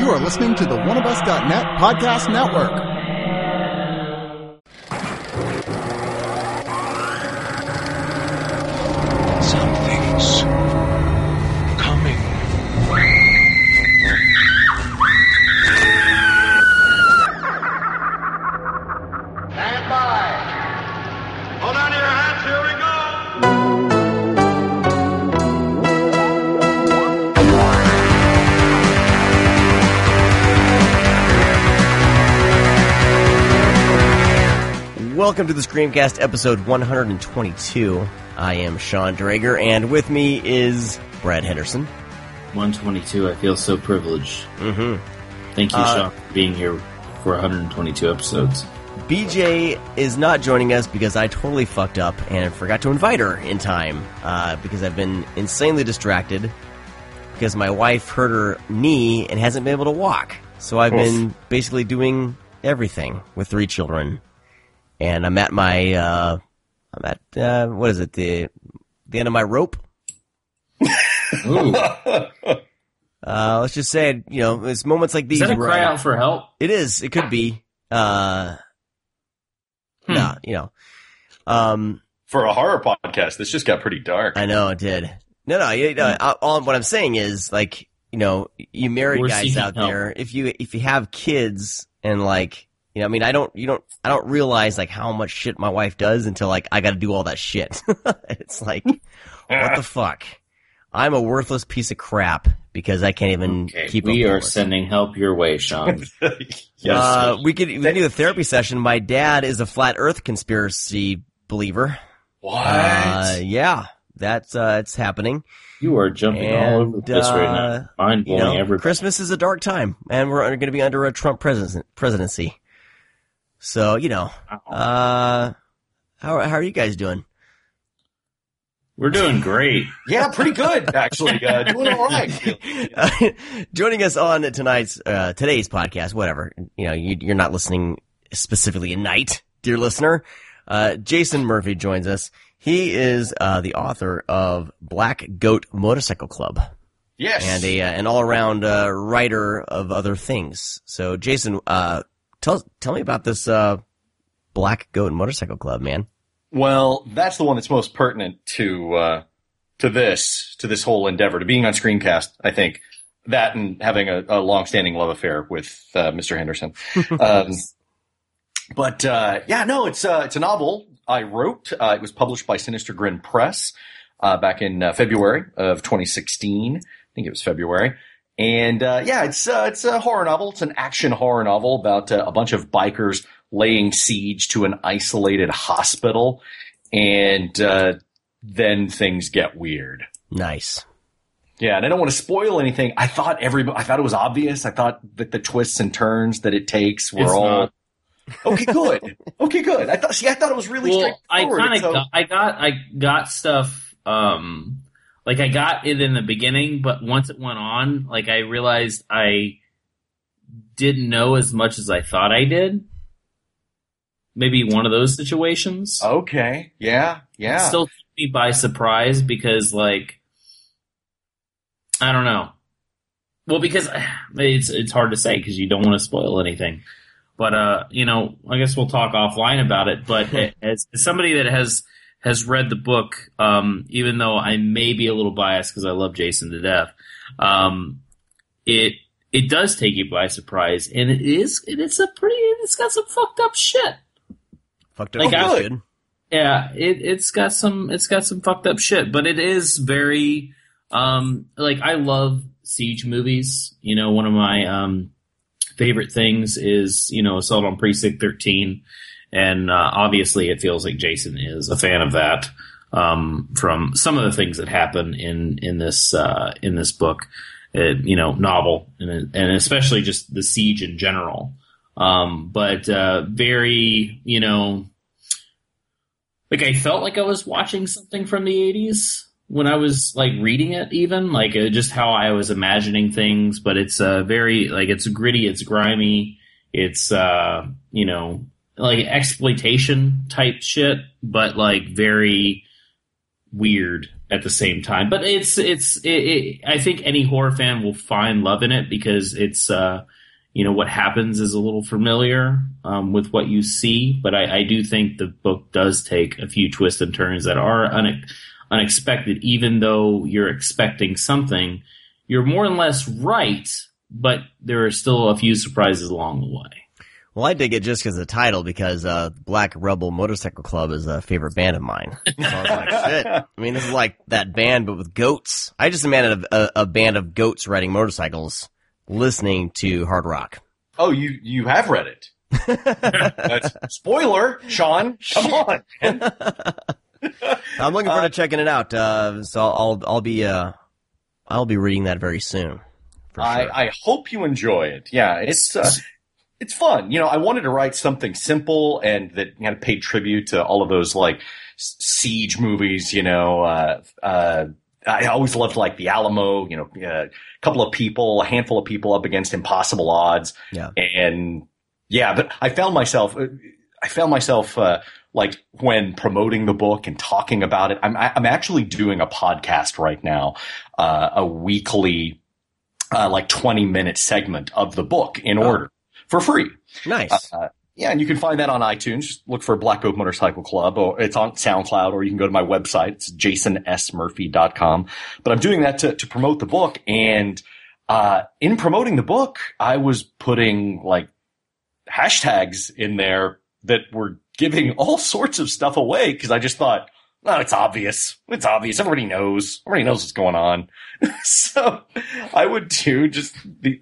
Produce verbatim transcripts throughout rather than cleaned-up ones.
You are listening to the one of us dot net podcast network. Something's coming. Stand by. Hold on to your hats. Here we go. Welcome to the Screamcast episode one hundred twenty-two. I am Sean Drager, and with me is Brad Henderson. one twenty-two, I feel so privileged. Mm-hmm. Thank you, Uh, Sean, for being here for one hundred twenty-two episodes. B J is not joining us because I totally fucked up and forgot to invite her in time uh, because I've been insanely distracted because my wife hurt her knee and hasn't been able to walk. So I've been basically doing everything with three children. And I'm at my, uh, I'm at, uh, what is it, the the end of my rope? Ooh. Uh, let's just say, you know, it's moments like these. Is that a where cry I- out for help? It is. It could be. Uh, Hmm. nah, you know. Um, For a horror podcast, this just got pretty dark. I know it did. No, no. You, uh, I- all what I'm saying is, like, you know, you married We're guys seeking out help. there. If you if you have kids and like, you know, I mean, I don't, you don't, I don't realize like how much shit my wife does until like I got to do all that shit. It's like, what the fuck? I'm a worthless piece of crap because I can't even Okay, keep we up are with it. sending help your way, Sean. Yes. Uh, we could we can do a therapy session. My dad is a flat Earth conspiracy believer. what? Uh, yeah, that's uh, it's happening. You are jumping all over the And, place right uh, now. Mind You blowing know, everybody. Christmas is a dark time, and we're going to be under a Trump president presidency. So you know, uh, how how are you guys doing? We're doing great. Yeah, pretty good, actually. Uh, doing all right. Uh, joining us on tonight's uh, today's podcast, whatever, you know, you, you're not listening specifically at night, dear listener. Uh, Jason Murphy joins us. He is uh, the author of Black Goat Motorcycle Club Yes. and a uh, an all around uh, writer of other things. So, Jason, uh, tell tell me about this uh, Black Goat Motorcycle Club, man. Well, that's the one that's most pertinent to uh, to this to this whole endeavor, to being on Screencast. I think that and having a, a long-standing love affair with uh, Mister Henderson. Um, but uh, yeah, no, it's uh, it's a novel I wrote. Uh, it was published by Sinister Grin Press uh, back in uh, February of twenty sixteen. I think it was February. And uh, yeah, it's uh, it's a horror novel. It's an action horror novel about uh, a bunch of bikers laying siege to an isolated hospital, and uh, then things get weird. Nice. Yeah, and I don't want to spoil anything. I thought every I thought it was obvious. I thought that the twists and turns that it takes were It's all not. okay. Good. Okay, good. I thought. See, I thought it was really Well, I straightforward. kind of so- got, I got, I got stuff, um, like I got it in the beginning, but once it went on, like I realized I didn't know as much as I thought I did. Maybe one of those situations. Okay. Yeah. Yeah. It still took me by surprise because, like, I don't know. Well, because it's it's hard to say because you don't want to spoil anything. But uh, you know, I guess we'll talk offline about it. But as, as somebody that has has read the book, um, even though I may be a little biased because I love Jason to death, um, it it does take you by surprise, and it is and it's a pretty it's got some fucked up shit. Fucked up. Like, That's I- good. Yeah, it, it's got some, it's got some fucked up shit, but it is very, um, like I love siege movies. You know, one of my, um, favorite things is, you know, Assault on Precinct thirteen. And, uh, obviously it feels like Jason is a fan of that, um, from some of the things that happen in, in this, uh, in this book, uh, you know, novel and, and especially just the siege in general. Um, but, uh, very, you know, like I felt like I was watching something from the eighties when I was like reading it, even like uh, just how I was imagining things. But it's uh, very like it's gritty, it's grimy, it's uh, you know like exploitation type shit, but like very weird at the same time. But it's it's it, it, I think any horror fan will find love in it because it's uh, you know, what happens is a little familiar um, with what you see. But I, I do think the book does take a few twists and turns that are une- unexpected. Even though you're expecting something, you're more or less right, but there are still a few surprises along the way. Well, I dig it just because of the title, because uh, Black Rebel Motorcycle Club is a favorite band of mine. So I was like, shit. I mean, this is like that band, but with goats. I just imagined a, a, a band of goats riding motorcycles listening to hard rock. Oh, you you have read it. That's, spoiler, Sean. Come on. I'm looking forward to checking it out. Uh, so I'll I'll be uh, I'll be reading that very soon. For I, sure. I hope you enjoy it. Yeah, it's uh, it's fun. You know, I wanted to write something simple and that kind of paid tribute to all of those like siege movies. You know, uh, uh, I always loved like The Alamo. You know, a couple of people, a handful of people up against impossible odds. Yeah, and yeah, but I found myself, I found myself uh, like when promoting the book and talking about it. I'm I'm actually doing a podcast right now, uh, a weekly. Uh, like twenty minute segment of the book in oh. order for free. Nice. Uh, yeah. And you can find that on iTunes. Just look for Black Oak Motorcycle Club, or it's on SoundCloud, or you can go to my website. It's jason s murphy dot com. But I'm doing that to, to promote the book. And, uh, in promoting the book, I was putting like hashtags in there that were giving all sorts of stuff away because I just thought, oh, it's obvious. It's obvious. Everybody knows. Everybody knows what's going on. So I would do just the,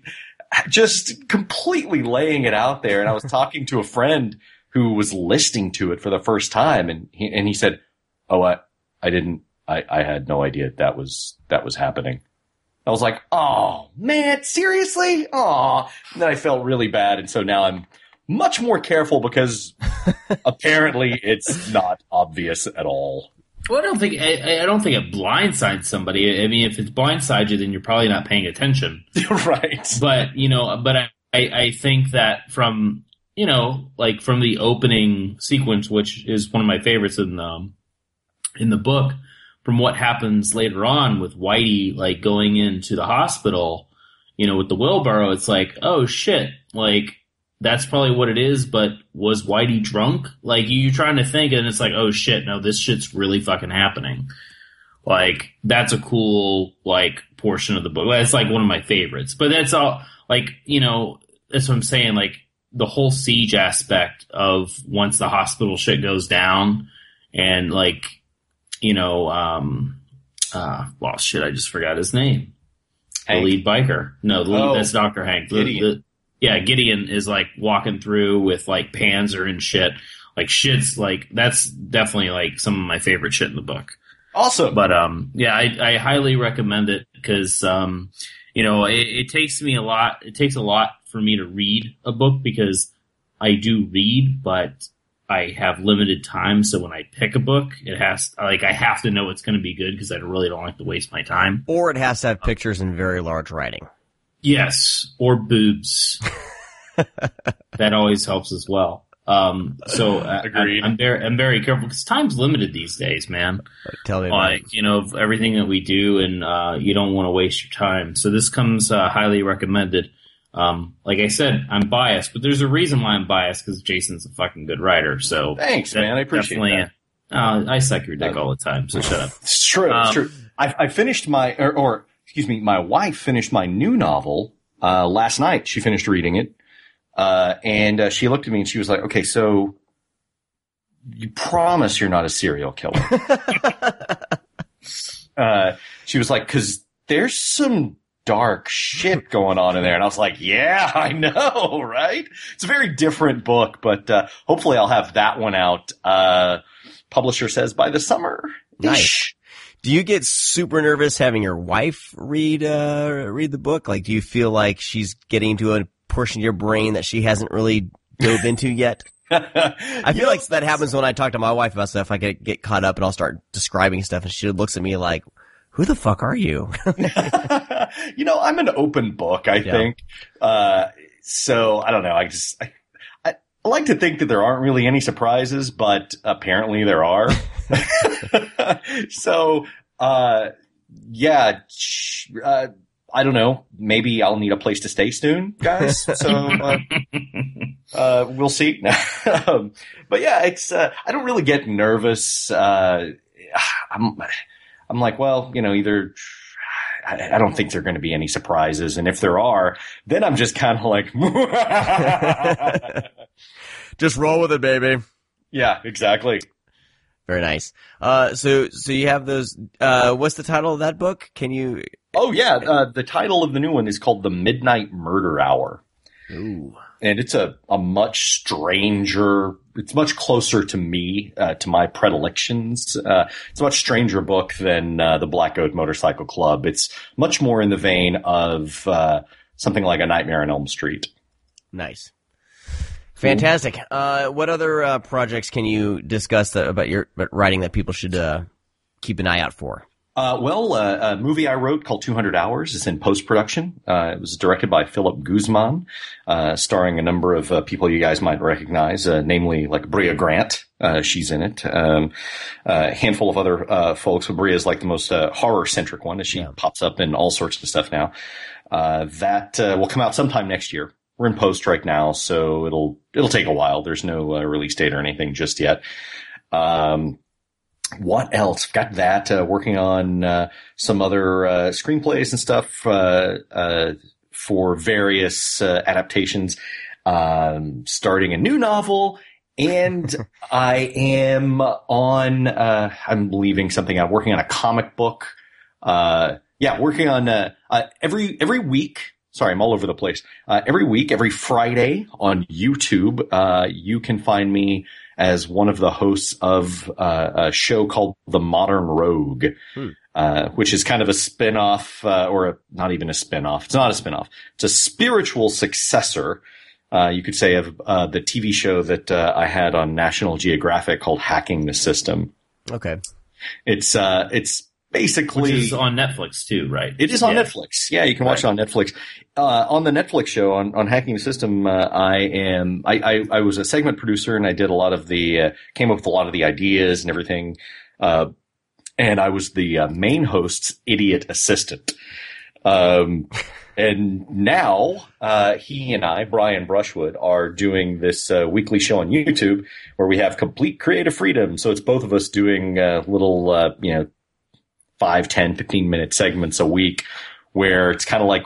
just completely laying it out there. And I was talking to a friend who was listening to it for the first time. And he, and he said, oh, I, I didn't, I, I had no idea that was, that was happening. I was like, oh man, seriously? Oh, and then I felt really bad. And so now I'm much more careful because apparently it's not obvious at all. Well, I don't think I, I don't think it blindsides somebody. I mean, if it's blindsides you, then you're probably not paying attention, right? But you know, but I, I think that from you know, like from the opening sequence, which is one of my favorites in the in the book, from what happens later on with Whitey, like going into the hospital, you know, with the wheelbarrow, it's like, oh shit, like. That's probably what it is, but was Whitey drunk? Like, you're trying to think, and it's like, oh shit, no, this shit's really fucking happening. Like, that's a cool, like, portion of the book. It's like one of my favorites. But that's all, like, you know, that's what I'm saying, like, the whole siege aspect of once the hospital shit goes down, and, like, you know, um, uh, well, shit, I just forgot his name. Hank. The lead biker. No, the lead, oh, that's Doctor Hank. The, Gideon. the, Yeah, Gideon is like walking through with like Panzer and shit. Like shit's like, that's definitely like some of my favorite shit in the book. Awesome. But, um, yeah, I, I highly recommend it because, um, you know, it, it takes me a lot, it takes a lot for me to read a book because I do read, but I have limited time. So when I pick a book, it has, like, I have to know it's going to be good because I really don't like to waste my time. Or it has to have pictures in very large writing. Yes, or boobs. That always helps as well. Um, so I, Agreed. I'm, I'm very, I'm very careful because time's limited these days, man. Tell me about Like, it. you know, of everything that we do, and uh, you don't want to waste your time. So this comes uh, highly recommended. Um, like I said, I'm biased, but there's a reason why I'm biased because Jason's a fucking good writer. So Thanks, man. I appreciate that. Uh, I suck your dick all the time, so shut up. It's true. It's Um, true. I, I finished my, or, or excuse me, my wife finished my new novel uh, last night. She finished reading it, uh, and uh, she looked at me and she was like, "Okay, so you promise you're not a serial killer?" uh, she was like, "Because there's some dark shit going on in there," and I was like, "Yeah, I know, right?" It's a very different book, but uh, hopefully, I'll have that one out. Uh, publisher says by the summer. Nice. Do you get super nervous having your wife read uh read the book? Like, do you feel like she's getting into a portion of your brain that she hasn't really dove into yet? I feel like that happens when I talk to my wife about stuff. I get get caught up and I'll start describing stuff, and she looks at me like, "Who the fuck are you?" You know, I'm an open book, I Yeah. think. Uh, so I don't know. I just, I, I like to think that there aren't really any surprises, but apparently there are. so, uh, yeah, uh, I don't know. Maybe I'll need a place to stay soon, guys. So, uh, uh, we'll see. um, but yeah, it's, uh, I don't really get nervous. Uh, I'm, I'm like, well, you know, either, I, I don't think there are going to be any surprises. And if there are, then I'm just kind of like, just roll with it, baby. Yeah, exactly. Very nice. Uh, so, so you have those, uh, what's the title of that book? Can you? Oh yeah. Uh, the title of the new one is called The Midnight Murder Hour. Ooh. And it's a, a much stranger, it's much closer to me, uh, to my predilections. Uh, it's a much stranger book than, uh, the Black Goat Motorcycle Club. It's much more in the vein of, uh, something like A Nightmare on Elm Street. Nice. Fantastic. Uh, what other uh, projects can you discuss that, about your about writing that people should uh, keep an eye out for? Uh, well, uh, a movie I wrote called two hundred hours is in post-production. Uh, it was directed by Philip Guzman, uh, starring a number of uh, people you guys might recognize, uh, namely like Bria Grant. Uh, she's in it. Um, uh, a handful of other uh, folks, but Bria is like the most uh, horror-centric one, as she yeah. pops up in all sorts of stuff now. Uh, that uh, will come out sometime next year. We're in post right now, so it'll it'll take a while. There's no uh, release date or anything just yet. Um, what else? Got that. Uh, working on uh, some other uh, screenplays and stuff uh, uh, for various uh, adaptations. Um, starting a new novel, and I am on. Uh, I'm leaving something out. Working on a comic book. Uh, yeah, working on uh, uh, every every week. Sorry, I'm all over the place. Uh, every week, every Friday on YouTube, uh, you can find me as one of the hosts of uh, a show called The Modern Rogue, hmm. uh, which is kind of a spin-off, uh, or a, not even a spin-off. It's not a spin-off. It's a spiritual successor, uh, you could say, of uh, the T V show that uh, I had on National Geographic called Hacking the System. Okay. It's, uh, it's, Basically, which is on Netflix too, right? It is on yeah. Netflix. Yeah, you can watch right. it on Netflix. Uh, on the Netflix show on, on Hacking the System, uh, I am, I, I, I was a segment producer and I did a lot of the, uh, came up with a lot of the ideas and everything. Uh, and I was the uh, main host's idiot assistant. Um, and now, uh, he and I, Brian Brushwood, are doing this, uh, weekly show on YouTube where we have complete creative freedom. So it's both of us doing, uh, little, uh, you know, five, ten, fifteen minute segments a week where it's kind of like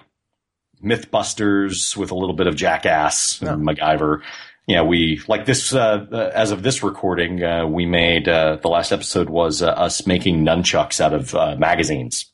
Mythbusters with a little bit of Jackass and oh. MacGyver. Yeah, we, like this, uh, uh, as of this recording, uh, we made, uh, the last episode was uh, us making nunchucks out of, uh, magazines.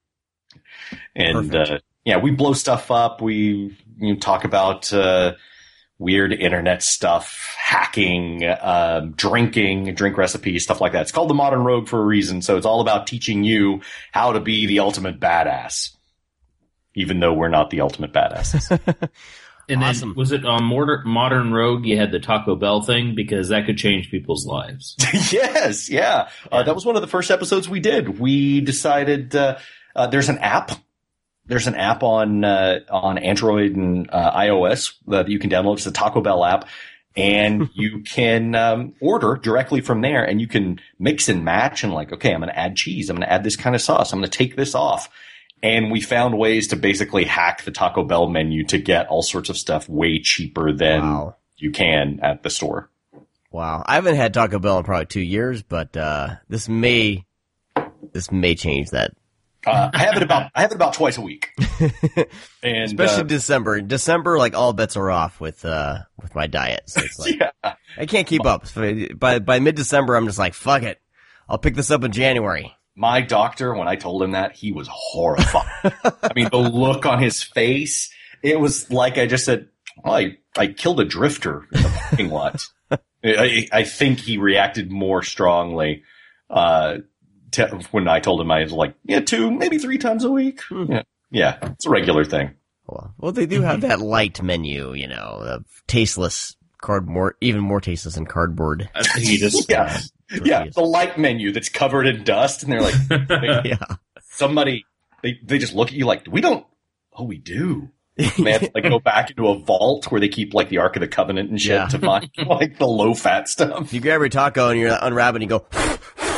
And, uh, yeah, we blow stuff up. We, you know, talk about, uh, weird internet stuff, hacking, um, drinking, drink recipes, stuff like that. It's called The Modern Rogue for a reason. So it's all about teaching you how to be the ultimate badass, even though we're not the ultimate badasses. And awesome. Then, was it on Modern, Modern Rogue you had the Taco Bell thing? Because that could change people's lives. Yes, yeah. Uh, that was one of the first episodes we did. We decided uh, uh, there's an app. There's an app on uh, on Android and uh, iOS that you can download. It's the Taco Bell app, and you can um, order directly from there, and you can mix and match and like, okay, I'm going to add cheese. I'm going to add this kind of sauce. I'm going to take this off. And we found ways to basically hack the Taco Bell menu to get all sorts of stuff way cheaper than wow. you can at the store. Wow. I haven't had Taco Bell in probably two years, but uh, this may this may change that. Uh, I have it about I have it about twice a week, and especially uh, December. In December, like all bets are off with uh with my diet. So it's like yeah. I can't keep up. So by by mid December, I'm just like, fuck it, I'll pick this up in January. My doctor, when I told him that, he was horrified. I mean, the look on his face, it was like I just said, well, I I killed a drifter in the parking lot. I, I think he reacted more strongly. Uh, To, when I told him I was like, yeah, two, maybe three times a week. Mm-hmm. Yeah. Yeah. It's a regular thing. Well, well, they do have that light menu, you know, of tasteless cardboard, even more tasteless than cardboard. I think you just, yeah. Uh, yeah. The light menu that's covered in dust. And they're like, they, yeah. somebody, they, they just look at you like, we don't, oh, we do. And they have to like go back into a vault where they keep like the Ark of the Covenant and shit yeah. to find like the low fat stuff. You grab your taco and you're unwrapping and you go,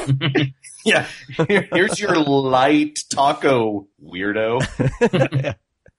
Yeah, Here- here's your light taco, weirdo.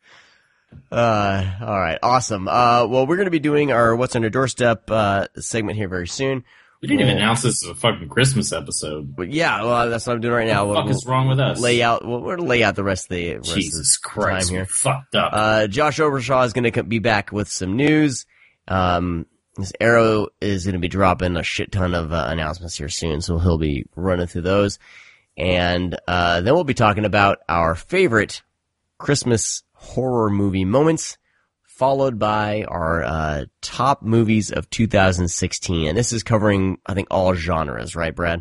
Uh, all right, awesome. Uh, well, we're going to be doing our What's on Your Doorstep uh, segment here very soon. We didn't even We'll- announce this as a fucking Christmas episode. But yeah, well, that's what I'm doing right now. What the We'll, fuck is wrong with us? lay out. We'll, we're going to lay out the rest of the rest Jesus of the Christ, time we're here. fucked up. Uh, Josh Overshaw is going to be back with some news. Um, this Arrow is going to be dropping a shit ton of uh, announcements here soon, so he'll be running through those. And uh, then we'll be talking about our favorite Christmas horror movie moments, followed by our uh, top movies of two thousand sixteen. And this is covering, I think, all genres, right, Brad?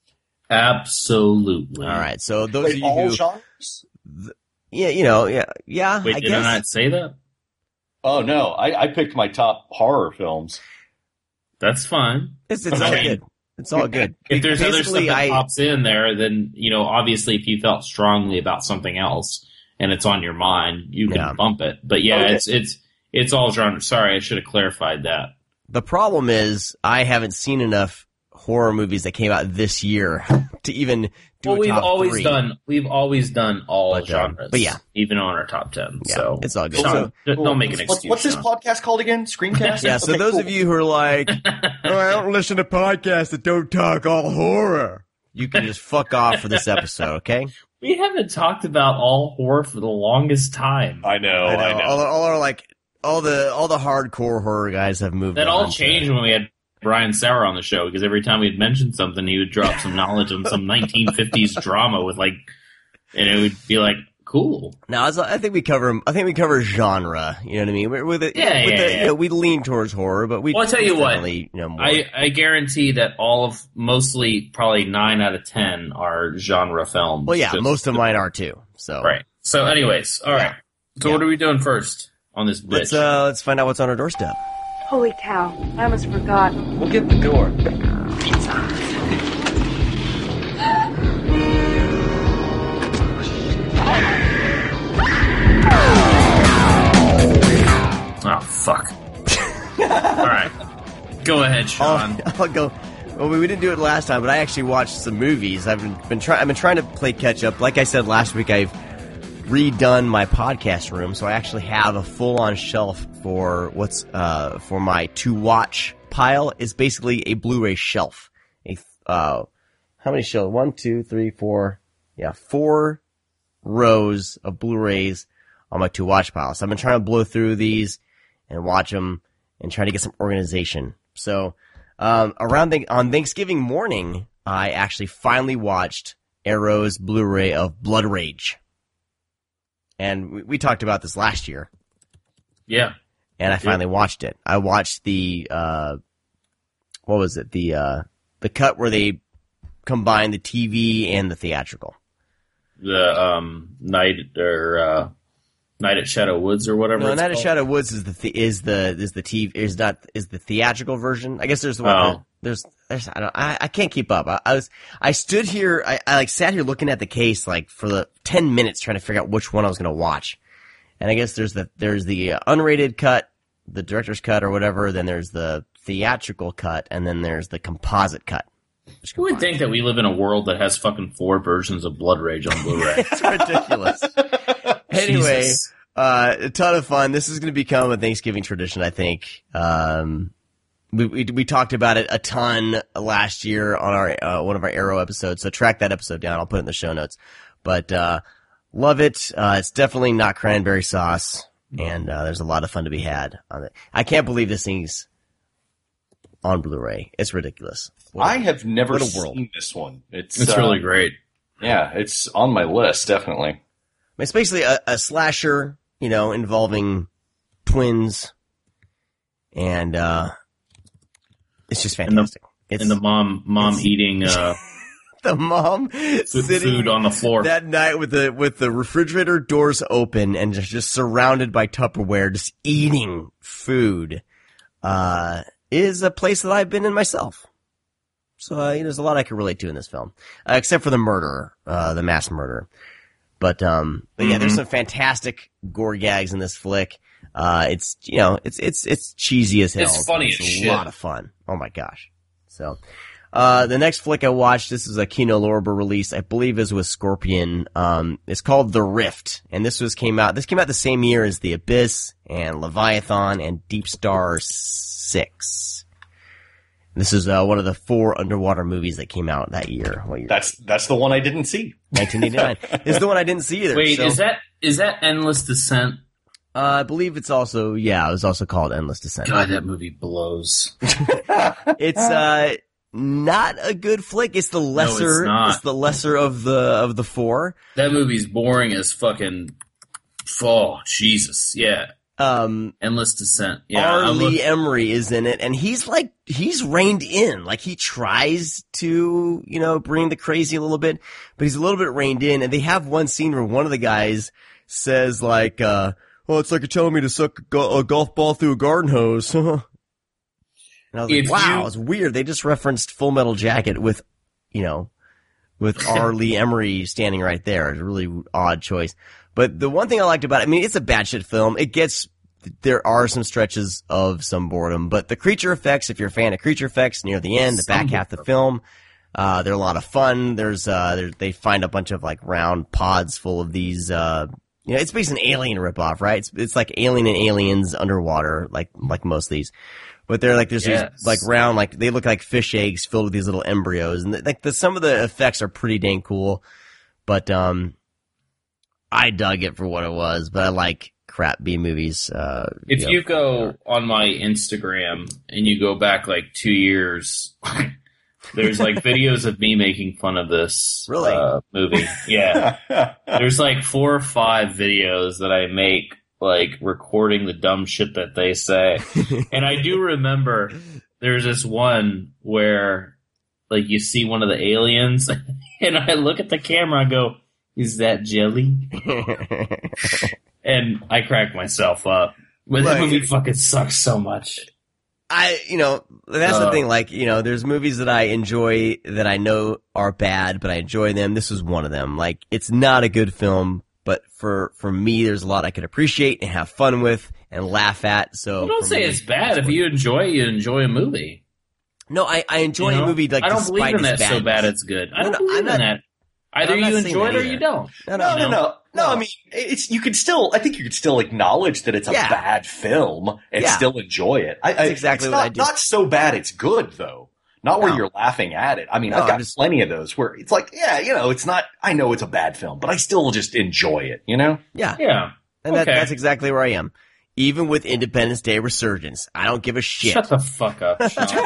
Absolutely. All right. So those Wait, of you all who, genres? yeah, you know, yeah, yeah. Wait, I did guess I not say that? Oh no, I, I picked my top horror films. That's fine. it's, it's I all mean, good. It's all good. If there's other stuff Basically, that I- pops in there, then, you know, obviously if you felt strongly about something else and it's on your mind, you can Yeah. bump it. But yeah, Okay. it's, it's, it's all genre. Sorry, I should have clarified that. The problem is I haven't seen enough horror movies that came out this year to even do Well, a we've top always three. done, we've always done all But, um, genres. but yeah. Even on our top ten. Yeah, so it's all good. Sean, So- d- don't make an What's- excuse. What's this Sean. podcast called again? Screencast? Yeah, so Okay, those cool. of you who are like, oh, I don't listen to podcasts that don't talk all horror, you can just fuck off for this episode, okay? We haven't talked about all horror for the longest time. I know, I know. I know. All, all our like all the all the hardcore horror guys have moved. That on all to- changed when we had Brian Sauer on the show, because every time we'd mention something, he would drop some knowledge on some nineteen fifties drama with like, and it would be like, cool. Now, as I think we cover. I think we cover genre. You know what I mean? With it, Yeah, with yeah, the, yeah. You know, we lean towards horror, but we. Well, I'll tell you what. definitely, You know, more. I, I guarantee that all of, mostly probably nine out of ten are genre films. well, yeah, Just- most of mine are too. So Right. So anyways, all right. So Yeah. what are we doing first on this bitch? let's uh let's find out what's on our doorstep. Holy cow, I almost forgot. We'll get the door. Oh, fuck. all right. Go ahead, Sean. I'll, I'll go. Well, we didn't do it last time, but I actually watched some movies. I've been, been trying. I've been trying to play catch up. Like I said last week, I've redone my podcast room, so I actually have a full-on shelf for what's uh for my to watch pile. Is basically a Blu-ray shelf. A uh, how many shelves? One, two, three, four. Yeah, four rows of Blu-rays on my to watch pile. So I've been trying to blow through these and watch them and try to get some organization. So, um, around the, on Thanksgiving morning, I actually finally watched Arrow's Blu-ray of Blood Rage. And we, we talked about this last year, Yeah. and I finally watched it. I watched the, uh, what was it? The, uh, the cut where they combined the T V and the theatrical. The um night or uh Night at Shadow Woods or whatever. No, it's Night at called. Shadow Woods is the, th- is the is the T V is not is the theatrical version. I guess there's the one Oh. that- there's there's I don't I, I can't keep up. I, I was I stood here I, I like sat here looking at the case like for the ten minutes trying to figure out which one I was going to watch. And I guess there's the there's the uh, unrated cut, the director's cut or whatever, then there's the theatrical cut, and then there's the composite cut. Who would think that we live in a world that has fucking four versions of Blood Rage on Blu-ray? It's ridiculous. Anyway, Jesus. uh, a ton of fun. This is going to become a Thanksgiving tradition, I think. Um, we, we we talked about it a ton last year on our uh, one of our Arrow episodes. So track that episode down. I'll put it in the show notes. But uh, love it. Uh, it's definitely not cranberry sauce, and uh, there's a lot of fun to be had on it. I can't believe this thing's on Blu-ray. It's ridiculous. What- I have never What a world. seen this one. It's It's uh, really great. Yeah, it's on my list definitely. It's basically a, a slasher, you know, involving twins, and uh, it's just the- fantastic. it's And the mom mom it's- eating uh the mom food, sitting food on the floor. that night with the with the refrigerator doors open and just, just surrounded by Tupperware, just eating food, uh, is a place that I've been in myself. So uh, there's a lot I can relate to in this film, uh, except for the murderer, uh, the mass murderer. But um, but yeah, there's Mhm. some fantastic gore gags in this flick. Uh, it's you know, it's it's it's cheesy as hell. It's funny It's as a shit. lot of fun. Oh my gosh. So, Uh, the next flick I watched, this is a Kino Lorber release, I believe is with Scorpion. Um, it's called The Rift, and this was came out, this came out the same year as The Abyss and Leviathan and Deep Star Six. This is, uh, one of the four underwater movies that came out that year. What year? That's, that's the one I didn't see. nineteen eighty-nine. This is the one I didn't see either. Wait, so, is that, is that Endless Descent? Uh, I believe it's also, yeah, it was also called Endless Descent. God, that movie blows. It's, uh, not a good flick. It's the lesser, it's not. it's the lesser of the, of the four. That movie's boring as fucking, oh, Jesus, yeah. Um, Endless Descent. Yeah, R. I'm Lee look- Emery is in it, and he's like, he's reined in. Like, he tries to, you know, bring the crazy a little bit, but he's a little bit reined in, and they have one scene where one of the guys says, like, uh, well, it's like you're telling me to suck a, go- a golf ball through a garden hose. And I was If like, wow, you- it's weird. They just referenced Full Metal Jacket with, you know, with R. Lee Emery standing right there. It's a really odd choice. But the one thing I liked about it, I mean, it's a bad shit film. It gets, there are some stretches of some boredom, but the creature effects, if you're a fan of creature effects near the end, the back half of the film, uh, they're a lot of fun. There's, uh, there, they find a bunch of like round pods full of these, uh, you know, it's basically an Alien ripoff, right? It's, it's like Alien and Aliens underwater, like, like most of these. But they're like, there's Yes. these like round, like they look like fish eggs filled with these little embryos. And like the, some of the effects are pretty dang cool. But, um, I dug it for what it was, but I like crap B movies. Uh, If know. you go on my Instagram and you go back like two years, there's like videos of me making fun of this Really? uh, movie. Yeah. There's like four or five videos that I make, like recording the dumb shit that they say. And I do remember there's this one where like you see one of the aliens and I look at the camera and go, is that jelly? And I crack myself up. But Like- that movie fucking sucks so much. I, you know, that's the Uh, thing. Like, you know, there's movies that I enjoy that I know are bad, but I enjoy them. This was one of them. Like, it's not a good film, but for, for me, there's a lot I could appreciate and have fun with and laugh at. So Well, don't for say me, it's bad. If you enjoy, you enjoy a movie. no, I, I enjoy You know? a movie like I don't despite believe in its that so badness. bad it's good. I No, don't no, believe I'm not- in that. Either I'm not you saying enjoy that it or either. you don't. No, No, no, no, no, no. No. I mean, it's you could still. I think you could still acknowledge that it's a Yeah. bad film and Yeah. still enjoy it. I, I, That's exactly it's what not, I do. Not so bad. It's good though. Not where No. you're laughing at it. I mean, No, I've got I'm just- plenty of those where it's like, yeah, you know, it's not. I know it's a bad film, but I still just enjoy it. You know? Yeah. Yeah. And that, Okay. that's exactly where I am. Even with Independence Day Resurgence, I don't give a shit. Shut the fuck up,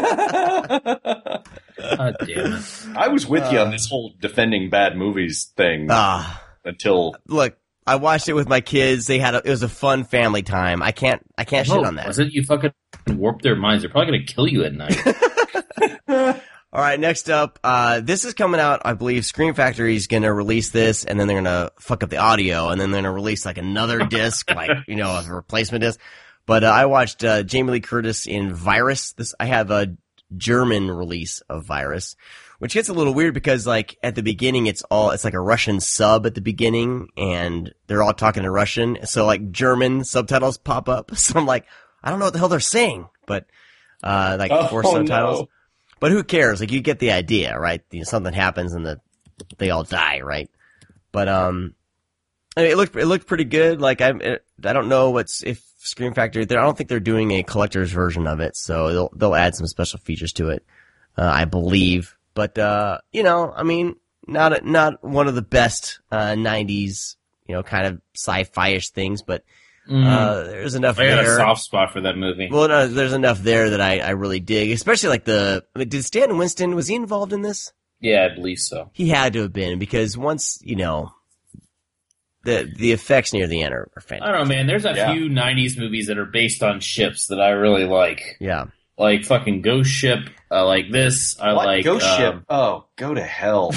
Sean. God damn it. I was with you Uh. on this whole defending bad movies thing Ah. until Look, I watched it with my kids. They had a, it was a fun family time. I can't, I can't shit Oh, on that. Was it you fucking warped their minds? They're probably gonna kill you at night. All right, next up, uh, this is coming out. I believe Scream Factory is going to release this, and then they're going to fuck up the audio, and then they're going to release like another disc, like you know, a replacement disc. But uh, I watched uh, Jamie Lee Curtis in Virus. This I have a German release of Virus, which gets a little weird because like at the beginning, it's all it's like a Russian sub at the beginning, and they're all talking in Russian. So like German subtitles pop up. So I'm like, I don't know what the hell they're saying, but uh, like Oh, four subtitles. no. But who cares? Like, you get the idea, right? You know, something happens and the, they all die, right? But, um, I mean, it looked, it looked pretty good. Like, I, it, I don't know what's, if Scream Factory, I don't think they're doing a collector's version of it, so they'll, they'll add some special features to it, uh, I believe. But, uh, you know, I mean, not, a, not one of the best, uh, nineties, you know, kind of sci-fi-ish things, but, uh, there's enough I got there. a soft spot for that movie. Well, no, there's enough there that I, I really dig, especially like the, I mean, did Stan Winston, was he involved in this? Yeah, I believe so. He had to have been, because once, you know, the, the effects near the end are, are I fantastic. don't know, man. There's a Yeah. few nineties movies that are based on ships that I really like. Yeah. Like fucking Ghost Ship. I like this. I what? like Ghost um, Ship. Oh, go to hell.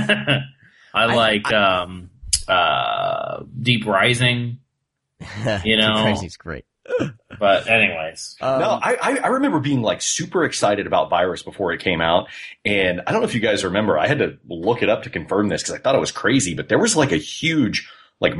I like um uh Deep Rising. You know. Crazy's great. But anyways. Um, No, I, I I remember being like super excited about Virus before it came out, and I don't know if you guys remember. I had to look it up to confirm this because I thought it was crazy, but there was like a huge like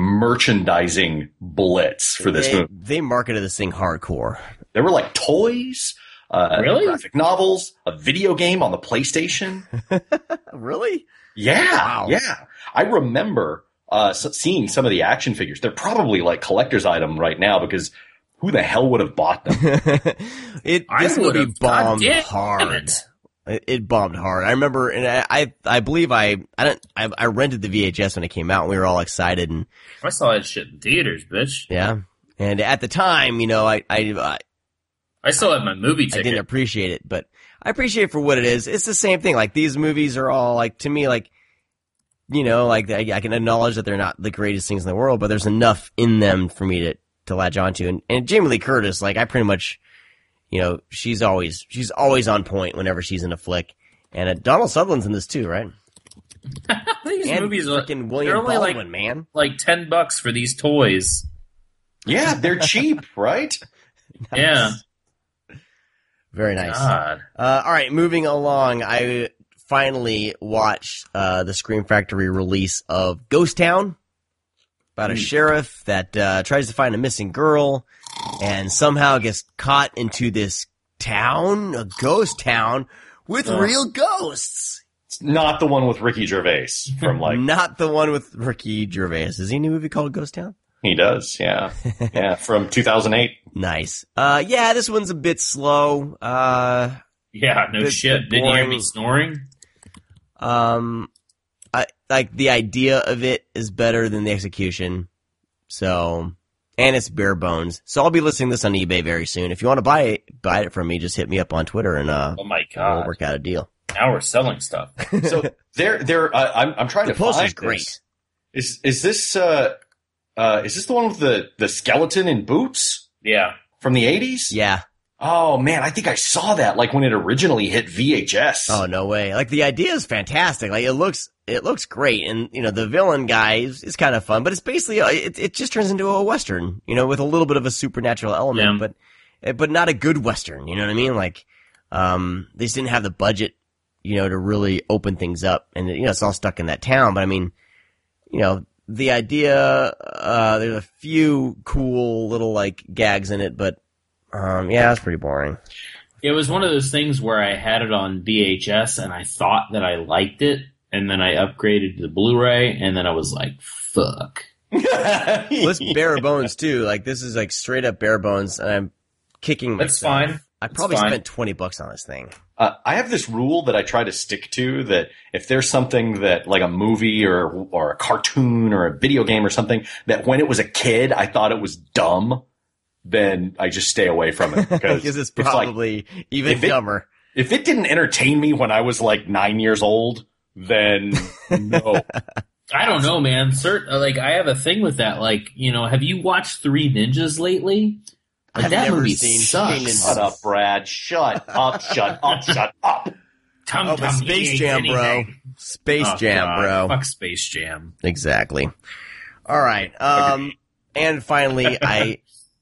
merchandising blitz for this they, movie. they marketed this thing hardcore. There were like toys. uh, Really? graphic novels, a video game on the PlayStation. Really? Yeah, Wow. yeah. I remember uh, s- seeing some of the action figures. They're probably like collector's item right now because who the hell would have bought them? it I this movie would've. God bombed damn hard. it. It, it bombed hard. I remember, and I, I, I believe I, I don't, I, I rented the V H S when it came out, and we were all excited, and I saw that shit in theaters, bitch. yeah. And at the time, you know, I, I, I, I still have my movie I ticket. didn't appreciate it, but I appreciate it for what it is. It's the same thing. Like, these movies are all, like, to me, like, you know, like, I, I can acknowledge that they're not the greatest things in the world, but there's enough in them for me to, to latch onto. And, and Jamie Lee Curtis, like, I pretty much, you know, she's always, she's always on point whenever she's in a flick. And uh, Donald Sutherland's in this too, right? These And movies are freaking they're William only Baldwin, like, man. like ten bucks for these toys. Yeah, they're cheap, right? Yeah. Very nice. God. Uh, all right, moving along. I finally watched uh, the Scream Factory release of Ghost Town, about a sheriff that uh, tries to find a missing girl and somehow gets caught into this town, a ghost town, with Uh. real ghosts. It's not the one with Ricky Gervais from like Not the one with Ricky Gervais. Is he in a movie called Ghost Town? he does, yeah, yeah, from two thousand eight. Nice. Uh, yeah, this one's a bit slow. Uh, Yeah, no Bit- shit. bit Didn't you hear boring. me snoring? Um, I like the idea of it is better than the execution. So, and it's bare bones. So I'll be listing this on eBay very soon. If you want to buy it, buy it from me. Just hit me up on Twitter and uh, Oh my we'll god. work out a deal. Now we're selling stuff. So they're they're. Uh, I'm I'm trying The to poster's find great. this. Is is this uh uh is this the one with the the skeleton in boots Yeah. from the eighties? Yeah. Oh man, I think I saw that like when it originally hit V H S. Oh no way! Like the idea is fantastic. Like it looks, it looks great, and you know the villain guy is, is kind of fun. But it's basically it, it just turns into a western, you know, with a little bit of a supernatural element, Yeah. but eh, but not a good western. You know what I mean? Like um, they just didn't have the budget, you know, to really open things up, and you know it's all stuck in that town. But I mean, you know, the idea uh, there's a few cool little like gags in it, but um, yeah, it's pretty boring. It was one of those things where I had it on V H S and I thought that I liked it, and then I upgraded to the Blu-ray, and then I was like, fuck. Well, it's bare bones too. Like this is like straight up bare bones, and I'm kicking myself. That's fine. I That's probably fine. spent twenty bucks on this thing. Uh, I have this rule that I try to stick to that if there's something that like a movie or or a cartoon or a video game or something that when it was a kid I thought it was dumb, then I just stay away from it because Because it's like, probably even if it- dumber. if it didn't entertain me when I was like nine years old, then no. I don't know, man. Cert, like, I have a thing with that. Like, you know, have you watched Three Ninjas lately? Like, I've that never movie seen sucks. Three Ninjas. Shut up, Brad. Shut up, shut up, shut up. Tum Oh, but Tum Space eats Jam, bro. anything. Space Oh, Jam, God. bro. Fuck Space Jam. Exactly. All right. Um, and finally, I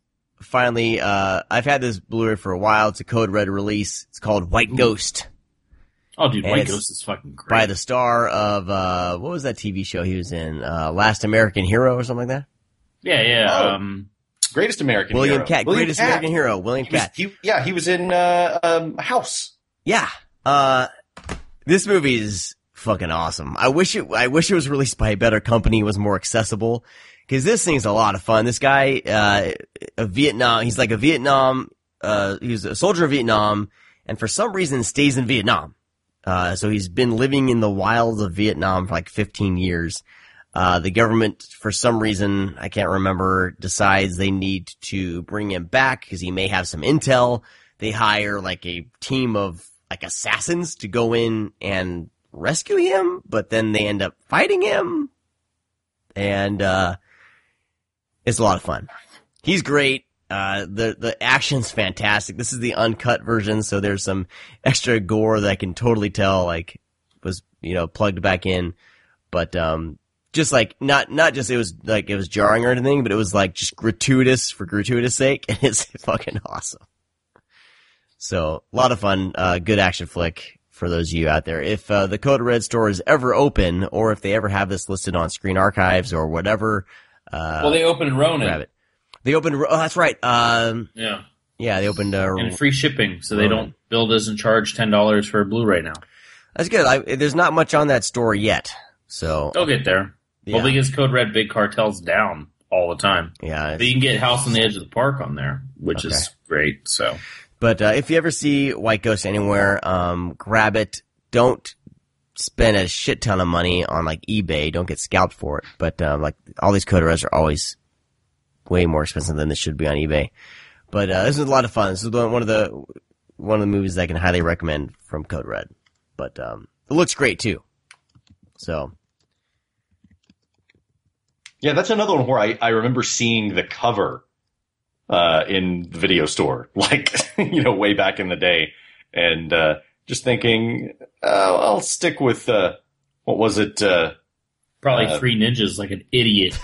finally uh, I've had this Blu-ray for a while. It's a Code Red release. It's called White Ghost. Oh, dude, And White it's Ghost is fucking great. By the star of uh, what was that T V show he was in? Uh, Last American Hero or something like that. yeah, yeah. Oh. Um, Greatest American William Hero. Cat, William greatest Cat. American hero, William He was, Cat. he, yeah, he was in uh, um, House. Yeah. Uh, this movie is fucking awesome. I wish it, I wish it was released by a better company, was more accessible. Cause this thing's a lot of fun. This guy, uh, a Vietnam, he's like a Vietnam, uh, he was a soldier of Vietnam and for some reason stays in Vietnam. Uh, so he's been living in the wilds of Vietnam for like fifteen years. Uh, the government, for some reason, I can't remember, decides they need to bring him back because he may have some intel. They hire like a team of like assassins to go in and rescue him, but then they end up fighting him. And, uh, it's a lot of fun. He's great. Uh, the, the action's fantastic. This is the uncut version, so there's some extra gore that I can totally tell, like, was, you know, plugged back in. But, um, just like, not, not just it was like, it was jarring or anything, but it was like just gratuitous for gratuitous sake, and it's fucking awesome. So, a lot of fun, uh, good action flick for those of you out there. If, uh, the Code Red store is ever open, or if they ever have this listed on Screen Archives or whatever, uh, well, they open in Ronin. grab it. They opened, oh, that's right, um, Yeah. Yeah, they opened a and free shipping, so they Oh. don't. Bill doesn't charge ten dollars for a Blu-ray now. That's good. I, there's not much on that store yet, so They'll get there. Yeah. Well, because Code Red Big Cartel's down all the time. yeah. But you can get House on the Edge of the Park on there, which Okay. is great. So But uh, if you ever see White Ghost anywhere, um, grab it. Don't spend a shit ton of money on like eBay. Don't get scalped for it. But um, like all these Code Reds are always way more expensive than they should be on eBay. But uh, this is a lot of fun. This is the- one of the one of the movies that I can highly recommend from Code Red. But um, it looks great too. So Yeah, that's another one where I, I remember seeing the cover uh, in the video store, like, you know, way back in the day, and uh, just thinking, oh, I'll stick with, uh, what was it? Uh, probably Uh, Three Ninjas like an idiot.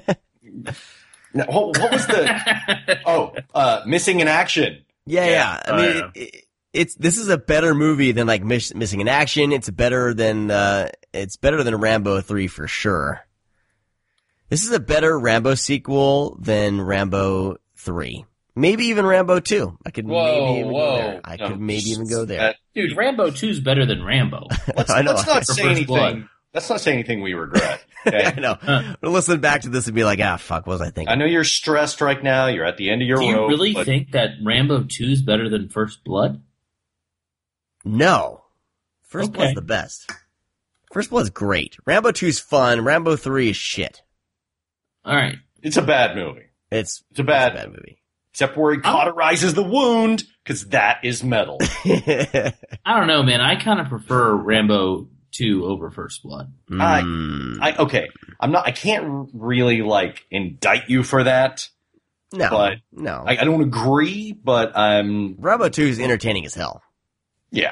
no, what, what was the, oh, uh, Missing in Action. yeah, yeah. Yeah. I Oh, mean, yeah. It, it, it's this is a better movie than like Miss, Missing in Action. It's better than uh, it's better than Rambo three for sure. This is a better Rambo sequel than Rambo three. Maybe even Rambo two. I could Whoa, maybe even whoa. go there. I No, could maybe even go there. that- Dude, Rambo two is better than Rambo. Let's, I know. let's not For say First anything. Blood. Let's not say anything we regret. Okay? I know. But listen back to this and be like, ah, fuck, what was I thinking? I know you're stressed right now. You're at the end of your Do you rope. really but think that Rambo two is better than First Blood? No. First Okay. Blood's the best. First Blood's great. Rambo two's fun. Rambo three is shit. All right. it's a bad movie. It's, It's a bad, it's a bad movie. except where he cauterizes the wound, because that is metal. I don't know, man. I kind of prefer Rambo two over First Blood. I- Mm, I okay. I'm not. I can't really like indict you for that. no, but no. I, I don't agree, but um, Rambo two is entertaining as hell. yeah.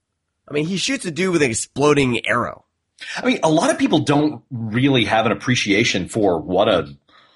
I mean, he shoots a dude with an exploding arrow. I mean, a lot of people don't really have an appreciation for what a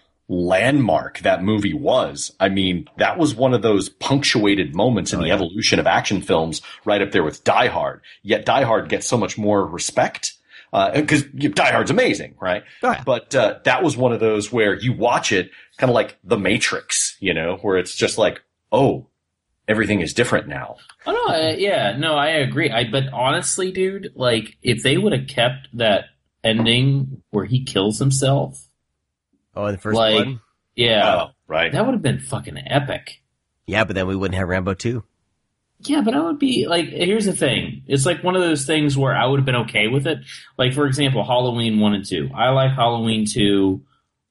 landmark that movie was. I mean, that was one of those punctuated moments in Oh, the yeah. evolution of action films, right up there with Die Hard. Yet Die Hard gets so much more respect. Because Die Hard's amazing, right? Oh, yeah. But uh, that was one of those where you watch it kind of like The Matrix, you know, where it's just like, oh, everything is different now. Oh no, I, yeah, no, I agree. I but honestly, dude, like if they would have kept that ending where he kills himself, Oh, in the First like, Blood? yeah, Oh, right. that would have been fucking epic. Yeah, but then we wouldn't have Rambo two. Yeah, but I would be like, here's the thing. It's like one of those things where I would have been okay with it. Like, for example, Halloween one and two. I like Halloween two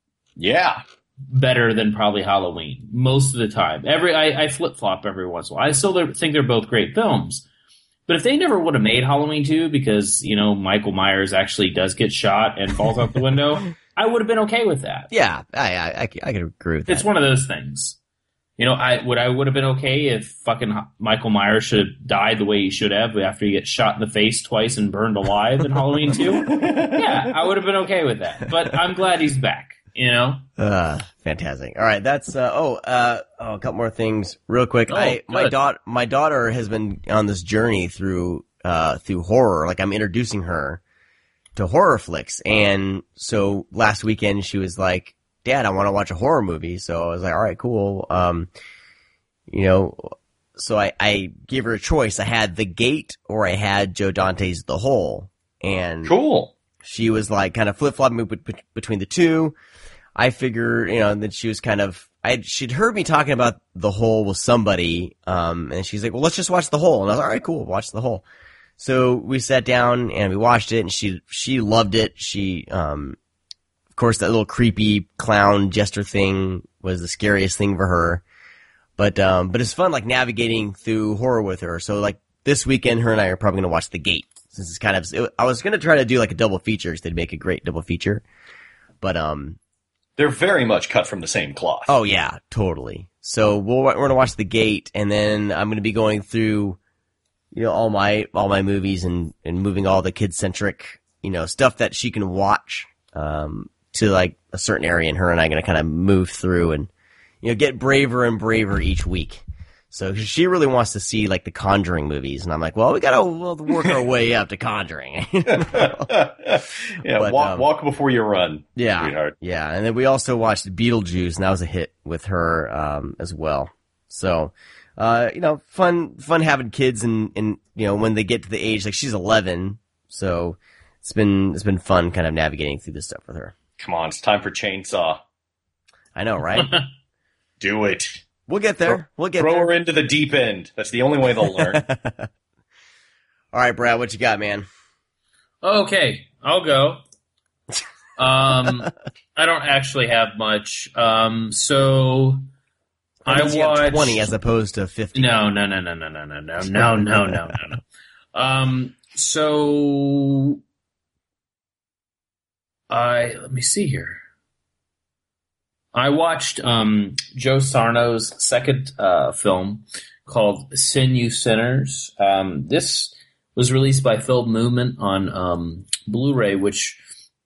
Yeah. better than probably Halloween most of the time. Every I, I flip flop every once in a while. I still think they're both great films. But if they never would have made Halloween two because, you know, Michael Myers actually does get shot and falls out the window, I would have been okay with that. Yeah, I, I, I, I could agree with that. It's one of those things. You know, I would I would have been okay if fucking Michael Myers should have died the way he should have after he gets shot in the face twice and burned alive in Halloween two. Yeah, I would have been okay with that. But I'm glad he's back. You know. Uh, fantastic. All right, that's uh, oh, uh, oh, a couple more things real quick. Oh, I my good. daughter my daughter has been on this journey through uh through horror. Like I'm introducing her to horror flicks, and so last weekend she was like, "Dad, I want to watch a horror movie." So I was like, "All right, cool." Um, you know, so I I gave her a choice. I had The Gate or I had Joe Dante's The Hole, and Cool. she was like kind of flip flopping be- be- between the two. I figured, you know, that she was kind of, I she'd heard me talking about The Hole with somebody, um, and she's like, "Well, let's just watch The Hole." And I was like, "All right, cool, watch The Hole." So we sat down and we watched it, and she she loved it. She, um, of course, that little creepy clown jester thing was the scariest thing for her. But um, but it's fun, like navigating through horror with her. So like this weekend, her and I are probably gonna watch The Gate. Since it's kind of, it, I was gonna try to do like a double feature, because they'd make a great double feature. But um. They're very much cut from the same cloth. Oh yeah, totally. So we'll, we're gonna watch The Gate, and then I'm gonna be going through, you know, all my all my movies and and moving all the kid centric, you know, stuff that she can watch, um, to like a certain area, and her and I are gonna kind of move through and, you know, get braver and braver each week. So she really wants to see like the Conjuring movies, and I'm like, well, we gotta we'll work our way up to Conjuring. yeah, But, walk, um, walk before you run, Yeah, sweetheart. yeah, and then we also watched Beetlejuice, and that was a hit with her um, as well. So, uh, you know, fun, fun having kids and, and, you know, when they get to the age, like she's eleven. So it's been, it's been fun kind of navigating through this stuff with her. Come on, it's time for Chainsaw. I know, right? Do it. We'll get there. Throw, we'll get throw there. her into the deep end. That's the only way they'll learn. All right, Brad, what you got, man? Okay, I'll go. Um, I don't actually have much. Um, so I watched twenty as opposed to fifty. No, no, no, no, no, no, no, no, no, no, no, no, no. Um, so I let me see here. I watched um, Joe Sarno's second uh, film called Sin You Sinners. Um, this was released by Film Movement on um, Blu-ray, which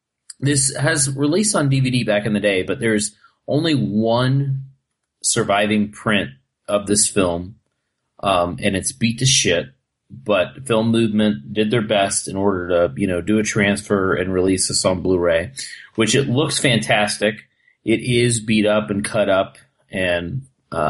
this has released on D V D back in the day, but there's only one surviving print of this film, um, and it's beat to shit. But Film Movement did their best in order to, you know, do a transfer and release this on Blu-ray, which it looks fantastic. It is beat up and cut up, and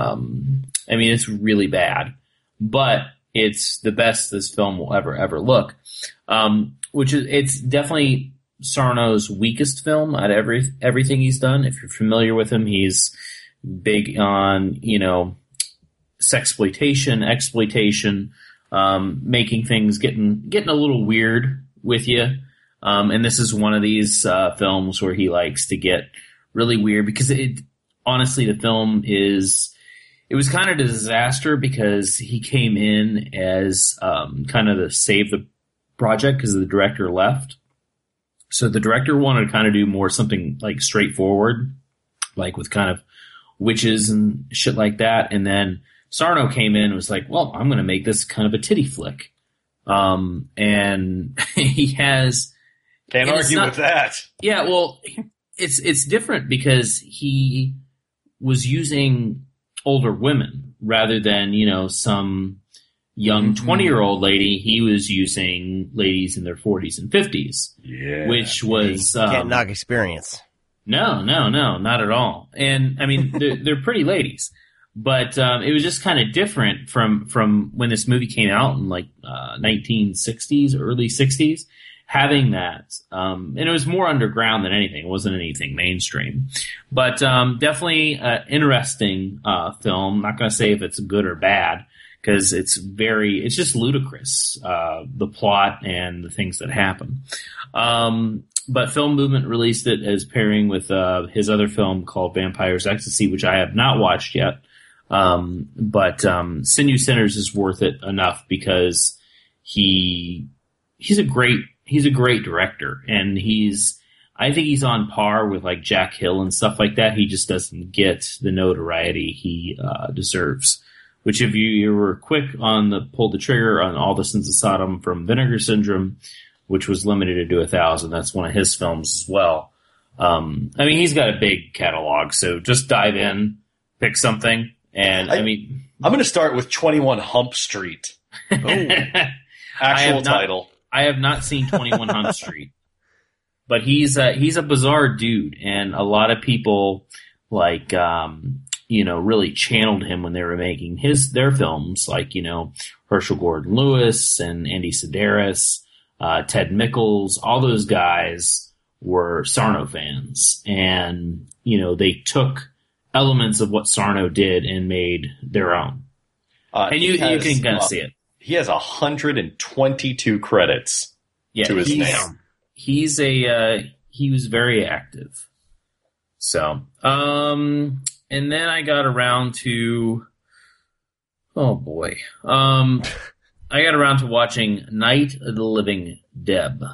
um, I mean, it's really bad, but it's the best this film will ever, ever look. Um, which is, it's definitely Sarno's weakest film out of every, everything he's done. If you're familiar with him, he's big on, you know, sexploitation, exploitation, um, making things getting, getting a little weird with you. Um, and this is one of these, uh, films where he likes to get really weird because it, honestly, the film is, it was kind of a disaster because he came in as, um, kind of to save the project because the director left. So the director wanted to kind of do more something like straightforward, like with kind of witches and shit like that. And then Sarno came in and was like, well, I'm going to make this kind of a titty flick. Um, and he has, can't argue not, with that. Yeah. Well, it's, it's different because he was using older women rather than, you know, some young twenty year old lady. He was using ladies in their forties and fifties, yeah, which was, um, can't knock experience. No, no, no, not at all. And I mean, they're, they're pretty ladies, but, um, it was just kind of different from, from when this movie came out in like, uh, nineteen sixties, early sixties, having that. Um, and it was more underground than anything. It wasn't anything mainstream, but, um, definitely an interesting, uh, film. I'm not going to say if it's good or bad because it's very, it's just ludicrous, uh, the plot and the things that happen. Um, But Film Movement released it as pairing with uh, his other film called Vampire's Ecstasy, which I have not watched yet. Um, but um, Sin You Sinners is worth it enough because he he's a great he's a great director, and he's I think he's on par with like Jack Hill and stuff like that. He just doesn't get the notoriety he uh, deserves. Which, if you, you were quick on the pull the trigger on All the Sins of Sodom from Vinegar Syndrome, which was limited to do a thousand. That's one of his films as well. Um, I mean, he's got a big catalog, so just dive in, pick something, and I, I mean, I'm going to start with twenty-one Hump Street. Oh, actual title. Not, I have not seen twenty-one Hump Street, but he's a, he's a bizarre dude, and a lot of people like um, you know really channeled him when they were making his their films, like you know Herschel Gordon Lewis and Andy Sedaris. Uh, Ted Mickles, all those guys were Sarno fans, and you know they took elements of what Sarno did and made their own. Uh, and you, has, you can kind of uh, see it. He has one hundred twenty-two credits yeah, to his he's, name. He's a uh, he was very active. So, um, and then I got around to, oh boy, um. I got around to watching Night of the Living Deb.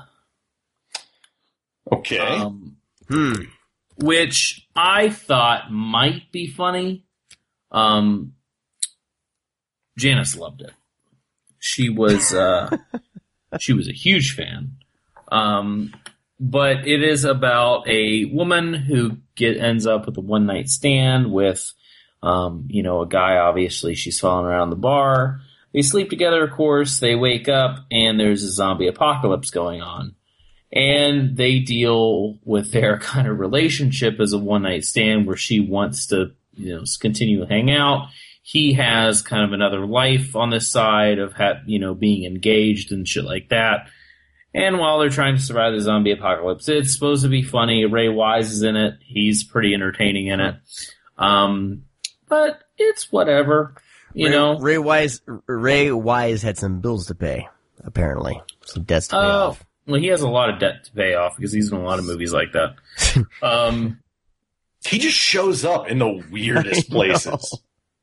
Okay. Um, Hmm. Which I thought might be funny. Um, Janice loved it. She was, uh, she was a huge fan. Um, but it is about a woman who get, ends up with a one night stand with, um, you know, a guy, obviously she's falling around the bar. They sleep together, of course. They wake up, and there's a zombie apocalypse going on. And they deal with their kind of relationship as a one-night stand where she wants to, you know, continue to hang out. he has kind of another life on this side of ha- you know being engaged and shit like that. And while they're trying to survive the zombie apocalypse, it's supposed to be funny. Ray Wise is in it. He's pretty entertaining in it. Um, but it's whatever, you Ray, know. Ray Wise, Ray Wise had some bills to pay, apparently. Some debts to pay Oh, off. well, he has a lot of debt to pay off because he's in a lot of movies like that. um, He just shows up in the weirdest places.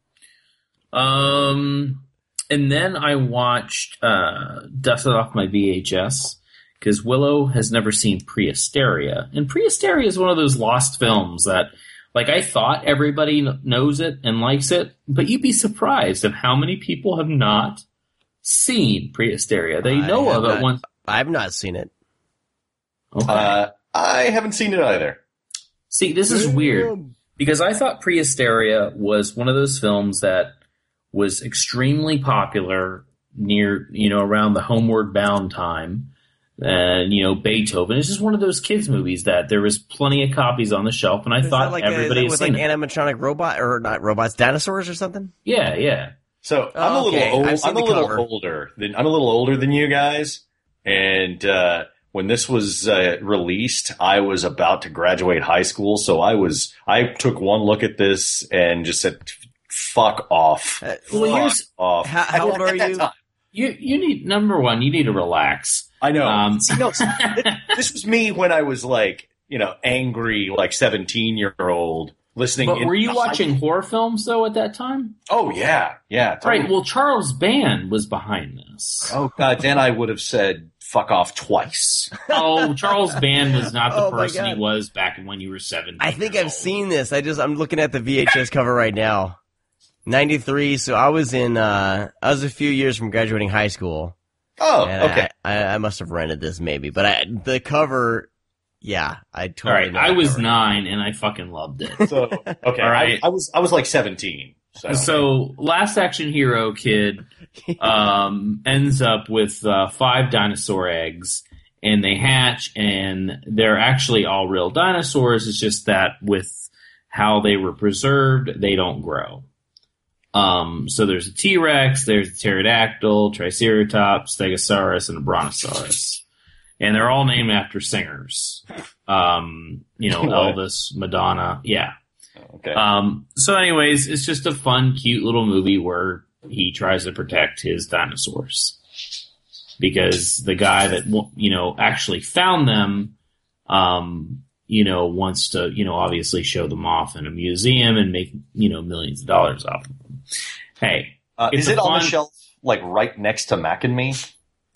Um, and then I watched, uh, dusted off my V H S because Willow has never seen Prehysteria. And Prehysteria is one of those lost films that, like, I thought everybody kn- knows it and likes it, but you'd be surprised at how many people have not seen Prehysteria. They I know have of it not- once. I've not seen it. Okay. Uh, I haven't seen it either. See, this is weird because I thought Prehysteria was one of those films that was extremely popular near, you know, around the Homeward Bound time. And, you know, Beethoven. It's just one of those kids' movies that there was plenty of copies on the shelf, and I Is thought that like everybody a, had with seen like it. animatronic robot, or not robots, dinosaurs or something? Yeah, yeah. So I'm a Oh, okay. little old, I've seen I'm a the little cover. older than I'm a little older than you guys. And uh, when this was uh, released, I was about to graduate high school, so I was I took one look at this and just said, "Fuck off, Uh, Well, fuck here's- off." How- how At- old are at that you? time, You you need, number one, you need to relax. I know. Um, See, no, see, this was me when I was like, you know, angry, like seventeen year old listening. But in- were you watching horror films, though, at that time? Oh yeah, yeah. Totally. Right, well, Charles Band was behind this. Oh god, then I would have said "fuck off" twice. Oh, Charles Band was not the Oh, my person he God. was back when you were seventeen. I think years I've old. seen this. I just I'm looking at the V H S cover right now. ninety-three. So I was in. Uh, I was a few years from graduating high school. Oh, And okay. I, I, I must have rented this maybe, but I the cover. Yeah, I totally. All right, know I that was cover. nine and I fucking loved it. So okay, All right. I, I was I was like seventeen. So, So, Last Action Hero kid um, ends up with uh, five dinosaur eggs, and they hatch, and they're actually all real dinosaurs. It's just that with how they were preserved, they don't grow. Um, so there's a T-Rex, there's a pterodactyl, Triceratops, Stegosaurus, and a Brontosaurus. And they're all named after singers. Um, you know, What? Elvis, Madonna, yeah. okay. Um, so anyways, it's just a fun, cute little movie where he tries to protect his dinosaurs. Because the guy that, you know, actually found them, um, you know, wants to, you know, obviously show them off in a museum and make, you know, millions of dollars off of them. Hey, Uh, it's is it a on the fun- shelf, like right next to Mac and Me?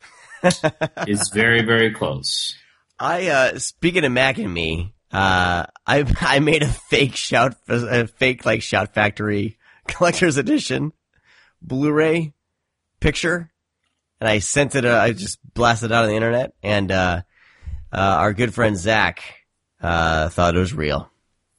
it's very, very close. I uh speaking of Mac and Me, uh I I made a fake shout a fake like Shout Factory collector's edition Blu-ray picture, and I sent it. Uh, I just blasted it out on the internet, and uh, uh our good friend Zach uh thought it was real.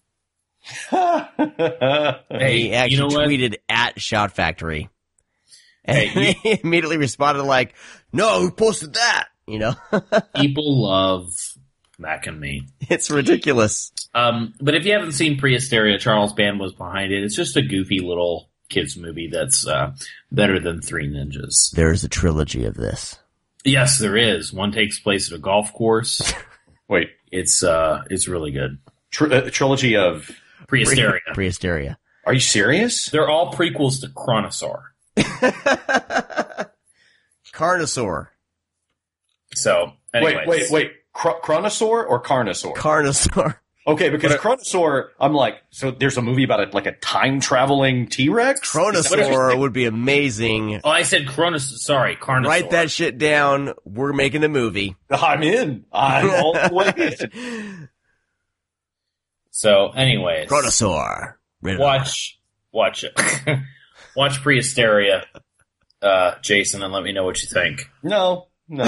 Hey, He actually you know what? tweeted at Shout Factory, and Hey, he immediately responded like, "No, who posted that?" You know, People love Mac and Me. it's ridiculous. Um, but if you haven't seen Prehysteria, Charles Band was behind it. It's just a goofy little kids movie that's uh, better than Three Ninjas. There's a trilogy of this. Yes, there is. One takes place at a golf course. Wait, It's uh, it's really good. tr- uh, trilogy of? Prehysteria. Prehysteria. Are you serious? They're all prequels to Chronosaur. Carnosaur. So, anyways. Wait, wait, wait. Cr- Chronosaur or Carnosaur? Carnosaur. Okay, because Chronosaur, I'm like, so there's a movie about it, like a time traveling T Rex. Chronosaur would be amazing. Oh, I said Chronosaur. Sorry, Carnosaur. Write that shit down. We're making a movie. I'm in. I'm all the way in. So, anyways. Chronosaur. Rated R. Watch, watch it. Watch Prehysteria, uh, Jason, and let me know what you think. No, no.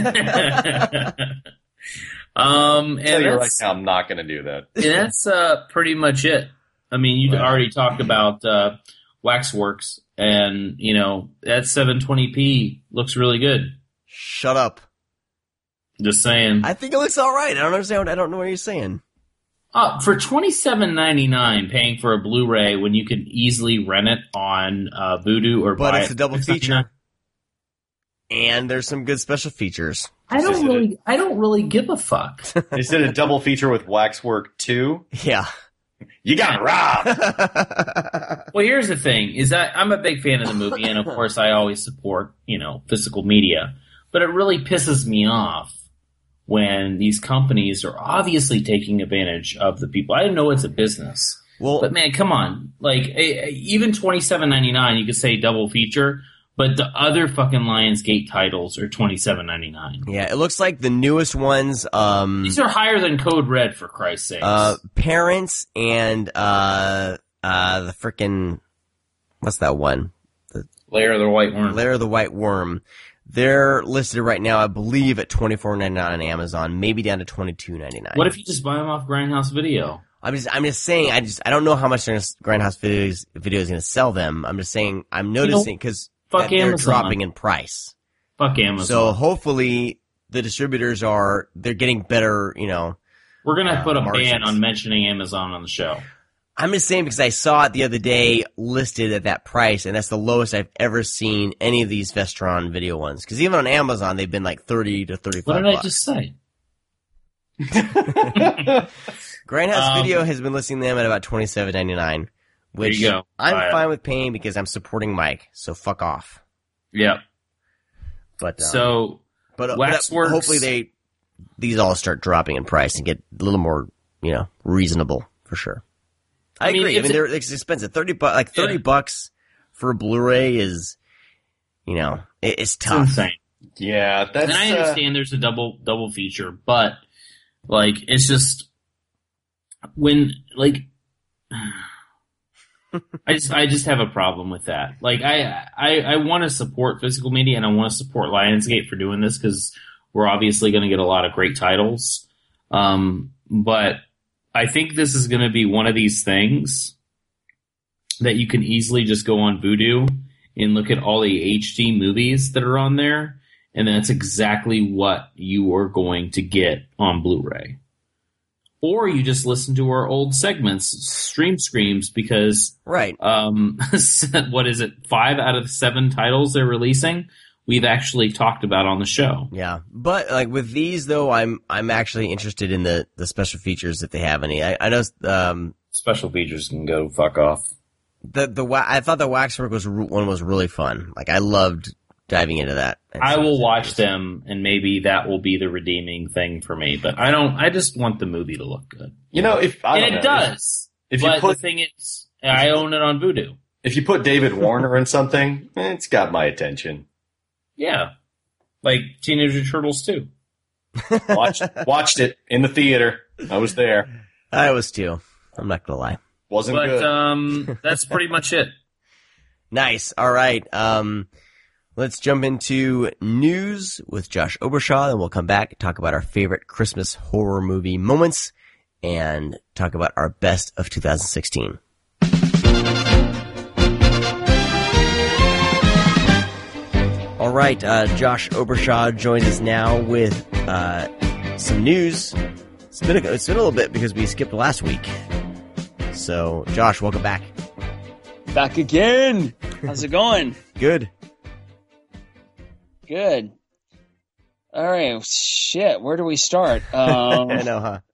um, Tell and you right that's, now, I'm not going to do that. and that's uh, pretty much it. I mean, you Wow. already talked about uh, Waxworks, and you know that seven twenty p looks really good. Shut up. Just saying. I think it looks all right. I don't understand. What, I don't know what you're saying. Uh, for twenty-seven ninety-nine, paying for a Blu-ray when you can easily rent it on uh, Vudu or But buy it's it a double for six ninety-nine. feature. And there's some good special features. I don't really, I don't really give a fuck. Is it a double feature with Waxwork two? Yeah. You got robbed! Well, here's the thing: is that I'm a big fan of the movie, and of course, I always support you know physical media. But it really pisses me off when these companies are obviously taking advantage of the people. I know it's a business, Well, but man, come on! Like a, a- even twenty-seven ninety-nine, you could say double feature, but the other fucking Lionsgate titles are twenty-seven ninety-nine. yeah, it looks like the newest ones, um, These are higher than Code Red, for Christ's sake. uh, Parents and, uh, uh, the frickin', what's that one? Lair of the White Worm. Lair of the White Worm. They're listed right now, I believe, at twenty-four ninety-nine on Amazon, maybe down to twenty-two ninety-nine. What if you just buy them off Grindhouse Video? I'm just, I'm just saying, I just, I don't know how much they're gonna, Grindhouse Videos, Video is going to sell them. I'm just saying, I'm noticing because fuck they're Amazon. dropping in price. Fuck Amazon. So hopefully the distributors are, they're getting better, you know. We're gonna uh, put a margins. ban on mentioning Amazon on the show. I'm just saying because I saw it the other day listed at that price, and that's the lowest I've ever seen any of these Vestron video ones. Because even on Amazon, they've been like thirty to thirty-five What did bucks. I just say? Grindhouse Um, Video has been listing them at about twenty-seven ninety-nine, which you go. I'm Buy it. fine with paying because I'm supporting Mike. So fuck off. Yeah. But um, So but, uh, Waxworks- but hopefully they these all start dropping in price and get a little more, you know, reasonable for sure. I, I mean, agree. I it's mean, a- they're it's expensive. Thirty bu- like thirty Yeah. bucks for a Blu-ray is, you know, it, it's it's tough. insane. Yeah, that's... And I uh, understand there's a double double feature, but like it's just when like I just I just have a problem with that. Like I I, I want to support physical media and I want to support Lionsgate for doing this because we're obviously going to get a lot of great titles. Um, but I think this is going to be one of these things that you can easily just go on Vudu and look at all the H D movies that are on there, and that's exactly what you are going to get on Blu-ray. Or you just listen to our old segments, Stream Screams, because Right. um, what is it? Five out of the seven titles they're releasing, we've actually talked about on the show. Yeah. But like with these though, I'm I'm actually interested in the, the special features if they have any. I, I know um Special features can go fuck off. the the wa- I thought the Waxwork was re- one was really fun. Like I loved diving into that. I will watch them, and maybe that will be the redeeming thing for me. But I don't. I just want the movie to look good, You know, if... I and don't it know, does. If, if you but put the thing is, I own it on Vudu. if you put David Warner in something, eh, it's got my attention. Yeah, like Teenage Mutant Turtles too. Watched watched it in the theater. I was there. I was too. I'm not gonna lie. Wasn't But good. um, that's pretty much it. Nice. All right. Um, let's jump into news with Josh Obershaw, and we'll come back and talk about our favorite Christmas horror movie moments and talk about our best of two thousand sixteen. All right. Uh, Josh Obershaw joins us now with uh, some news. It's been a, it's been a little bit because we skipped last week. So, Josh, welcome back. Back again. How's it going? Good. Good. All right. Shit. Where do we start? Um, I know, huh?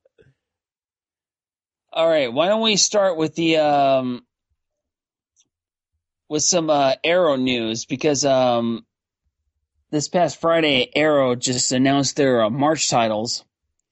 all right. Why don't we start with the um, with some uh, Arrow news because um, this past Friday, Arrow just announced their uh, March titles,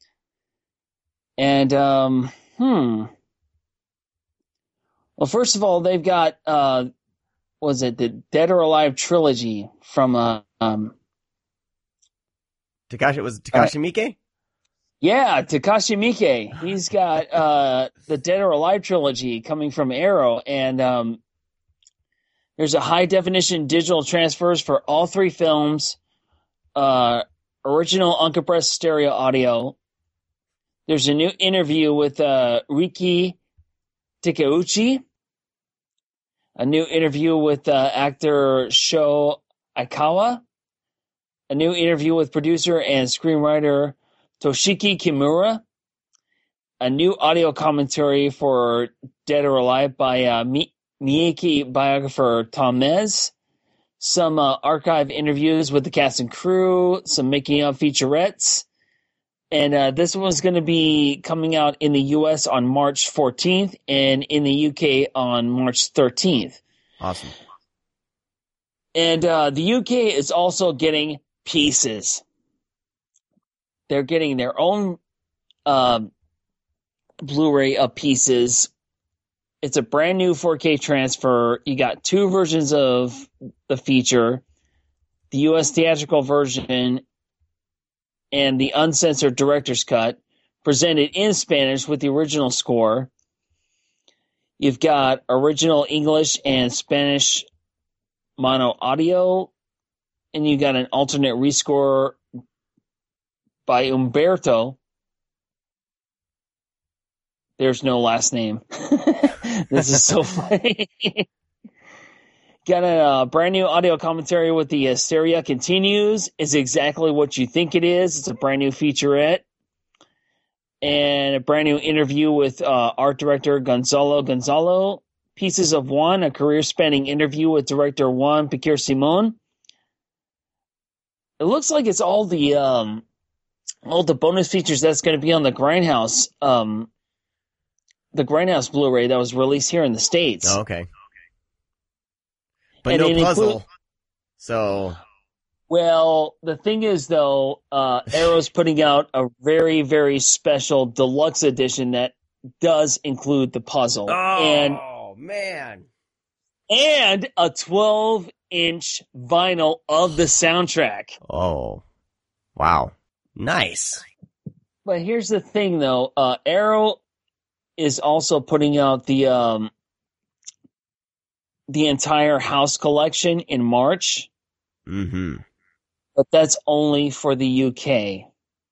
and um, hmm. Well, first of all, they've got uh, was it the Dead or Alive trilogy from uh, um. Takashi was it Takashi Miike? Yeah, Takashi Miike. He's got uh, the Dead or Alive trilogy coming from Arrow, and um, there's a high definition digital transfers for all three films, uh, original uncompressed stereo audio. There's a new interview with uh, Riki Takeuchi, a new interview with uh, actor Sho Aikawa, a new interview with producer and screenwriter Toshiki Kimura, a new audio commentary for Dead or Alive by uh, Mi- Miyake biographer Tom Mez, some uh, archive interviews with the cast and crew, some making of featurettes, and uh, this one's going to be coming out in the U S on March fourteenth and in the U K on March thirteenth. Awesome. And uh, the U K is also getting pieces. They're getting their own uh, Blu-ray of Pieces. It's a brand new four K transfer. You got two versions of the feature, the U S theatrical version and the uncensored director's cut, presented in Spanish with the original score. You've got original English and Spanish mono audio, and you got an alternate rescore by Umberto. There's no last name. This is so funny. Got a uh, brand new audio commentary with the Hysteria Continues. Is exactly what you think it is. It's a brand new featurette. And a brand new interview with uh, art director Gonzalo Gonzalo. Pieces of One, a career-spanning interview with director Juan Piquer Simon. It looks like it's all the um, all the bonus features that's going to be on the Grindhouse, um, the Grindhouse Blu-ray that was released here in the States. Oh, okay. But And no it puzzle. include- So, Well, the thing is, though, uh, Arrow's putting out a very, very special deluxe edition that does include the puzzle. And oh man. and a twelve-inch vinyl of the soundtrack. Oh, wow. Nice. But here's the thing, though. Uh, Arrow is also putting out the um, the entire House collection in March, Mm-hmm. but that's only for the U K.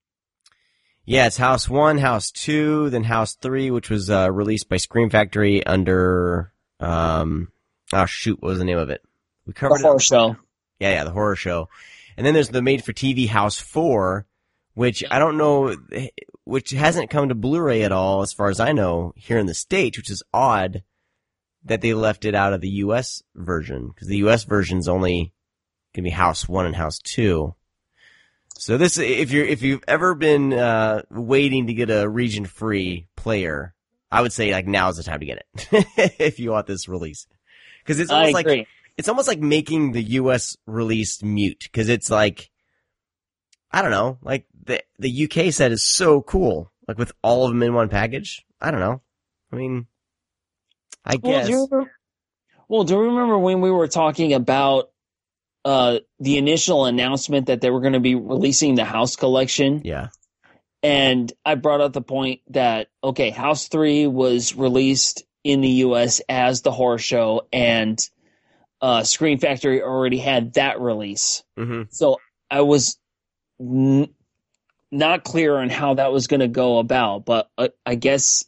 Yeah, it's House one, House two, then House three, which was uh, released by Scream Factory under, um, oh shoot, what was the name of it? We The covered horror it. show. Yeah, yeah, the horror show. And then there's the made-for-T V House four, which I don't know, which hasn't come to Blu-ray at all, as far as I know, here in the States, which is odd that they left it out of the U S version, because the U S version's only going to be House one and House two. So this, if you're, if you've ever been, uh, waiting to get a region-free player, I would say, like, now's the time to get it. If you want this release. Cause it's I almost agree. like, it's almost like making the U S release mute. Cause it's like, I don't know, like, the, the U K set is so cool. Like, with all of them in one package. I don't know. I mean, I Well, guess. do you remember, well, do you remember when we were talking about uh, the initial announcement that they were going to be releasing the House collection? Yeah. And I brought up the point that, okay, House three was released in the U S as the horror show, and uh, Scream Factory already had that release. Mm-hmm. So I was n- not clear on how that was going to go about, but uh, I guess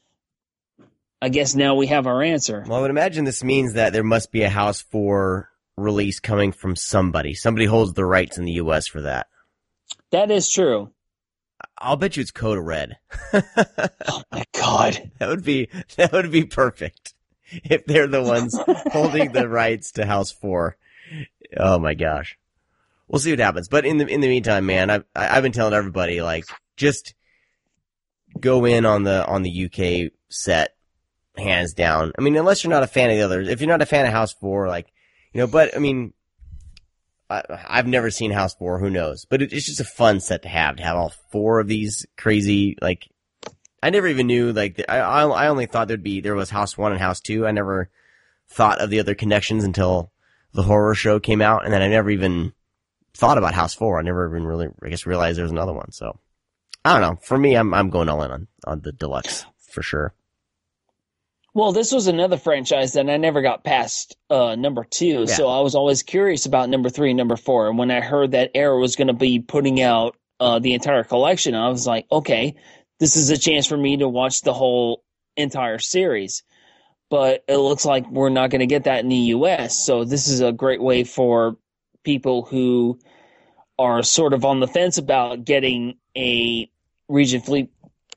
I guess now we have our answer. Well, I would imagine this means that there must be a House four release coming from somebody. Somebody holds the rights in the U S for that. That is true. I'll bet you it's Coda Red. Oh my god. That would be, that would be perfect. If they're the ones holding the rights to House four. Oh my gosh. We'll see what happens. But in the, in the meantime, man, I've, I've been telling everybody, like, just go in on the, on the U K set, hands down. I mean, unless you're not a fan of the others. If you're not a fan of House four, like, you know, but, I mean, I, I've never seen House four, who knows? But it, it's just a fun set to have, to have all four of these crazy, like, I never even knew, like, I, I only thought there'd be, there was House one and House two. I never thought of the other connections until the horror show came out, and then I never even thought about House four. I never even really, I guess, realized there was another one, so. I don't know. For me, I'm, I'm going all in on, on the deluxe, for sure. Well, this was another franchise that I never got past uh, number two, Yeah. so I was always curious about number three and number four. And when I heard that Arrow was going to be putting out uh, the entire collection, I was like, okay, this is a chance for me to watch the whole entire series. But it looks like we're not going to get that in the U S, so this is a great way for people who are sort of on the fence about getting a region free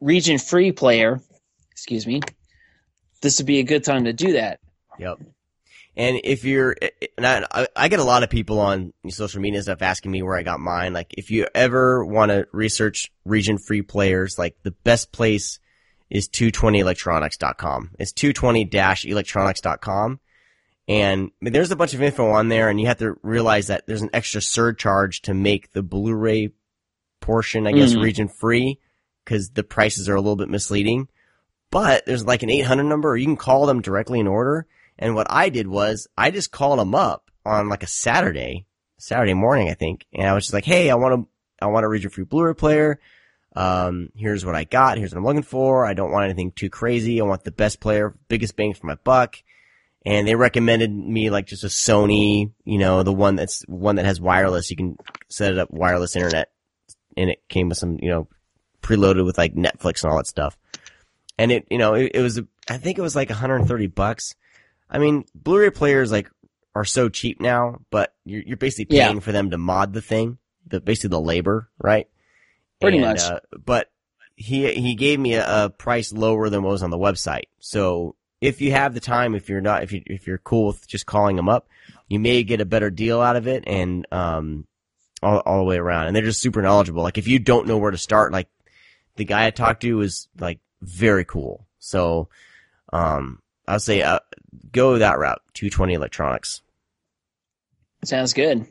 region free player, excuse me, this would be a good time to do that. Yep. And if you're, and I, I get a lot of people on social media and stuff asking me where I got mine. Like, if you ever want to research region free players, like the best place is two twenty electronics dot com. It's two twenty electronics dot com. And I mean, there's a bunch of info on there, and you have to realize that there's an extra surcharge to make the Blu-ray portion, I guess, mm-hmm. region free, because the prices are a little bit misleading. But there's like an eight hundred number, or you can call them directly in order. And what I did was I just called them up on like a Saturday, Saturday morning, I think. And I was just like, hey, I want to, I want a region free Blu-ray player. Um, here's what I got. Here's what I'm looking for. I don't want anything too crazy. I want the best player, biggest bang for my buck. And they recommended me like just a Sony, you know, the one that's one that has wireless. You can set it up wireless internet, and it came with some, you know, preloaded with like Netflix and all that stuff. And it, you know, it, it was, I think it was like one hundred thirty bucks. I mean, Blu-ray players like are so cheap now, but you're, you're basically paying yeah. for them to mod the thing, the basically the labor, right? Pretty and, much. Uh, but he he gave me a, a price lower than what was on the website. So if you have the time, if you're not, if you if you're cool with just calling them up, you may get a better deal out of it, and um, all all the way around. And they're just super knowledgeable. Like if you don't know where to start, like the guy I talked to was like very cool. So um, I would say uh, go that route. two twenty Electronics. Sounds good.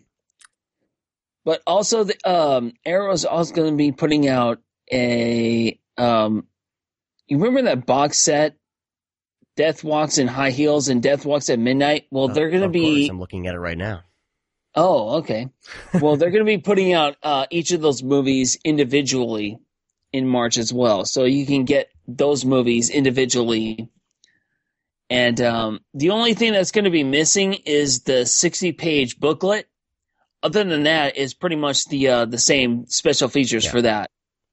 But also, the um, Arrow's also going to be putting out a. Um, you remember that box set, Death Walks in High Heels and Death Walks at Midnight? Well, Uh, they're going to of be. course, I'm looking at it right now. Oh, okay. Well, they're going to be putting out uh, each of those movies individually in March as well, so you can get those movies individually. And um, the only thing that's going to be missing is the sixty-page booklet. Other than that, it's pretty much the uh, the same special features Yeah. for that.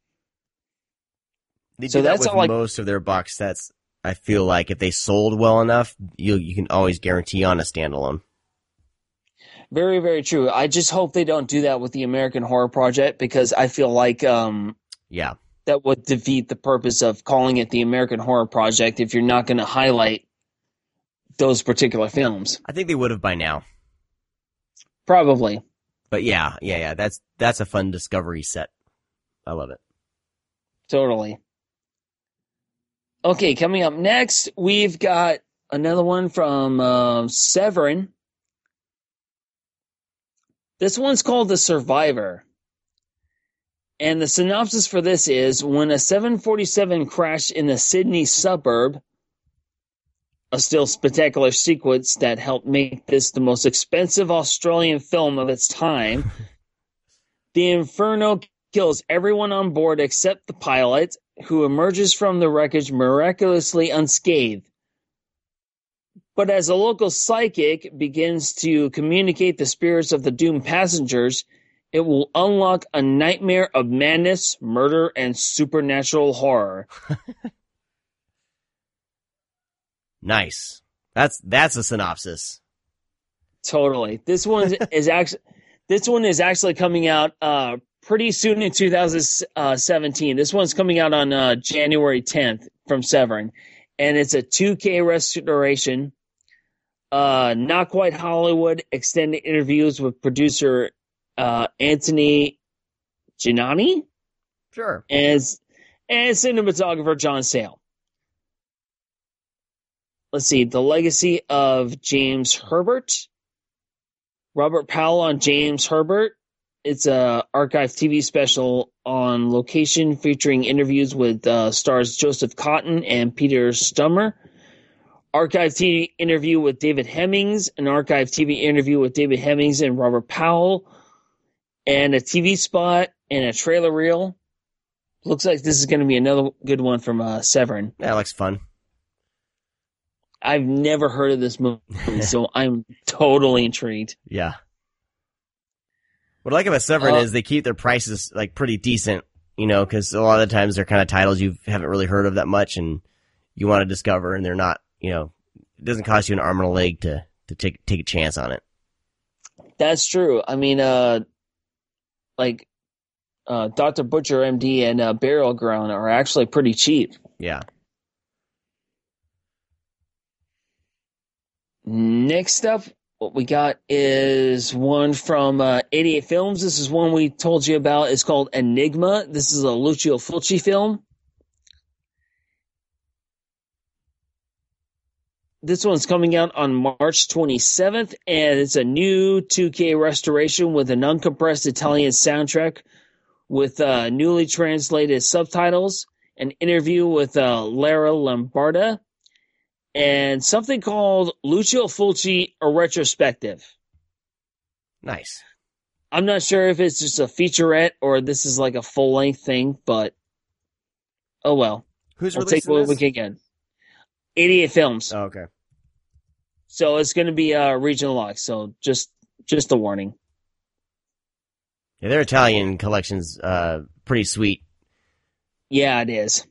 They So do that that's with all, like- most of their box sets. I feel like if they sold well enough, you you can always guarantee on a standalone. Very, very true. I just hope they don't do that with the American Horror Project, because I feel like um, Yeah. that would defeat the purpose of calling it the American Horror Project if you're not going to highlight those particular films. I think they would have by now. Probably. But yeah, yeah, yeah. That's that's a fun discovery set. I love it. Totally. Okay, coming up next, we've got another one from uh, Severin. This one's called The Survivor. And the synopsis for this is, when a seven forty-seven crashed in the Sydney suburb, a still spectacular sequence that helped make this the most expensive Australian film of its time, the Inferno kills everyone on board except the pilot, who emerges from the wreckage miraculously unscathed. But as a local psychic begins to communicate the spirits of the doomed passengers, it will unlock a nightmare of madness, murder, and supernatural horror. Nice. That's that's a synopsis. Totally. This one is actually this one is actually coming out uh, pretty soon in two thousand seventeen. This one's coming out on uh, January tenth from Severin, and it's a two K restoration. Uh, Not Quite Hollywood extended interviews with producer uh, Anthony Giannani Sure. and and cinematographer John Sale. Let's see, The Legacy of James Herbert. Robert Powell on James Herbert. It's a archive T V special on location featuring interviews with uh, stars Joseph Cotton and Peter Stummer. Archive T V interview with David Hemmings. An archive T V interview with David Hemmings and Robert Powell. And a T V spot and a trailer reel. Looks like this is going to be another good one from uh, Severin. That looks fun. I've never heard of this movie, so I'm totally intrigued. Yeah. What I like about Severin Uh, is they keep their prices like pretty decent, you know, because a lot of the times they're kind of titles you haven't really heard of that much, and you want to discover, and they're not, you know, it doesn't cost you an arm and a leg to to take take a chance on it. That's true. I mean, uh, like uh, Doctor Butcher M D and uh, Burial Ground are actually pretty cheap. Yeah. Next up, what we got is one from uh, eighty-eight Films. This is one we told you about. It's called Enigma. This is a Lucio Fulci film. This one's coming out on March twenty-seventh, and it's a new two K restoration with an uncompressed Italian soundtrack with uh, newly translated subtitles, an interview with uh, Lara Lombarda, and something called Lucio Fulci, a retrospective. Nice. I'm not sure if it's just a featurette or this is like a full-length thing, but oh well. Who's we'll take releasing what this? we can get. eighty-eight Films. Oh, okay. So it's going to be uh, regional lock. So just just a warning. Yeah, their Italian collection's uh, pretty sweet. Yeah, it is.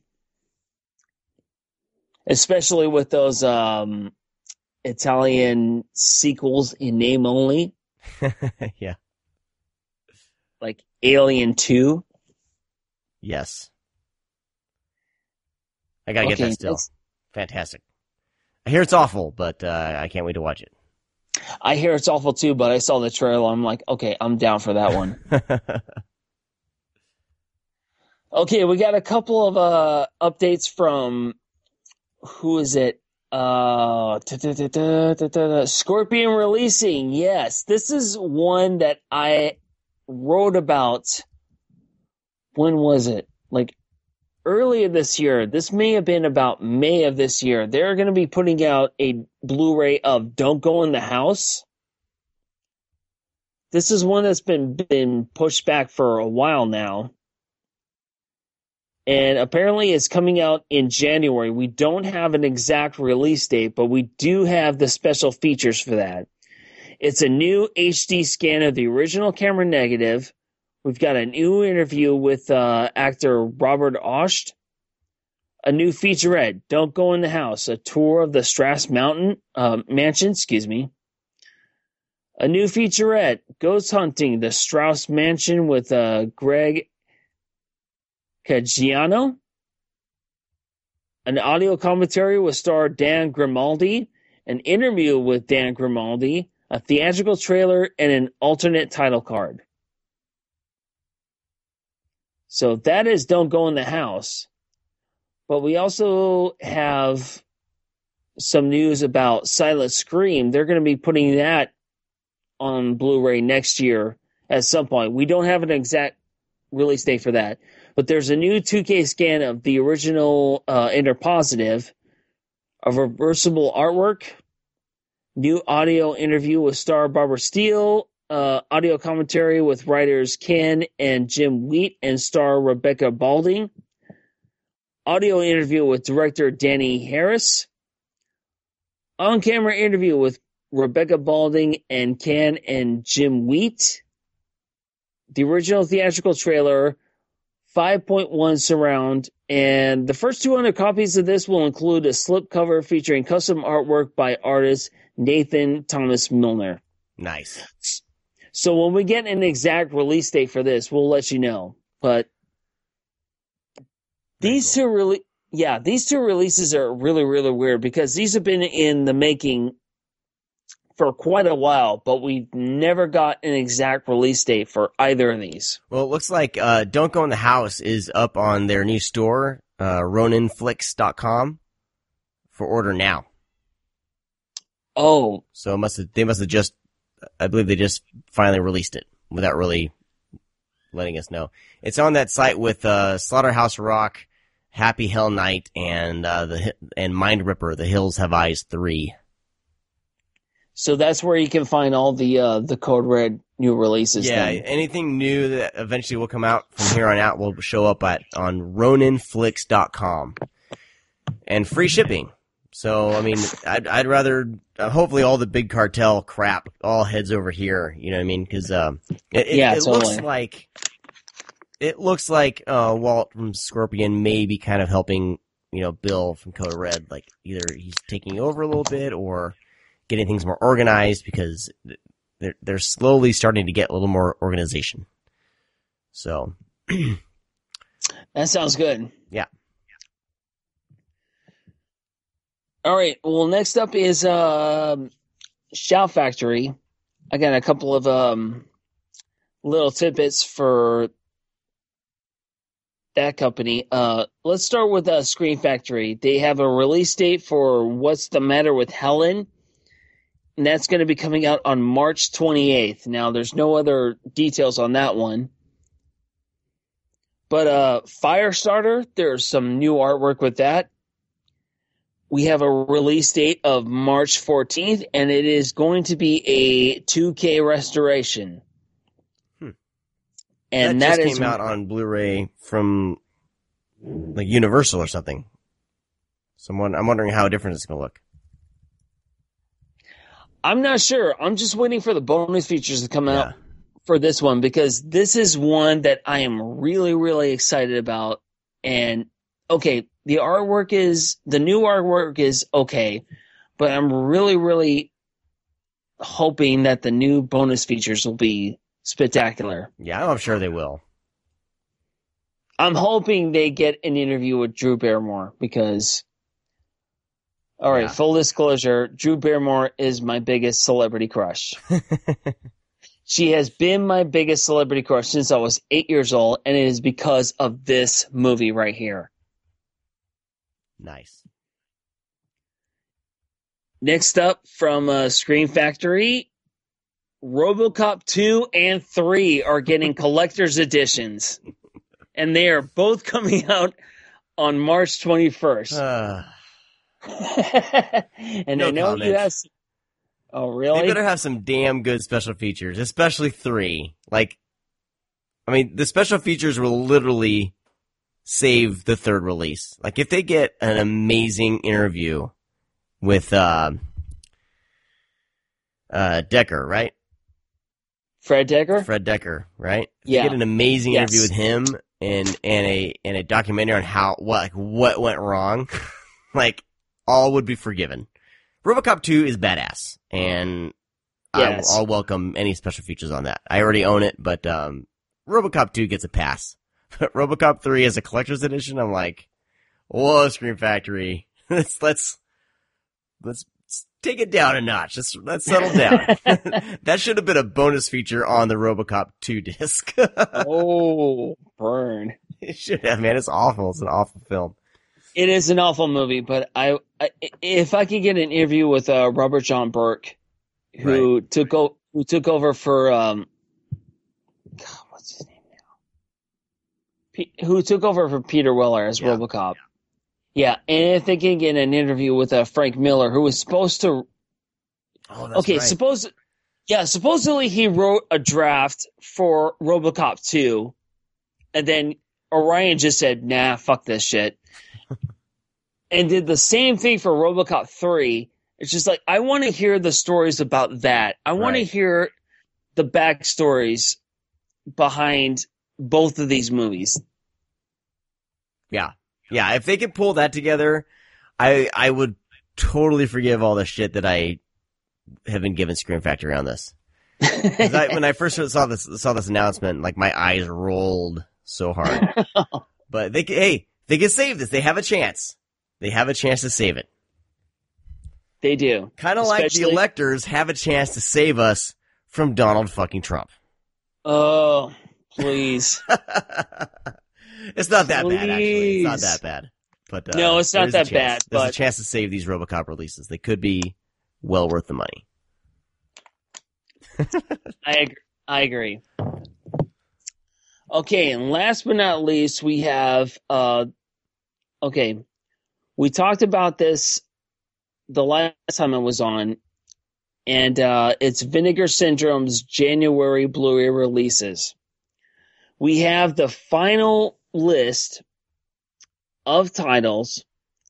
Especially with those um, Italian sequels in name only, Yeah. like Alien two. Yes. I gotta get Okay, that still. that's- Fantastic. I hear it's awful, but uh, I can't wait to watch it. I hear it's awful too, but I saw the trailer. I'm like, okay, I'm down for that one. Okay, we got a couple of uh, updates from, who is it? Uh, Scorpion Releasing. Yes, this is one that I wrote about. When was it? Like earlier this year. This may have been about May of this year. They're going to be putting out a Blu-ray of Don't Go in the House. This is one that's been been pushed back for a while now. And apparently it's coming out in January. We don't have an exact release date, but we do have the special features for that. It's a new H D scan of the original camera negative. We've got a new interview with uh, actor Robert Osht. A new featurette, Don't Go in the House, a tour of the Strass Mountain uh, Mansion, excuse me. A new featurette, Ghost Hunting, the Strauss Mansion with uh, Greg Caggiano. An audio commentary with star Dan Grimaldi, an interview with Dan Grimaldi, a theatrical trailer, and an alternate title card. So that is Don't Go in the House. But we also have some news about Silent Scream. They're going to be putting that on Blu-ray next year at some point. We don't have an exact release date for that. But there's a new two K scan of the original uh, Interpositive, a reversible artwork, new audio interview with star Barbara Steele, uh, audio commentary with writers Ken and Jim Wheat and star Rebecca Balding, audio interview with director Danny Harris, on-camera interview with Rebecca Balding and Ken and Jim Wheat, the original theatrical trailer, five point one surround, and the first two hundred copies of this will include a slipcover featuring custom artwork by artist Nathan Thomas Milner. Nice. So when we get an exact release date for this, we'll let you know. But these two really, yeah, these two releases are really, really weird because these have been in the making for quite a while, but we've never got an exact release date for either of these. Well, it looks like uh, Don't Go in the House is up on their new store, uh, ronin flix dot com, for order now. Oh. So it must have, they must have just, I believe they just finally released it without really letting us know. It's on that site with uh, Slaughterhouse Rock, Happy Hell Night, and uh, the and Mind Ripper, The Hills Have Eyes three. So that's where you can find all the uh, the Code Red new releases. Yeah, then. anything new that eventually will come out from here on out will show up at on ronin flix dot com. And free shipping. So, I mean, I'd, I'd rather, uh, hopefully all the big cartel crap all heads over here, you know what I mean? Because um, it, it, yeah, it totally. looks like, it looks like uh, Walt from Scorpion may be kind of helping, you know, Bill from Code Red. Like, either he's taking over a little bit or getting things more organized because they're, they're slowly starting to get a little more organization. So, That sounds good. Yeah. All right. Well, next up is um, Shout Factory. I got a couple of um, little tidbits for that company. Uh, let's start with uh, Screen Factory. They have a release date for What's the Matter with Helen, and that's going to be coming out on March twenty-eighth. Now, there's no other details on that one. But uh, Firestarter, there's some new artwork with that. We have a release date of March fourteenth, and it is going to be a two K restoration. Hmm. And that that just is came out on Blu-ray from like Universal or something. Someone, I'm wondering how different it's going to look. I'm not sure. I'm just waiting for the bonus features to come Yeah. out for this one, because this is one that I am really, really excited about. And okay, the artwork is, the new artwork is okay, but I'm really, really hoping that the new bonus features will be spectacular. Yeah, I'm sure they will. I'm hoping they get an interview with Drew Barrymore, because, all right, Yeah. full disclosure, Drew Barrymore is my biggest celebrity crush. She has been my biggest celebrity crush since I was eight years old, and it is because of this movie right here. Nice. Next up from uh, Screen Factory, RoboCop two and three are getting collector's editions, and they are both coming out on March twenty-first. Uh, and no I know comment. you have. Some... Oh, really? They better have some damn good special features, especially three. Like, I mean, the special features will literally save the third release. Like, if they get an amazing interview with uh, uh, Decker, right? Fred Decker? Fred Decker, right? If Yeah. they get an amazing Yes. interview with him and and a and a documentary on how what like what went wrong, like all would be forgiven. RoboCop two is badass, and Yes. I'll, I'll welcome any special features on that. I already own it, but um, RoboCop two gets a pass. But RoboCop three as a collector's edition, I'm like, whoa, Screen Factory, let's let's let's take it down a notch. Let's let's settle down. That should have been a bonus feature on the RoboCop two disc. Oh, burn. It should have, man. It's awful. It's an awful film. It is an awful movie, but I, I if I could get an interview with uh, Robert John Burke, who Right. took o- who took over for um, God, what's his name now? P- who took over for Peter Weller as Yeah. RoboCop? Yeah, and if they can get an interview with uh, Frank Miller, who was supposed to. Oh, that's Okay, right. suppose. Yeah, supposedly he wrote a draft for RoboCop two, and then Orion just said, "Nah, fuck this shit." And did the same thing for RoboCop three. It's just like, I want to hear the stories about that. I want to Right. hear the backstories behind both of these movies. Yeah. Yeah, if they could pull that together, I I would totally forgive all the shit that I have been given Screen Factory on this. 'Cause I, when I first saw this saw this announcement, like my eyes rolled so hard. But they could, hey, they can save this. They have a chance. They have a chance to save it. They do. Kind of like the Especially- electors have a chance to save us from Donald fucking Trump. Oh, please. It's not that bad, actually. It's not Please. that bad. But uh, No, it's not there is a that chance. bad, There's but- a chance to save these RoboCop releases. They could be well worth the money. I agree. I agree. Okay, and last but not least, we have uh okay. We talked about this the last time I was on, and uh it's Vinegar Syndrome's January Blu-ray releases. We have the final list of titles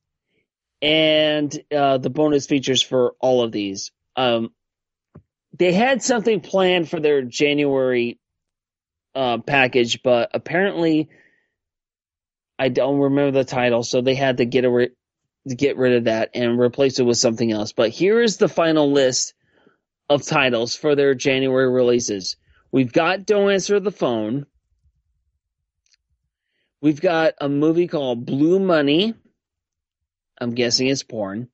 and uh the bonus features for all of these. Um They had something planned for their January uh, package, but apparently I don't remember the title, so they had to get a ri- to get rid of that and replace it with something else. But here is the final list of titles for their January releases. We've got Don't Answer the Phone, We've got a movie called Blue Money. I'm guessing it's porn.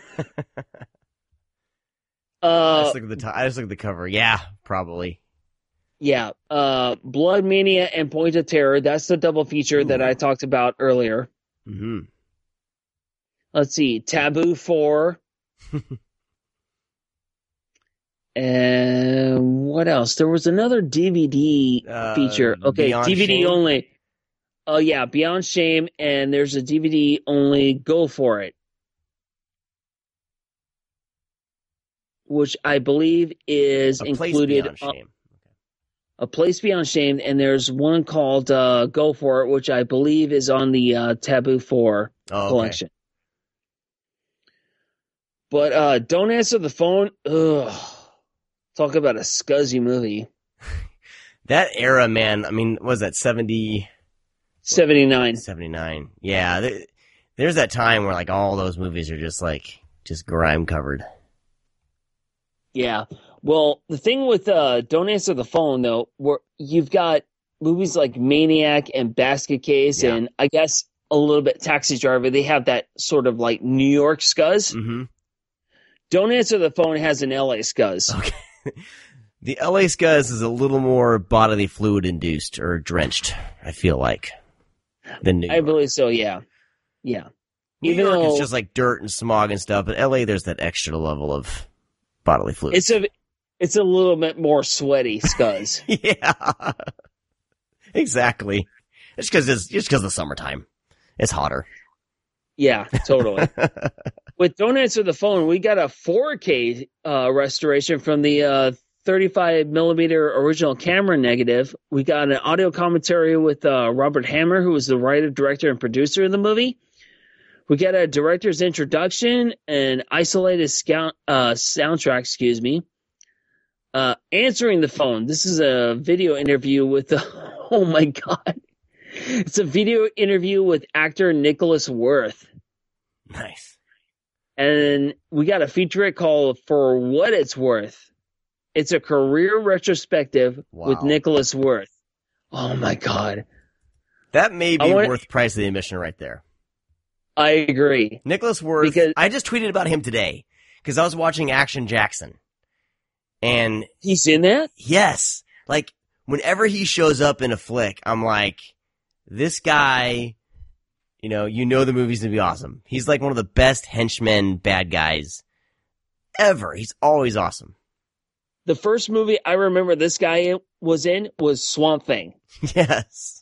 I uh, just look at the t- I just look at the cover. Yeah, probably. yeah. Uh, Blood Mania and Point of Terror. That's the double feature Ooh. that I talked about earlier. Mm-hmm. Let's see. Taboo four. And what else? There was another D V D Uh, feature. Okay, Beyond D V D Shame? only. Oh, yeah, Beyond Shame, and there's a D V D only. Go for it. Which I believe is A Place included. Beyond uh, Shame. A Place Beyond Shame, and there's one called uh, Go For It, which I believe is on the uh, Taboo four Oh, okay. collection. But uh, Don't Answer the Phone. Ugh. Talk about a scuzzy movie. That era, man. I mean, what was that seventy? seventy-nine. seventy-nine. Yeah, there, there's that time where like all those movies are just like just grime covered. Yeah. Well, the thing with uh, Don't Answer the Phone, though, where you've got movies like Maniac and Basket Case, Yeah. and I guess a little bit Taxi Driver, they have that sort of like New York scuzz. Mm-hmm. Don't Answer the Phone has an L A scuzz. Okay. The L A Scuzz is a little more bodily fluid induced or drenched, I feel like, than New York. I believe so, yeah. Yeah. New Even York though is just like dirt and smog and stuff, but L A there's that extra level of bodily fluid. it's a it's a little bit more sweaty scuzz. Yeah. Exactly. It's because it's just because of the summertime. It's hotter. Yeah, totally. With Don't Answer the Phone, we got a four K uh, restoration from the uh, thirty-five millimeter original camera negative. We got an audio commentary with uh, Robert Hammer, who was the writer, director, and producer of the movie. We got a director's introduction and isolated scout, uh, soundtrack, excuse me. Uh, Answering the Phone. This is a video interview with, uh, oh my God. It's a video interview with actor Nicholas Worth. Nice. And we got a featurette called For What It's Worth. It's a career retrospective Wow. with Nicholas Worth. Oh my God. That may be I want- worth price of the admission right there. I agree. Nicholas Worth, Because- I just tweeted about him today because I was watching Action Jackson. And He's in that? yes, like whenever he shows up in a flick, I'm like, this guy, you know, you know the movie's gonna be awesome. He's like one of the best henchmen bad guys ever. He's always awesome. The first movie I remember this guy was in was Swamp Thing. Yes.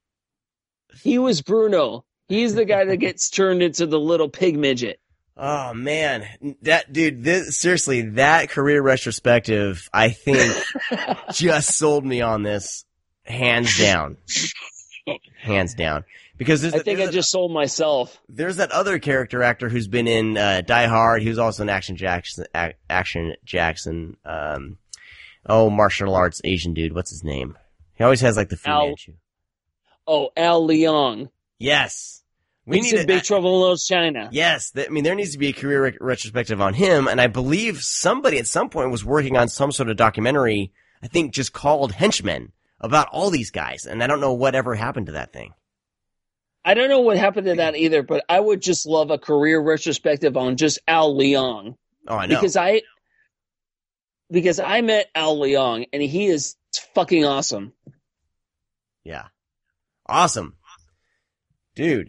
He was Bruno. He's the guy that gets turned into the little pig midget. Oh man, that dude, this, seriously, that career retrospective, I think just sold me on this hands down. Hands down. Because there's I think I there's just sold myself. There's that other character actor who's been in uh, Die Hard. He was also in Action Jackson. A- Action Jackson. Um, oh, martial arts Asian dude. What's his name? He always has like the Fu Al- Manchu. Oh, Al Leong. Yes, we He's need in a, Big Trouble in Little China. Yes, th- I mean there needs to be a career re- retrospective on him, and I believe somebody at some point was working on some sort of documentary. I think just called Henchmen about all these guys, and I don't know whatever happened to that thing. I don't know what happened to that either, but I would just love a career retrospective on just Al Leong. Oh, I know. Because I because I met Al Leong and he is fucking awesome. Yeah, awesome, dude.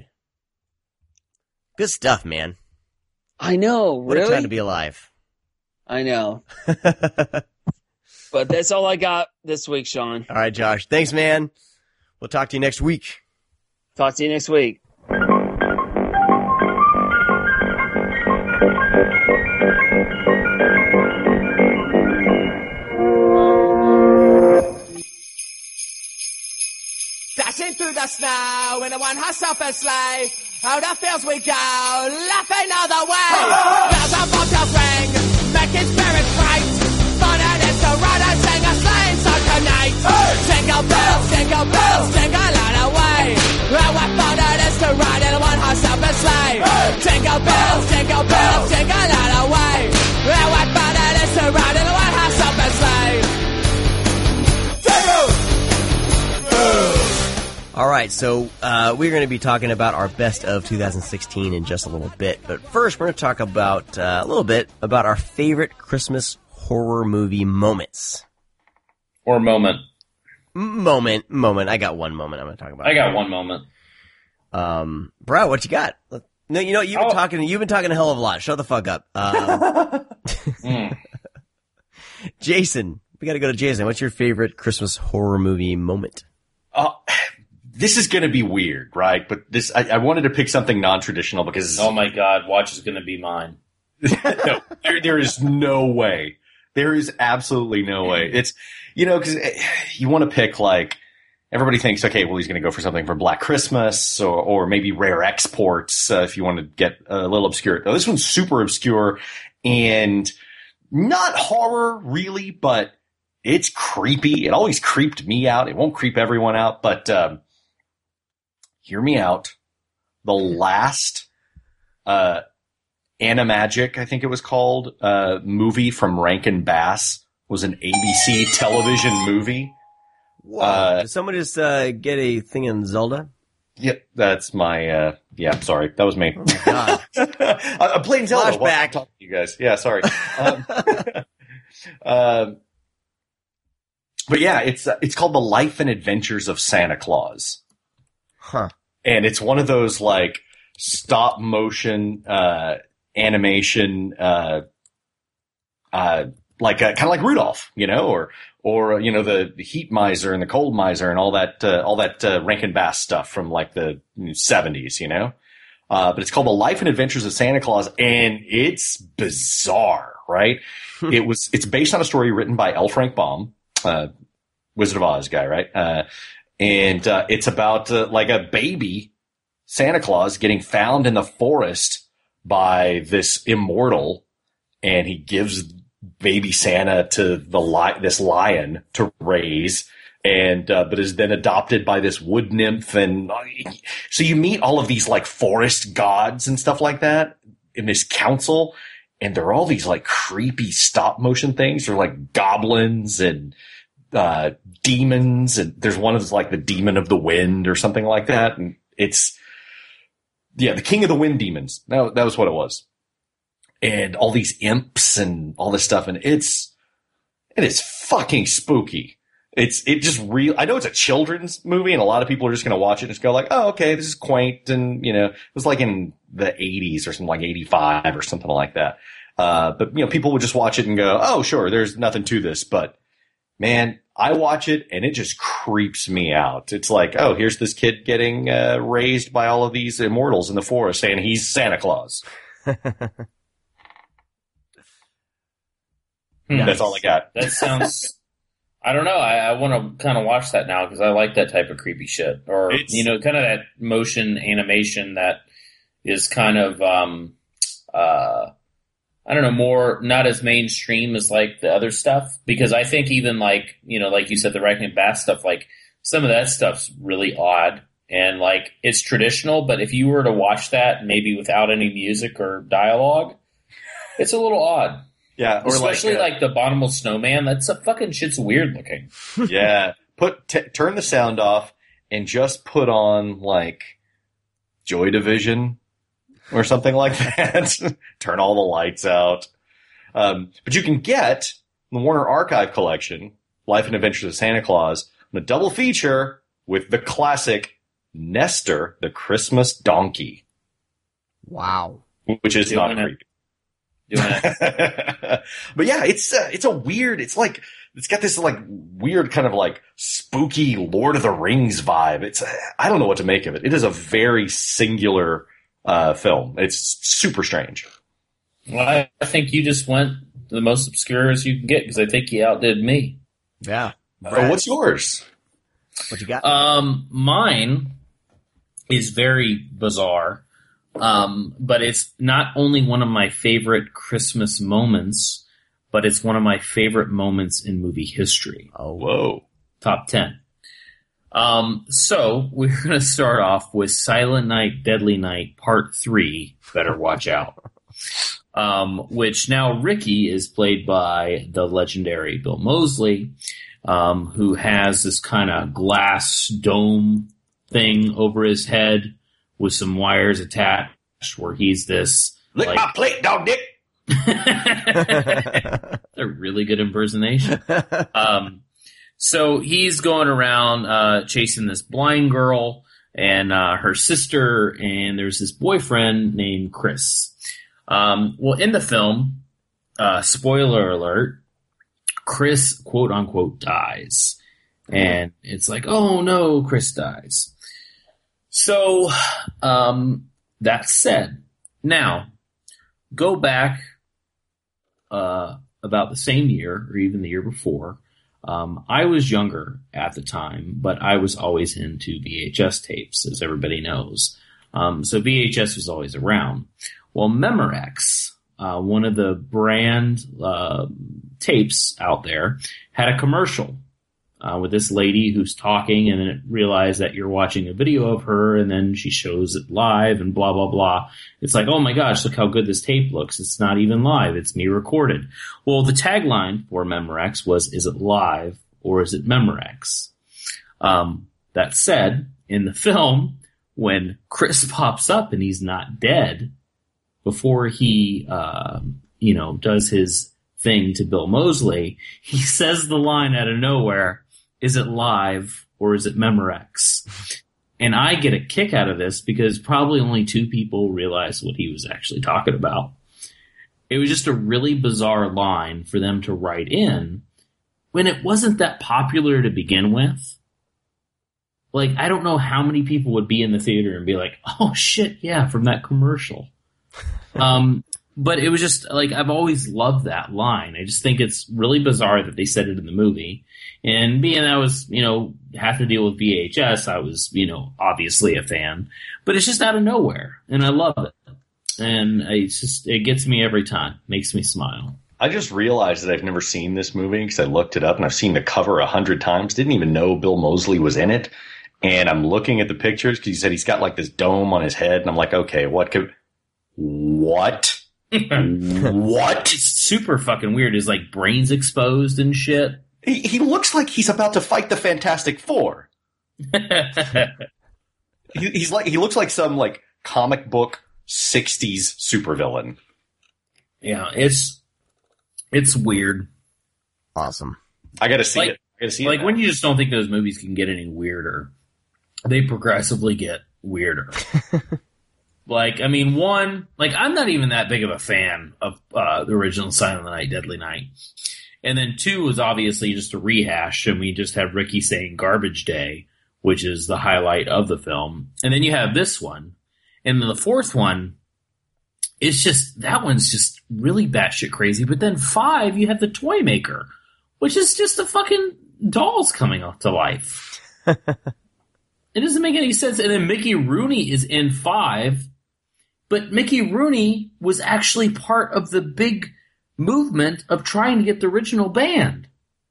Good stuff, man. I know, What really? a time to be alive. I know. But that's all I got this week, Sean. All right, Josh. Thanks, man. We'll talk to you next week. Talk to you next week. Dashing through the snow in a one-horse open sleigh. Out the fields we go, laughing all the way. Bells on bobtails ring, making spirits bright. Fun it is to ride and sing a sleighing song tonight. Jingle bells, jingle bells, jingle all the way. Oh, what fun it is to ride in a one-horse open sleigh. Jingle bells, jingle bells, jingle all the way. Oh, what fun it is to ride in a one-horse open sleigh. Jingle! All right. right, so uh, we're going to be talking about our best of two thousand sixteen in just a little bit. But first, we're going to talk about uh, a little bit about our favorite Christmas horror movie moments. Or moment. M- moment, moment. I got one moment I'm going to talk about. I got one moment. Um, bro, what you got? No, you know you've been oh. talking. You've been talking a hell of a lot. Shut the fuck up, um, mm. Jason. We got to go to Jason. What's your favorite Christmas horror movie moment? Uh, this is going to be weird, right? But this, I, I wanted to pick something non-traditional because. Oh my God, watch is going to be mine. no, there, there is no way. There is absolutely no way. It's, you know, because you want to pick like, everybody thinks, okay, well, he's going to go for something for Black Christmas or, or maybe rare exports uh, if you want to get a little obscure. Now, this one's super obscure and not horror really, but it's creepy. It always creeped me out. It won't creep everyone out, but um, hear me out. The last uh, Animagic, I think it was called, uh, movie from Rankin Bass was an A B C television movie. Whoa. Uh, Did someone just uh, get a thing in Zelda? Yeah, that's my, uh, yeah, sorry. That was me. Oh my God. I- I'm playing Zelda. Flashback. Talk to you guys. Yeah, sorry. um, uh, but yeah, it's, uh, it's called The Life and Adventures of Santa Claus. Huh. And it's one of those like stop motion, uh, animation, uh, uh, like, uh, kind of like Rudolph, you know, or, or, uh, you know, the, the heat miser and the cold miser and all that, uh, all that, uh, Rankin Bass stuff from like the seventies, you know? Uh, but it's called The Life and Adventures of Santa Claus and it's bizarre, right? It was, it's based on a story written by L. Frank Baum, uh, Wizard of Oz guy, right? Uh, and, uh, it's about, uh, like a baby Santa Claus getting found in the forest by this immortal, and he gives baby Santa to the li- this lion to raise, and uh, but is then adopted by this wood nymph, and uh, so you meet all of these like forest gods and stuff like that in this council, and they're all these like creepy stop motion things. They're like goblins and uh, demons, and there's one that's like the demon of the wind or something like that, and it's. Yeah, the King of the Wind Demons. That, that was what it was. And all these imps and all this stuff. And it's, it is fucking spooky. It's, it just real. I know it's a children's movie and a lot of people are just going to watch it and just go like, oh, okay, this is quaint. And, you know, it was like in the eighties or something like eighty-five or something like that. Uh, but, you know, people would just watch it and go, oh, sure, there's nothing to this. But man, I watch it and it just creeps me out. It's like, oh, here's this kid getting uh, raised by all of these immortals in the forest and he's Santa Claus. Nice. That's all I got. That sounds, I don't know. I, I want to kind of watch that now because I like that type of creepy shit. Or, It's- you know, kind of that motion animation that is kind of, um, uh, I don't know, more not as mainstream as like the other stuff, because I think even like, you know, like you said, the Rankin Bass stuff, like some of that stuff's really odd and like it's traditional, but if you were to watch that maybe without any music or dialogue, it's a little odd. Yeah. Or Especially like, uh, like the Abominable Snowman. That's a fucking shit's weird looking. yeah. Put, t- turn the sound off and just put on like Joy Division or something like that. Turn all the lights out. Um, but you can get the Warner Archive Collection, Life and Adventures of Santa Claus, on a double feature with the classic Nestor, the Christmas Donkey. Wow. Which is Doing not it. creepy. Doing it. But yeah, it's uh, it's a weird, it's like, it's got this like weird kind of like spooky Lord of the Rings vibe. It's, uh, I don't know what to make of it. It is a very singular uh, film. It's super strange. Well, I, I think you just went the most obscure as you can get because I think you outdid me. Yeah. Oh, what's yours? What you got? Um, mine is very bizarre, um, but it's not only one of my favorite Christmas moments, but it's one of my favorite moments in movie history. Oh, Whoa. Top ten. Um, so we're going to start off with Silent Night, Deadly Night, Part three, Better Watch Out. Um, which now Ricky is played by the legendary Bill Moseley, um, who has this kind of glass dome thing over his head with some wires attached, where he's this lick like, my plate, dog dick. a really good impersonation. Um, so he's going around uh, chasing this blind girl and uh, her sister, and there's this boyfriend named Chris. Um, well, in the film, uh, spoiler alert, Chris, quote unquote, dies. And it's like, oh no, Chris dies. So, um, that said, now, go back uh, about the same year, or even the year before. Um, I was younger at the time, but I was always into V H S tapes, as everybody knows. Um, so V H S was always around. Well, Memorex, uh, one of the brand uh, tapes out there, had a commercial uh, with this lady who's talking, and then it realized that you're watching a video of her, and then she shows it live, and blah, blah, blah. It's like, oh my gosh, look how good this tape looks. It's not even live. It's me recorded. Well, the tagline for Memorex was, is it live or is it Memorex? Um, that said, in the film, when Chris pops up and he's not dead, before he, uh, you know, does his thing to Bill Moseley, he says the line out of nowhere, is it live or is it Memorex? And I get a kick out of this because probably only two people realized what he was actually talking about. It was just a really bizarre line for them to write in when it wasn't that popular to begin with. Like, I don't know how many people would be in the theater and be like, oh shit, yeah, from that commercial. um, but it was just like, I've always loved that line. I just think it's really bizarre that they said it in the movie. And being I was, you know, have to deal with V H S, I was, you know, obviously a fan. But it's just out of nowhere, and I love it. And it's just, it gets me every time. Makes me smile. I just realized that I've never seen this movie because I looked it up and I've seen the cover a hundred times. Didn't even know Bill Moseley was in it. And I'm looking at the pictures because he said he's got like this dome on his head. And I'm like, okay, what could, what? What? It's super fucking weird. His like brain's exposed and shit. He, he looks like he's about to fight the Fantastic Four. he, he's like, he looks like some like comic book sixties supervillain. Yeah, it's, it's weird. Awesome. I gotta see like, it. I gotta see like it when you just don't think those movies can get any weirder, they progressively get weirder. Like, I mean, one, like, I'm not even that big of a fan of uh, the original Silent Night, Deadly Night. And then two was obviously just a rehash, and we just have Ricky saying Garbage Day, which is the highlight of the film. And then you have this one. And then the fourth one, it's just, that one's just really batshit crazy. But then five, you have the Toy Maker, which is just a fucking dolls coming up to life. It doesn't make any sense. And then Mickey Rooney is in five. But Mickey Rooney was actually part of the big movement of trying to get the original band.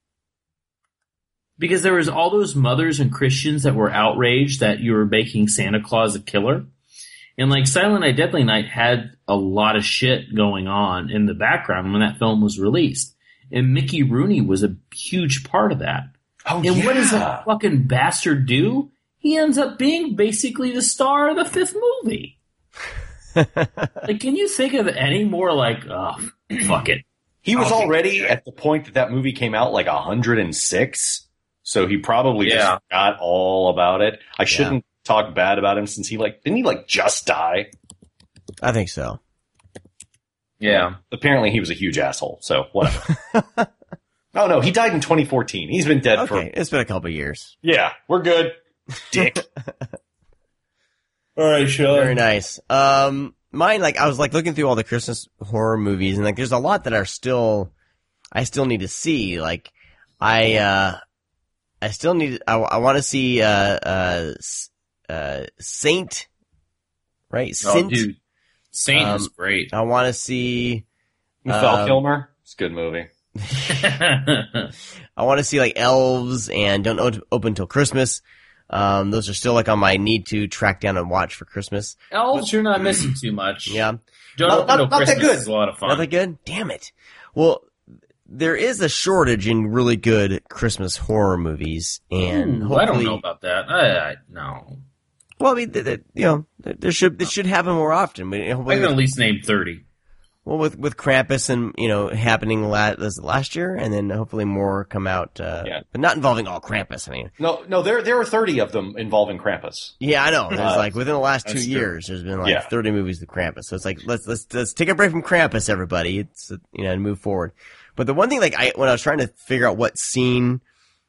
Because there was all those mothers and Christians that were outraged that you were making Santa Claus a killer. And like Silent Night, Deadly Night had a lot of shit going on in the background when that film was released. And Mickey Rooney was a huge part of that. Oh, and yeah. what does that fucking bastard do? He ends up being basically the star of the fifth movie. Like, can you think of any more like, oh, fuck it. He was I'll already at the point that that movie came out like one hundred six. So he probably Yeah. just forgot all about it. I shouldn't talk bad about him since he like, didn't he like just die? I think so. Yeah. Apparently he was a huge asshole. So whatever. Oh no, he died in twenty fourteen. He's been dead for, Okay, it's been a couple years. yeah, we're good. Dick. All right, Sean. Very nice. Um, mine, like, I was like looking through all the Christmas horror movies, and like, there's a lot that are still, I still need to see. Like, I, uh, I still need, I, I want to see, uh, uh, uh, Saint, right? Oh, Saint. dude. Saint Um, is great. I want to see, Val um, Kilmer. It's a good movie. I want to see like Elves and Don't o- Open Till Christmas. Um, those are still like on my need to track down and watch for Christmas. Elves, you're not missing too much. Yeah. Don't Not- Open Till not- not that Christmas good. is a lot of fun. Not that good? Damn it. Well, there is a shortage in really good Christmas horror movies, and Ooh, hopefully, I don't know about that. I, I no. Well, I mean, th- th- you know, th- there should it should happen more often. But I hopefully can with- at least name thirty. Well, with with Krampus and you know happening last was it last year, and then hopefully more come out, uh, Yeah. but not involving all Krampus. I mean, No, no, there there are thirty of them involving Krampus. yeah, I know. There's Uh, like within the last two that's true. years, there's been like Yeah. thirty movies with Krampus. So it's like let's let's let's take a break from Krampus, everybody. It's uh, you know and move forward. But the one thing, like I when I was trying to figure out what scene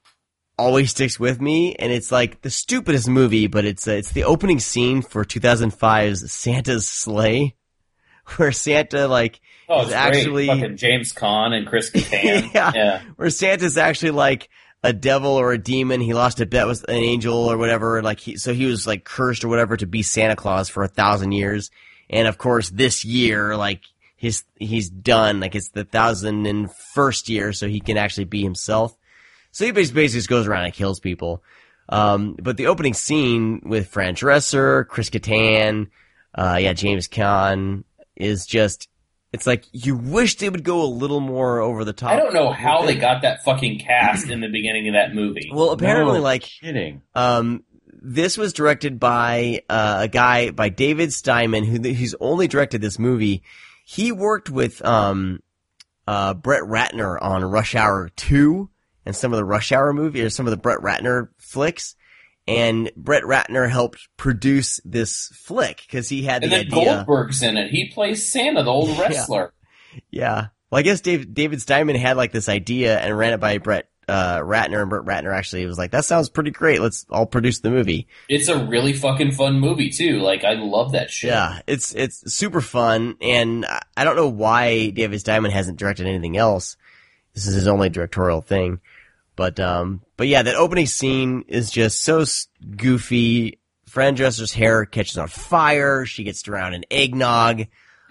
always sticks with me, and it's like the stupidest movie, but it's uh, it's the opening scene for two thousand five's Santa's Sleigh, where Santa like. Oh, is it's actually great. Fucking James Caan and Chris Kattan. yeah, yeah. where Santa's actually like a devil or a demon. He lost a bet with an angel or whatever. Like he, so he was like cursed or whatever to be Santa Claus for a thousand years. And of course, this year, like his he's done. Like it's the thousand and first year, so he can actually be himself. So he basically just goes around and kills people. Um, but the opening scene with Fran Dresser, Chris Kattan, uh, yeah, James Caan is just. It's like you wish they would go a little more over the top. I don't know how they got that fucking cast in the beginning of that movie. Well, apparently, No like kidding. Um, this was directed by uh, a guy by David Steinman, who who's only directed this movie. He worked with um, uh, Brett Ratner on Rush Hour two and some of the Rush Hour movies, or some of the Brett Ratner flicks. And Brett Ratner helped produce this flick because he had and the then idea. Goldberg's in it. He plays Santa, the old wrestler. Yeah. Well, I guess Dave, David Steinman had like this idea and ran it by Brett uh, Ratner, and Brett Ratner actually was like, "That sounds pretty great. Let's all produce the movie." It's a really fucking fun movie too. Like I love that shit. Yeah, it's it's super fun, and I- I don't know why David Steinman hasn't directed anything else. This is his only directorial thing, but um, but yeah, that opening scene is just so s- goofy. Fran Dresser's hair catches on fire. She gets drowned in eggnog.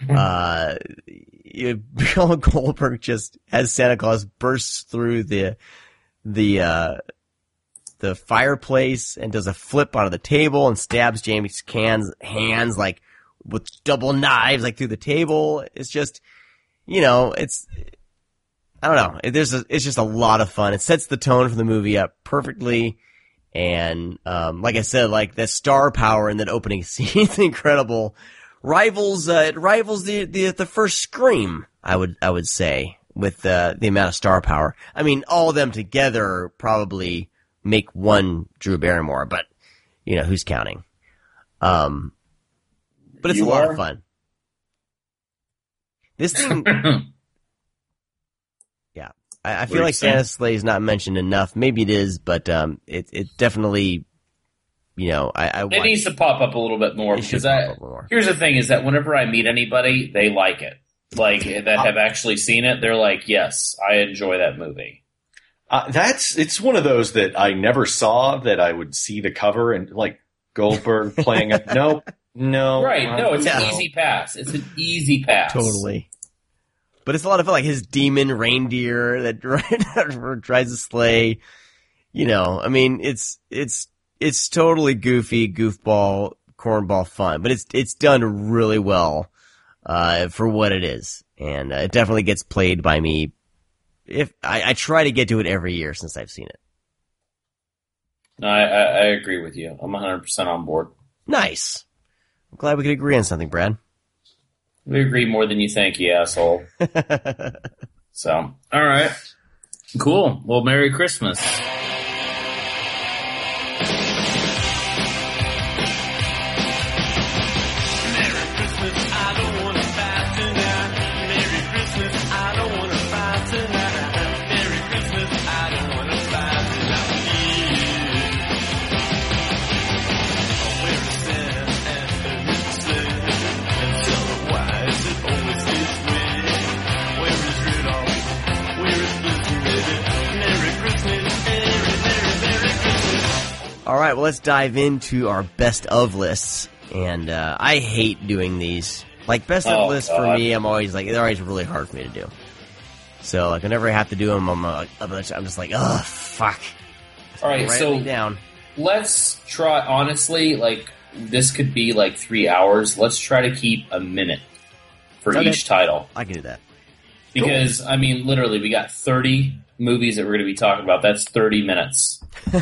uh, you, Bill Goldberg just, as Santa Claus, bursts through the the uh, the fireplace and does a flip onto the table and stabs James Caan's hands like with double knives like through the table. It's just, you know, it's I don't know. It, there's a, it's just a lot of fun. It sets the tone for the movie up perfectly. And, um, like I said, like the star power in that opening scene is incredible. Rivals, uh, it rivals the, the, the first Scream, I would, I would say, with, uh, the amount of star power. I mean, all of them together probably make one Drew Barrymore, but, you know, who's counting? Um, but it's You a lot are? of fun. This thing, yeah, I, I feel What are like you saying? Santa's Sleigh is not mentioned enough. Maybe it is, but, um, it, it definitely, you know, I, I It want- needs to pop up a little bit more It should because pop I, up more. here's the thing is that whenever I meet anybody, they like it. Like that have actually seen it, they're like, yes, I enjoy that movie. Uh, that's it's one of those that I never saw that I would see the cover and like Goldberg playing it. Nope, no, Right. No, it's Yeah. an easy pass. It's an easy pass. Totally. But it's a lot of fun, like his demon reindeer that drives a sleigh. You know, I mean, it's, it's, it's totally goofy, goofball, cornball fun, but it's, it's done really well, uh, for what it is. And uh, it definitely gets played by me. If I, I try to get to it every year since I've seen it. No, I, I, I agree with you. I'm one hundred percent on board. Nice. I'm glad we could agree on something, Brad. We agree more than you think, you asshole. So, all right. Cool. Well, Merry Christmas. All right, well, let's dive into our best of lists. And uh, I hate doing these. Like, best of Oh, lists for God. me, I'm always like, they're always really hard for me to do. So, like, whenever I have to do them, I'm, uh, I'm just like, ugh, fuck. All right, Write so me down. let's try, honestly, like, this could be like three hours. Let's try to keep a minute for Okay. each title. I can do that. Because, I mean, literally, we got thirty movies that we're going to be talking about. That's thirty minutes.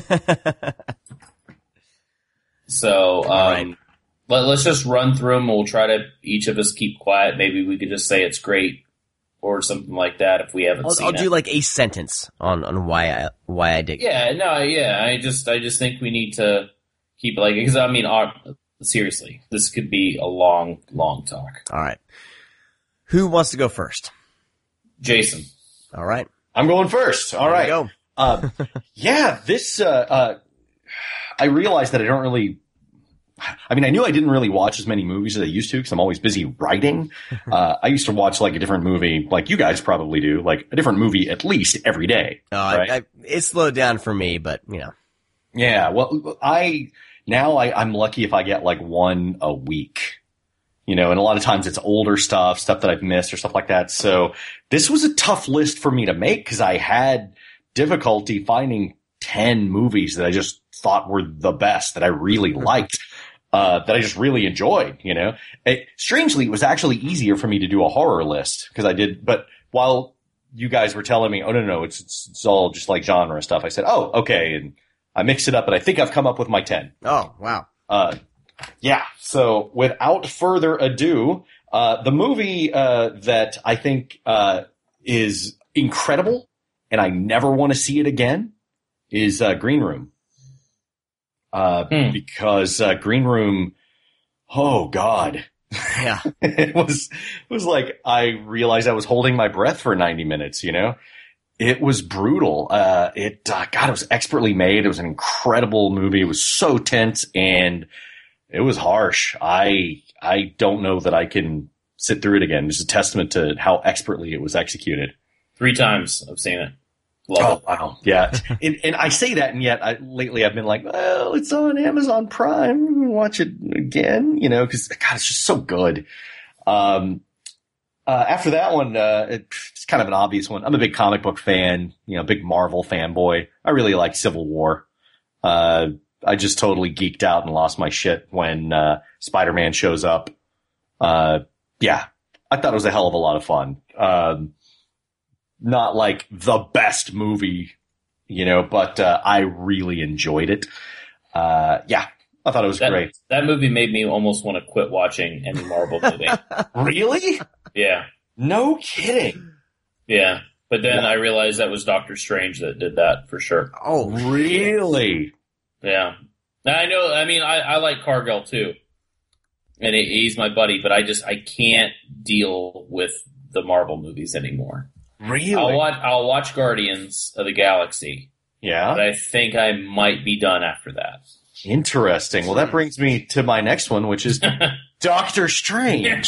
So, um, right. let, let's just run through them. We'll try to, each of us keep quiet. Maybe we could just say it's great or something like that if we haven't I'll, seen I'll it. do like a sentence on, on why I why I dig it. Yeah, no, yeah. I just I just think we need to keep it like, because, I mean, our, seriously, this could be a long, long talk. All right. Who wants to go first? Jason. All right. I'm going first. All There right. you go. Uh, yeah, this, uh, uh, I realized that I don't really, I mean, I knew I didn't really watch as many movies as I used to because I'm always busy writing. Uh, I used to watch like a different movie, like you guys probably do, like a different movie at least every day. Uh, right? I, I, it slowed down for me, but, you know. Yeah, well, I, now I, I'm lucky if I get like one a week. You know, and a lot of times it's older stuff, stuff that I've missed or stuff like that. So this was a tough list for me to make because I had difficulty finding ten movies that I just thought were the best, that I really liked, uh, that I just really enjoyed, you know. It, strangely, it was actually easier for me to do a horror list because I did, but while you guys were telling me, oh, no, no, it's, it's, it's all just like genre stuff, I said, oh, okay. And I mixed it up, and I think I've come up with my ten. Oh, wow. Uh, Yeah. So without further ado, uh, the movie, uh, that I think, uh, is incredible and I never want to see it again is, uh, Green Room. Uh, Hmm. because, uh, Green Room, oh God. Yeah. it was, it was like, I realized I was holding my breath for ninety minutes, you know? It was brutal. Uh, it, uh, God, it was expertly made. It was an incredible movie. It was so tense and it was harsh. I I don't know that I can sit through it again. It's a testament to how expertly it was executed. Three times I've seen it. Love Oh, it. wow. Yeah. and, and I say that, and yet I, lately I've been like, well, it's on Amazon Prime. Watch it again, you know, because, God, it's just so good. Um, uh, after that one, uh, it's kind of an obvious one. I'm a big comic book fan, you know, big Marvel fanboy. I really like Civil War. Uh, I just totally geeked out and lost my shit when uh, Spider-Man shows up. Uh, yeah, I thought it was a hell of a lot of fun. Um, not like the best movie, you know, but uh, I really enjoyed it. Uh, yeah, I thought it was That, great. that movie made me almost want to quit watching any Marvel movie. Really? Yeah. No kidding. Yeah. But then Wow. I realized that was Doctor Strange that did that for sure. Oh, Really? Yeah. Now I know, I mean, I, I like Cargill too. And he, he's my buddy, but I just, I can't deal with the Marvel movies anymore. Really? I'll watch, I'll watch Guardians of the Galaxy, but Yeah. I think I might be done after that. Interesting. Well, that brings me to my next one, which is Doctor Strange.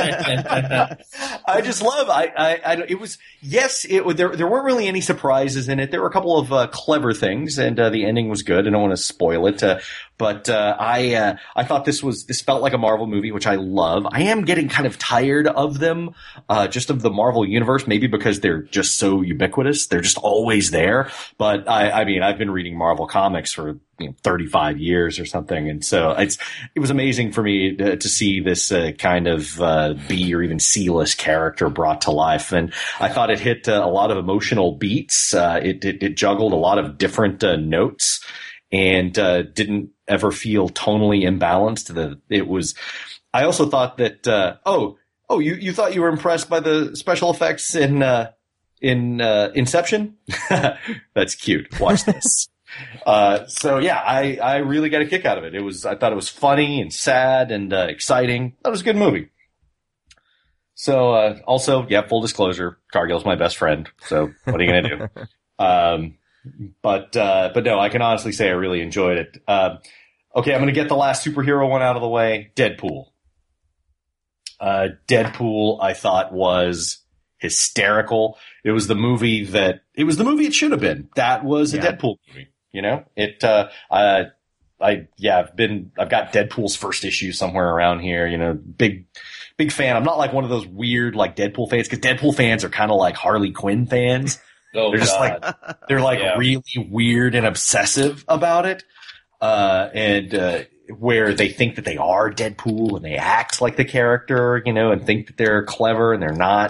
I just love. I, I. I. It was. Yes. It. There. There weren't really any surprises in it. There were a couple of uh, clever things, and uh, the ending was good. I don't want to spoil it, uh, but uh, I. Uh, I thought this was. This felt like a Marvel movie, which I love. I am getting kind of tired of them, uh, just of the Marvel universe. Maybe because they're just so ubiquitous. They're just always there. But I. I mean, I've been reading Marvel comics for you know, thirty-five years or something, and so it's. It was amazing for me to, to see this uh, kind of uh, B or even C-list character brought to life, and I thought it hit uh, a lot of emotional beats. Uh, it, it it juggled a lot of different uh, notes, and uh, didn't ever feel tonally imbalanced. The it was. I also thought that. Uh, oh, oh, you you thought you were impressed by the special effects in uh, in uh, Inception? That's cute. Watch this. Uh, so yeah, I, I really got a kick out of it. It was, I thought it was funny and sad and, uh, exciting. That was a good movie. So, uh, also, yeah, full disclosure, Cargill's my best friend. So what are you going to do? Um, but, uh, but no, I can honestly say I really enjoyed it. Uh, okay. I'm going to get the last superhero one out of the way. Deadpool. Uh, Deadpool, I thought was hysterical. It was the movie that, it was the movie it should have been. That was a Yeah. Deadpool movie. You know, it, uh, uh, I, yeah, I've been, I've got Deadpool's first issue somewhere around here, you know, big, big fan. I'm not like one of those weird, like Deadpool fans, cause Deadpool fans are kind of like Harley Quinn fans. Oh, They're just God. like, they're like Yeah. really weird and obsessive about it. Uh, and, uh, where they think that they are Deadpool and they act like the character, you know, and think that they're clever and they're not.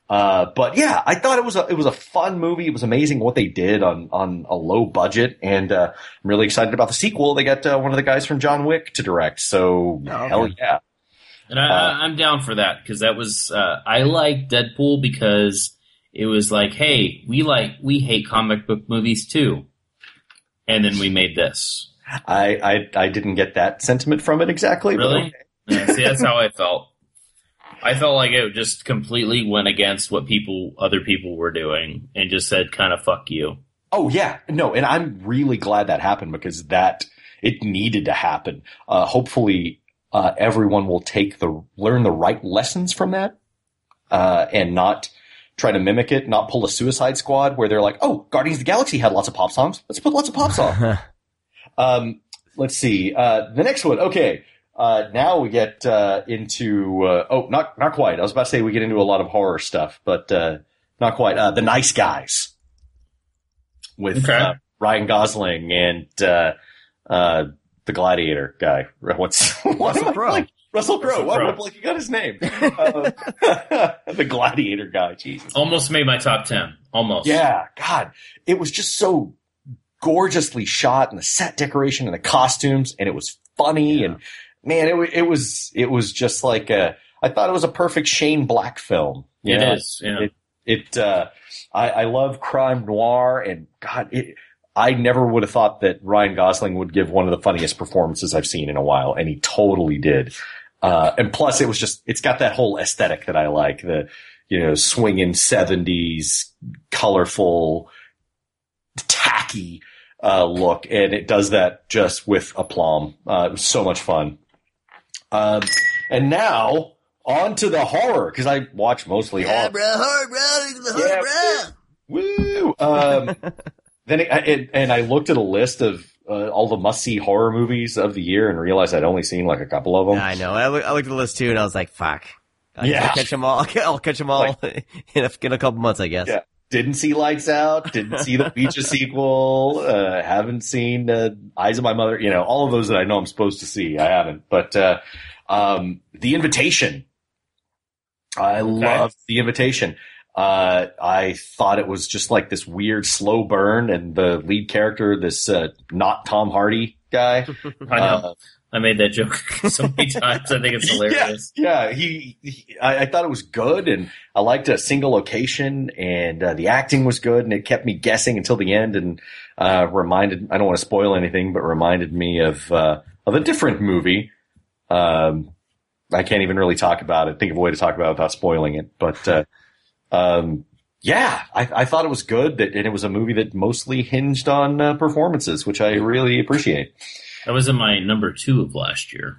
Uh, but yeah, I thought it was a, it was a fun movie. It was amazing what they did on, on a low budget. And, uh, I'm really excited about the sequel. They got, uh, one of the guys from John Wick to direct. So Oh, okay. hell yeah. And I, Uh, I'm down for that because that was uh, I like Deadpool because it was like, hey, we like we hate comic book movies too, and then we made this. I, I, I didn't get that sentiment from it exactly. but Really? okay. Yeah, see, that's how I felt. I felt like it just completely went against what people, other people were doing, and just said, "Kind of fuck you." Oh yeah, no, and I'm really glad that happened because that it needed to happen. Uh, hopefully, uh, everyone will take the learn the right lessons from that, uh, and not try to mimic it. Not pull a Suicide Squad where they're like, "Oh, Guardians of the Galaxy had lots of pop songs. Let's put lots of pop songs." um, let's see uh, the next one. Okay, uh, now we get uh, into uh, oh, not not quite. I was about to say we get into a lot of horror stuff, but uh, not quite. Uh, The Nice Guys. With Okay. uh, Ryan Gosling and uh, uh, the Gladiator guy. What's what am I Crowe. blank- Russell Crowe. What Crowe. am I blanking got his name? uh, the Gladiator guy. Jesus. Almost made my top ten. Almost. Yeah. God, it was just so gorgeously shot, and the set decoration and the costumes, and it was funny, and man, it wa- it was it was just like a. I thought it was a perfect Shane Black film. you It know? is, yeah. It, it uh, I, I love crime noir, and God, it, I never would have thought that Ryan Gosling would give one of the funniest performances I've seen in a while, and he totally did. Uh, and plus, it was just, it's got that whole aesthetic that I like, the, you know, swinging seventies, colorful, tacky, uh, look, and it does that just with aplomb. Uh, it was so much fun. Um, and now, on to the horror, because I watch mostly horror. bro, horror, bro, the horror, Yeah, Woo! Um, then it, it, and I looked at a list of uh, all the must-see horror movies of the year and realized I'd only seen like a couple of them. I know. I, look, I looked at the list too, and I was like, "Fuck, I Yeah. I'll catch them all. I'll catch them all in, a, in a couple months, I guess." Yeah. Didn't see Lights Out. Didn't see the Ouija sequel. Uh, haven't seen uh, Eyes of My Mother. You know, all of those that I know I'm supposed to see. I haven't. But uh, um, The Invitation. I love The Invitation. Uh, I thought it was just like this weird slow burn, and the lead character, this uh, not Tom Hardy guy. I know. Uh, I made that joke so many times. I think it's hilarious. Yeah, yeah. He, he I, I thought it was good, and I liked a single location, and uh, the acting was good, and it kept me guessing until the end, and uh, reminded. I don't want to spoil anything, but reminded me of uh, of a different movie. Um, I can't even really talk about it. Think of a way to talk about it without spoiling it, but. Uh, Um, yeah, I, I thought it was good, that, and it was a movie that mostly hinged on uh, performances, which I really appreciate. That was in my number two of last year.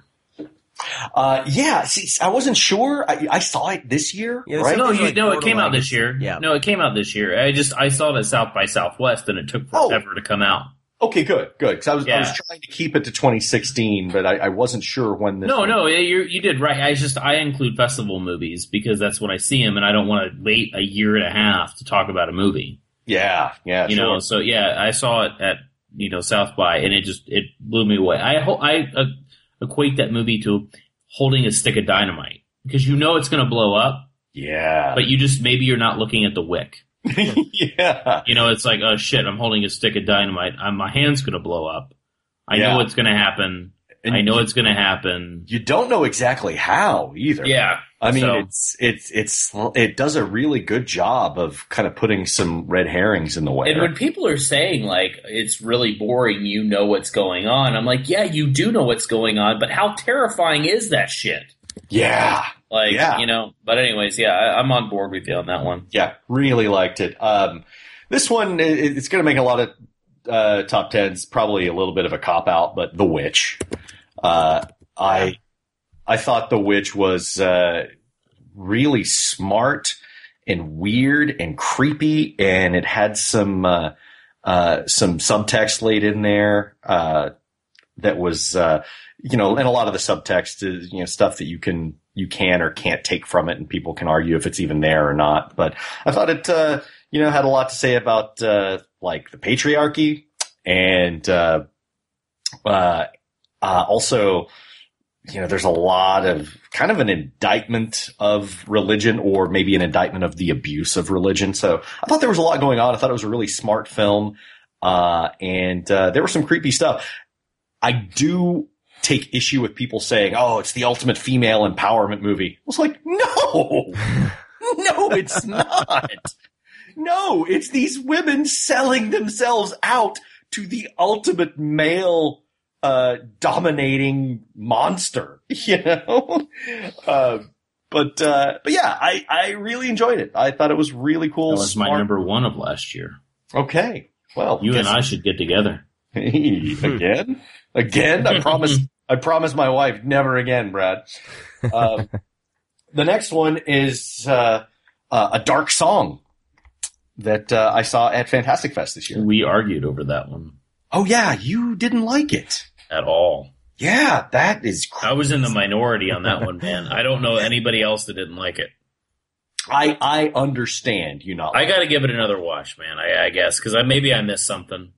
Uh, yeah, see, I wasn't sure. I, I saw it this year, Yeah, right? No, It's you, like no, it came out borderline. this year. Yeah. No, it came out this year. I just I saw it at South by Southwest, and it took Oh. forever to come out. Okay, good, good. Because I was, I was Yeah. trying to keep it to twenty sixteen, but I, I wasn't sure when this. No, one- no, you you did right. I just I include festival movies because that's when I see them, and I don't want to wait a year and a half to talk about a movie. Yeah, yeah, You sure. know, so yeah, I saw it at you know South by, and it just it blew me away. I ho- I uh, equate that movie to holding a stick of dynamite because you know it's going to blow up, yeah, but you just maybe you're not looking at the wick. yeah, You know, it's like, oh shit, I'm holding a stick of dynamite. I'm, my hand's going to blow up. I Yeah. know what's going to happen. And I know you- it's going to happen. You don't know exactly how either. Yeah. I mean, So- it's it's it's it does a really good job of kind of putting some red herrings in the way. And when people are saying, like, it's really boring, you know what's going on, I'm like, yeah, you do know what's going on, but how terrifying is that shit? yeah, Like, Yeah. you know, but anyways, yeah, I, I'm on board with you on that one. yeah, really liked it. Um, this one, it, it's going to make a lot of uh, top tens. Probably a little bit of a cop out, but The Witch. Uh, I I thought The Witch was uh, really smart and weird and creepy, and it had some uh, uh, some subtext laid in there uh, that was, uh, you know, and a lot of the subtext is, you know, stuff that you can you can or can't take from it, and people can argue if it's even there or not. But I thought it, uh, you know, had a lot to say about uh, like the patriarchy and uh, uh, uh, also. you know, there's a lot of kind of an indictment of religion, or maybe an indictment of the abuse of religion. So I thought there was a lot going on. I thought it was a really smart film. Uh, and, uh, there was some creepy stuff. I do take issue with people saying, oh, it's the ultimate female empowerment movie. I was like, no, no, it's not. No, it's these women selling themselves out to the ultimate male uh dominating monster, you know. uh, but uh but yeah, I I really enjoyed it. I thought it was really cool. That was smart. My number one of last year. Okay, well, you and I should get together again. Again, I promise. I promise my wife never again, Brad. Uh, the next one is uh, uh, A Dark Song that uh, I saw at Fantastic Fest this year. We argued over that one. Oh yeah, you didn't like it at all. Yeah, that is crazy. I was in the minority on that one, man. I don't know anybody else that didn't like it. I I understand you not. I got to give it another watch, man. I, I guess because I maybe I missed something.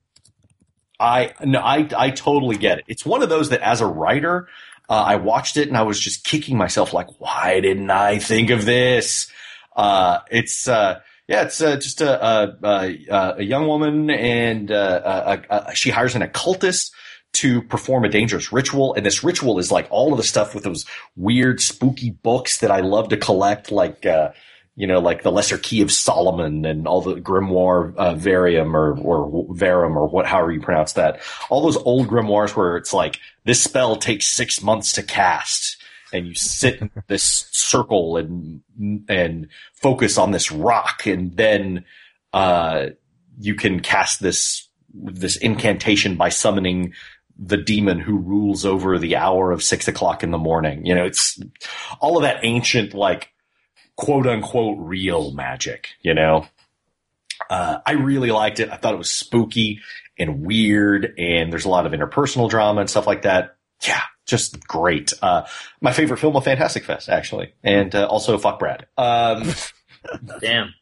I no, I I totally get it. It's one of those that, as a writer, uh, I watched it and I was just kicking myself, like, why didn't I think of this? Uh, it's uh, yeah, it's uh, just a, a, a a young woman, and uh, a, a, she hires an occultist to perform a dangerous ritual. And this ritual is like all of the stuff with those weird, spooky books that I love to collect, like, uh, you know, like the Lesser Key of Solomon and all the Grimoire, uh, Varium or, or Verum or what, however you pronounce that. All those old grimoires where it's like, this spell takes six months to cast, and you sit in this circle and, and focus on this rock, and then, uh, you can cast this, this incantation by summoning the demon who rules over the hour of six o'clock in the morning. You know, it's all of that ancient, like, quote unquote real magic, you know? Uh, I really liked it. I thought it was spooky and weird, and there's a lot of interpersonal drama and stuff like that. Yeah, just great. Uh, my favorite film of Fantastic Fest, actually. And, uh, also fuck Brad. Um, damn.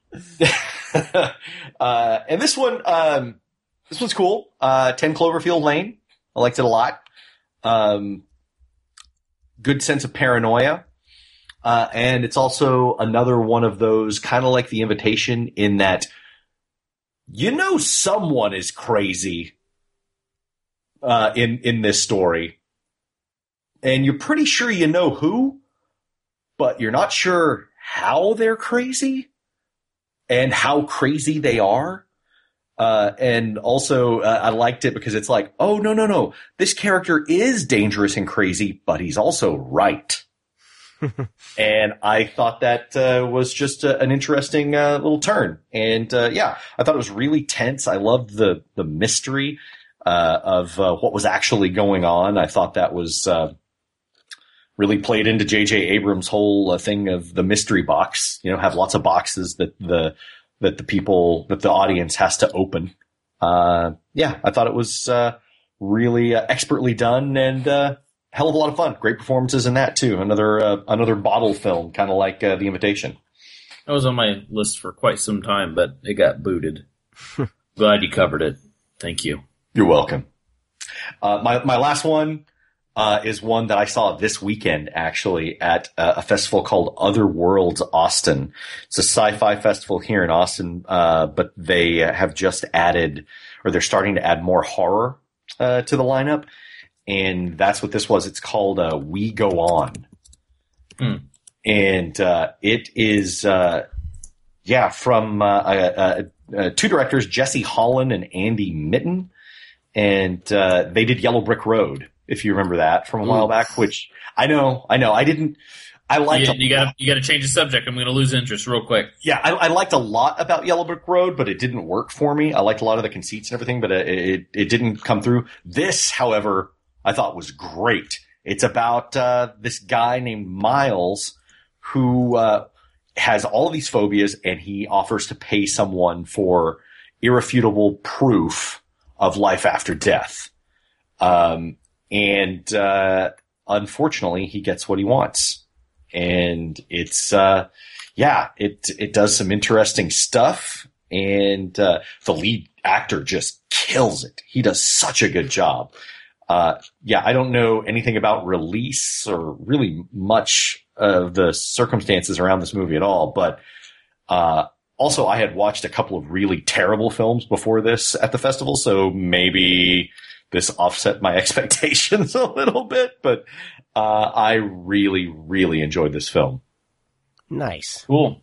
uh, and this one, um, this one's cool. Uh, ten Cloverfield Lane. I liked it a lot. Um, good sense of paranoia. Uh, and it's also another one of those kind of like The Invitation, in that, you know, someone is crazy, uh, in, in this story, and you're pretty sure you know who, but you're not sure how they're crazy and how crazy they are. Uh, and also, uh, I liked it because it's like, oh, no, no, no. This character is dangerous and crazy, but he's also right. And I thought that, uh, was just a, an interesting, uh, little turn. And, uh, yeah, I thought it was really tense. I loved the, the mystery, uh, of, uh, what was actually going on. I thought that was, uh, really played into J J Abrams' whole uh, thing of the mystery box, you know, have lots of boxes that the, that the people, that the audience has to open. Uh, yeah, I thought it was, uh, really uh, expertly done, and, uh, hell of a lot of fun. Great performances in that too. Another, uh, another bottle film, kind of like, uh, The Invitation. That was on my list for quite some time, but it got booted. Glad you covered it. Thank you. You're welcome. Uh, my, my last one, uh, is one that I saw this weekend, actually, at uh, a festival called Other Worlds Austin. It's a sci-fi festival here in Austin, uh, but they have just added, or they're starting to add more horror, uh, to the lineup. And that's what this was. It's called, uh, We Go On. Hmm. And, uh, it is, uh, yeah, from, uh, uh, uh, two directors, Jesse Holland and Andy Mitten. And, uh, they did Yellow Brick Road, if you remember that from a while back, which I know, I know, I didn't, I liked you, you gotta, you gotta change the subject. I'm gonna lose interest real quick. Yeah, I, I liked a lot about Yellow Brick Road, but it didn't work for me. I liked a lot of the conceits and everything, but it, it, it didn't come through. This, however, I thought was great. It's about, uh, this guy named Miles who, uh, has all of these phobias, and he offers to pay someone for irrefutable proof of life after death. Um, And, uh, unfortunately he gets what he wants. And it's, uh, yeah, it, it does some interesting stuff. And, uh, the lead actor just kills it. He does such a good job. Uh, yeah, I don't know anything about release or really much of the circumstances around this movie at all. But uh, also, I had watched a couple of really terrible films before this at the festival, so maybe this offset my expectations a little bit. But uh, I really, really enjoyed this film. Nice. Cool.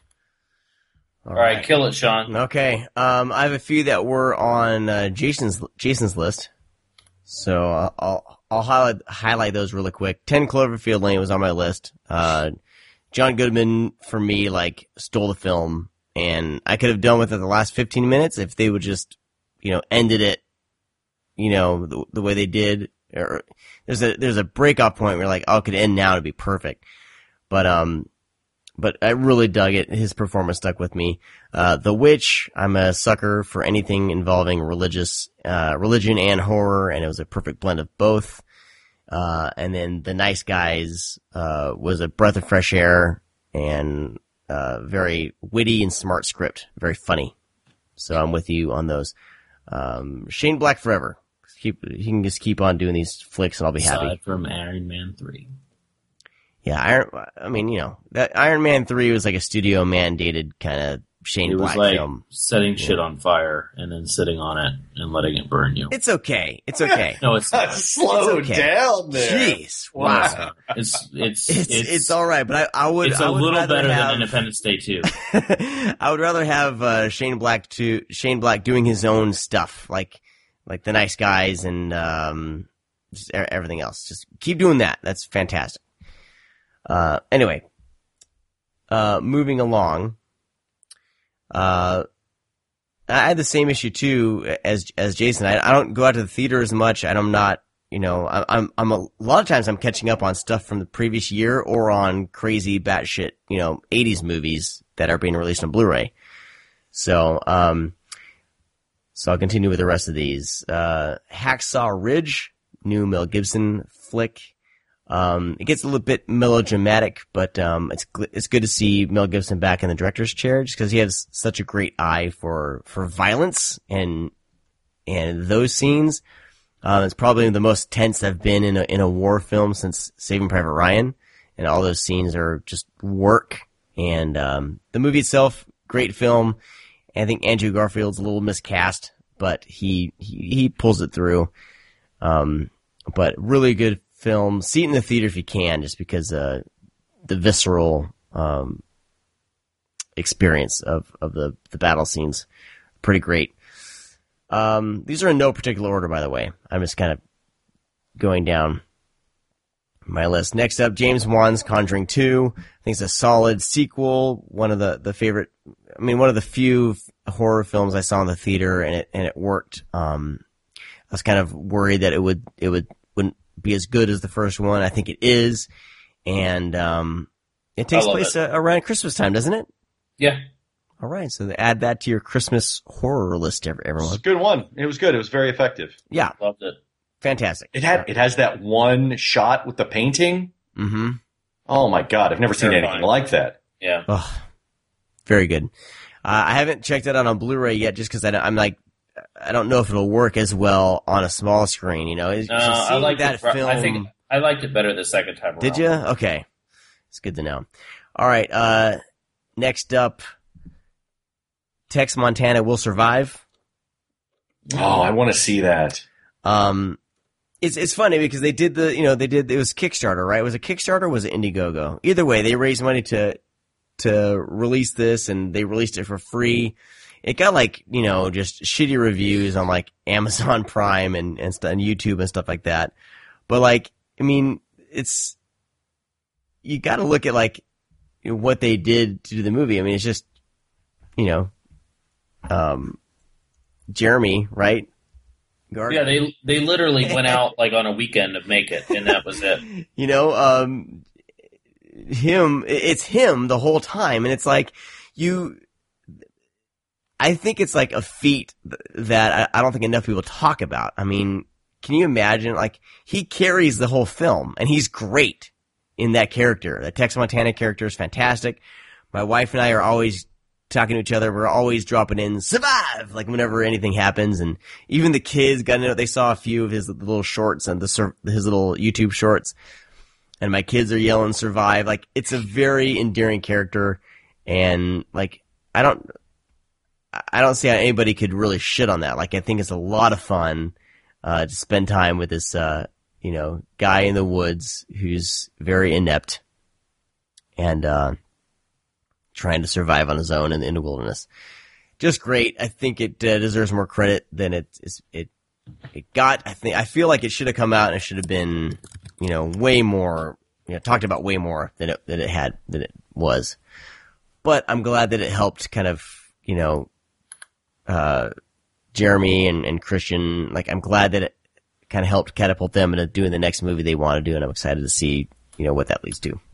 All, All right. right, kill it, Sean. Okay. Um, I have a few that were on uh, Jason's Jason's list. So uh, I'll I'll highlight highlight those really quick. Ten Cloverfield Lane was on my list. Uh, John Goodman for me like stole the film, and I could have done with it the last fifteen minutes if they would just you know ended it, you know the, the way they did. Or there's a there's a breakoff point where like oh it could end now to be perfect, but um. But I really dug it. His performance stuck with me. Uh, The Witch, I'm a sucker for anything involving religious, uh, religion and horror, and it was a perfect blend of both. Uh, and then The Nice Guys, uh, was a breath of fresh air and, uh, very witty and smart script. Very funny. So I'm with you on those. Um, Shane Black forever. Keep, he can just keep on doing these flicks and I'll be happy. Aside from Iron Man three. Yeah, Iron, I mean, you know, that Iron Man three was like a studio mandated kind of Shane it Black was like film. Setting shit on fire and then sitting on it and letting it burn you. It's okay. It's okay. No, it's not. Slow It's okay. down there. Jeez. Wow. It's, it's, It's, it's, it's all right, but I, I would, it's I a would little rather better have, than Independence Day two. I would rather have, uh, Shane Black to, Shane Black doing his own stuff, like, like The Nice Guys and, um, just e- everything else. Just keep doing that. That's fantastic. Uh, anyway, uh, moving along, uh, I had the same issue too as, as Jason. I, I don't go out to the theater as much and I'm not, you know, I, I'm, I'm a, a lot of times I'm catching up on stuff from the previous year or on crazy batshit, you know, eighties movies that are being released on Blu-ray. So, um, so I'll continue with the rest of these. Uh, Hacksaw Ridge, new Mel Gibson flick. Um, it gets a little bit melodramatic, but, um, it's, it's good to see Mel Gibson back in the director's chair just because he has such a great eye for, for violence and, and those scenes. Um, it's probably the most tense I've been in a, in a war film since Saving Private Ryan. And all those scenes are just work. And, um, the movie itself, great film. I think Andrew Garfield's a little miscast, but he, he, he pulls it through. Um, but really good film. See it in the theater if you can, just because uh, the visceral um, experience of, of the, the battle scenes, pretty great. Um, these are in no particular order, by the way. I'm just kind of going down my list. Next up, James Wan's Conjuring two. I think it's a solid sequel. One of the, the favorite, I mean, one of the few horror films I saw in the theater, and it and it worked. Um, I was kind of worried that it would it would wouldn't be as good as the first one. I think it is, and um, it takes place it. around Christmas time, doesn't it? Yeah. All right, so add that to your Christmas horror list, everyone. It's a good one. It was good. It was very effective. Yeah, loved it. Fantastic. It had it has that one shot with the painting. Mm-hmm. Oh my god, I've never seen Terrifying. anything like that. Yeah. Oh, very good. Uh, I haven't checked it out on Blu-ray yet, just because I'm like, I don't know if it'll work as well on a small screen. You know, it's, No, I like that it, film. I think I liked it better the second time around. Did you? Okay, it's good to know. All right. Uh, next up, Tex Montana Will Survive. Oh, I want to see that. Um, it's it's funny because they did the you know they did it was Kickstarter, right? Was it Kickstarter or was it Indiegogo? Either way, they raised money to to release this, and they released it for free. It got like you know just shitty reviews on like Amazon Prime and and, st- and YouTube and stuff like that. But like, I mean, it's you got to look at like what they did to do the movie. I mean, it's just you know, um, Jeremy, right? Gardner. Yeah, they they literally went out like on a weekend to make it, and that was it. You know, um, him, it's him the whole time, and it's like, you, I think it's like a feat that I, I don't think enough people talk about. I mean, can you imagine, like, he carries the whole film, and he's great in that character. The Tex Montana character is fantastic. My wife and I are always talking to each other. We're always dropping in survive, like whenever anything happens. And even the kids got to know, they saw a few of his little shorts and the, his little YouTube shorts. And my kids are yelling survive. Like, it's a very endearing character. And like, I don't, I don't see how anybody could really shit on that. Like, I think it's a lot of fun, uh, to spend time with this, uh, you know, guy in the woods who's very inept and, uh, trying to survive on his own in, in the wilderness. Just great. I think it uh, deserves more credit than it, it, it got. I think, I feel like it should have come out and it should have been, you know, way more, you know, talked about way more than it, than it had, than it was. But I'm glad that it helped kind of, you know, uh, Jeremy and, and Christian. Like, I'm glad that it kind of helped catapult them into doing the next movie they want to do, and I'm excited to see, you know, what that leads to.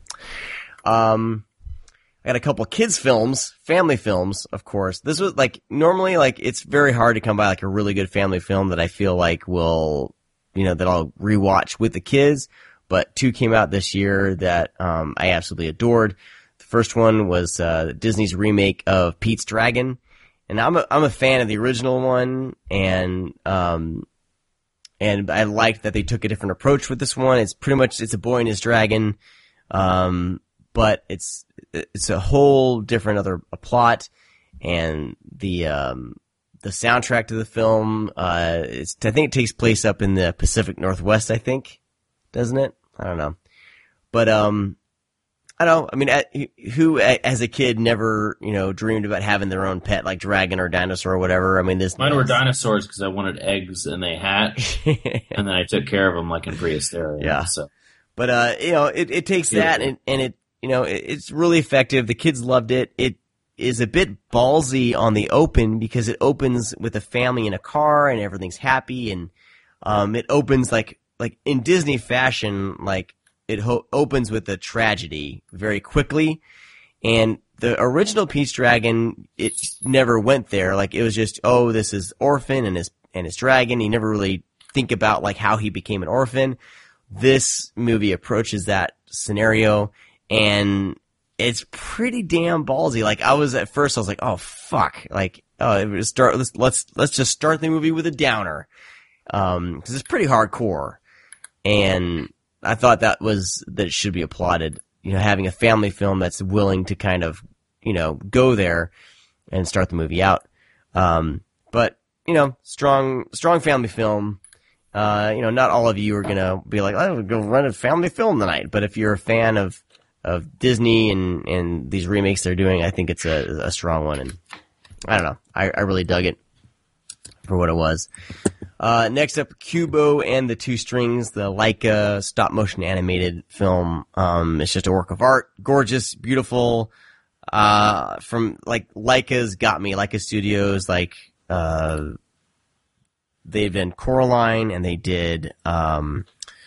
Um, I got a couple kids films, family films, of course. This was like, normally, like, it's very hard to come by like a really good family film that I feel like will, you know, that I'll rewatch with the kids. But two came out this year that, um, I absolutely adored. The first one was, uh, Disney's remake of Pete's Dragon. And I'm a, I'm a fan of the original one, and, um, and I liked that they took a different approach with this one. It's pretty much, it's a boy and his dragon. Um, but it's, it's a whole different other a plot, and the, um, the soundtrack to the film, uh, it's, I think it takes place up in the Pacific Northwest, I think. Doesn't it? I don't know. But, um, I don't know. I mean, who, as a kid, never, you know, dreamed about having their own pet, like dragon or dinosaur or whatever? I mean, this. Mine were dinosaurs because I wanted eggs and they hatched, and then I took care of them like in prehistoric. Yeah. So, but uh, you know, it, it takes Beautiful. that, and and it, you know, it, it's really effective. The kids loved it. It is a bit ballsy on the open because it opens with a family in a car and everything's happy, and um, it opens like like in Disney fashion, like. It ho- opens with a tragedy very quickly, and the original Pete's Dragon, it never went there. Like, it was just, oh, this is orphan and his and his dragon. You never really think about like how he became an orphan. This movie approaches that scenario, and it's pretty damn ballsy. Like, I was at first, I was like, oh fuck, like, oh, it was start. Let's let's let's just start the movie with a downer, um, because it's pretty hardcore, and I thought that was, that it should be applauded, you know, having a family film that's willing to kind of, you know, go there and start the movie out. Um, but, you know, strong, strong family film. Uh, you know, not all of you are gonna be like, I'm gonna go run a family film tonight. But if you're a fan of, of Disney and, and these remakes they're doing, I think it's a, a strong one. And I don't know. I, I really dug it for what it was. Uh, next up, Kubo and the Two Strings, the Laika stop motion animated film. Um, it's just a work of art. Gorgeous, beautiful. Uh, from, like, Laika's got me. Laika Studios, like, uh, they've done Coraline and they did, um,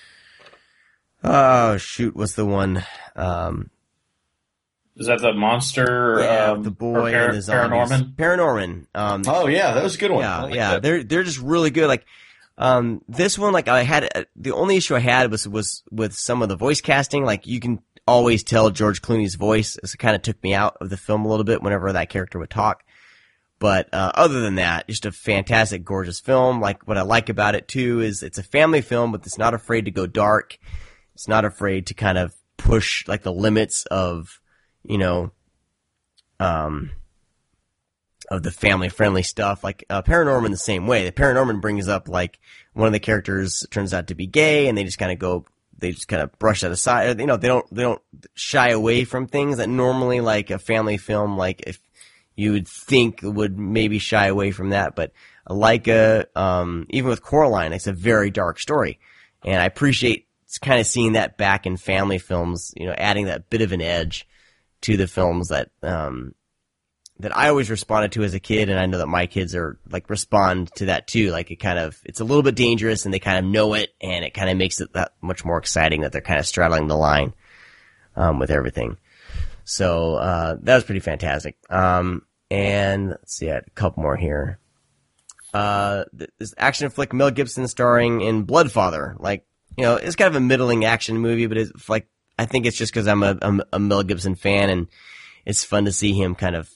oh shoot, what's the one? Um, is that the monster? Yeah, um, the boy Par- and the zombies. Paranorman. Paranorman. Um, Oh yeah, that was a good one. Yeah, I like yeah, that. they're they're just really good. Like, um, this one, like I had uh, the only issue I had was was with some of the voice casting. Like, you can always tell George Clooney's voice. It kind of took me out of the film a little bit whenever that character would talk. But uh, other than that, just a fantastic, gorgeous film. Like, what I like about it too is it's a family film, but it's not afraid to go dark. It's not afraid to kind of push like the limits of, you know, um, of the family-friendly stuff. Like, uh, Paranorman the same way. The Paranorman brings up, like, one of the characters turns out to be gay, and they just kind of go, they just kind of brush that aside. You know, they don't, they don't shy away from things that normally, like, a family film, like, if you would think would maybe shy away from that. But Laika, um, even with Coraline, it's a very dark story. And I appreciate kind of seeing that back in family films, you know, adding that bit of an edge to the films that, um, that I always responded to as a kid, and I know that my kids are, like, respond to that too. Like, it kind of, it's a little bit dangerous, and they kind of know it, and it kind of makes it that much more exciting that they're kind of straddling the line, um, with everything. So, uh, that was pretty fantastic. Um, and let's see, I had a couple more here. Uh, this action flick, Mel Gibson starring in Bloodfather. Like, you know, it's kind of a middling action movie, but it's like, I think it's just because I'm a, I'm a Mel Gibson fan, and it's fun to see him kind of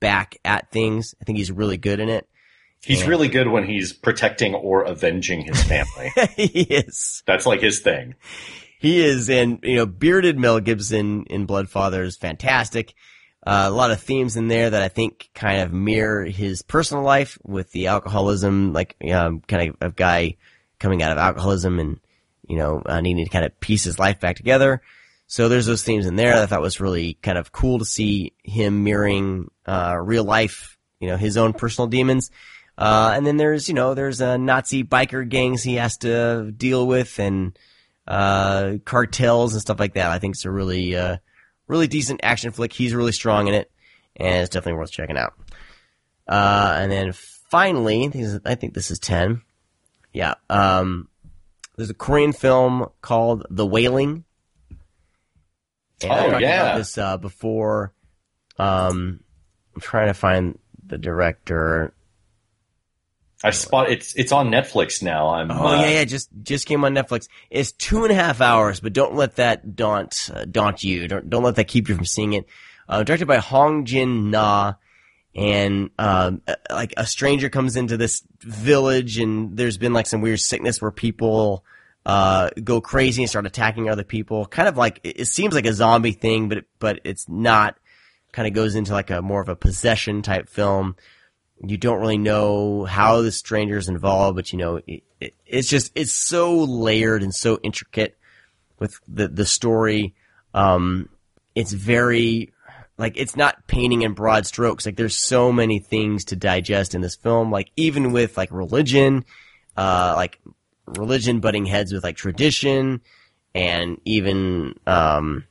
back at things. I think he's really good in it. He's and, really good when he's protecting or avenging his family. He is. That's like his thing. He is, and you know, bearded Mel Gibson in Bloodfather is fantastic. Uh, a lot of themes in there that I think kind of mirror his personal life with the alcoholism, like um, kind of a guy coming out of alcoholism and you know uh, needing to kind of piece his life back together. So there's those themes in there that I thought was really kind of cool to see him mirroring uh, real life, you know, his own personal demons. Uh, and then there's, you know, there's uh, Nazi biker gangs he has to deal with and uh, cartels and stuff like that. I think it's a really, uh, really decent action flick. He's really strong in it, and it's definitely worth checking out. Uh, and then finally, I think this is, I think this is ten. Yeah. Um, there's a Korean film called The Wailing. And I oh, talked yeah. about this uh, before. Um, I'm trying to find the director. I spot it's it's on Netflix now. I'm Oh uh, yeah, yeah, just just came on Netflix. It's two and a half hours, but don't let that daunt uh, daunt you. Don't don't let that keep you from seeing it. Uh, directed by Hong Jin Na, and um, uh, like a stranger comes into this village, and there's been like some weird sickness where people uh go crazy and start attacking other people. Kind of like it, it seems like a zombie thing, but it, but it's not. Kind of goes into like a more of a possession type film. You don't really know how the stranger's involved, but you know, it, it, it's just, it's so layered and so intricate with the, the story. Um, it's very, like, it's not painting in broad strokes. Like, there's so many things to digest in this film. Like, even with, like, religion, uh, like, religion butting heads with, like, tradition, and even, um,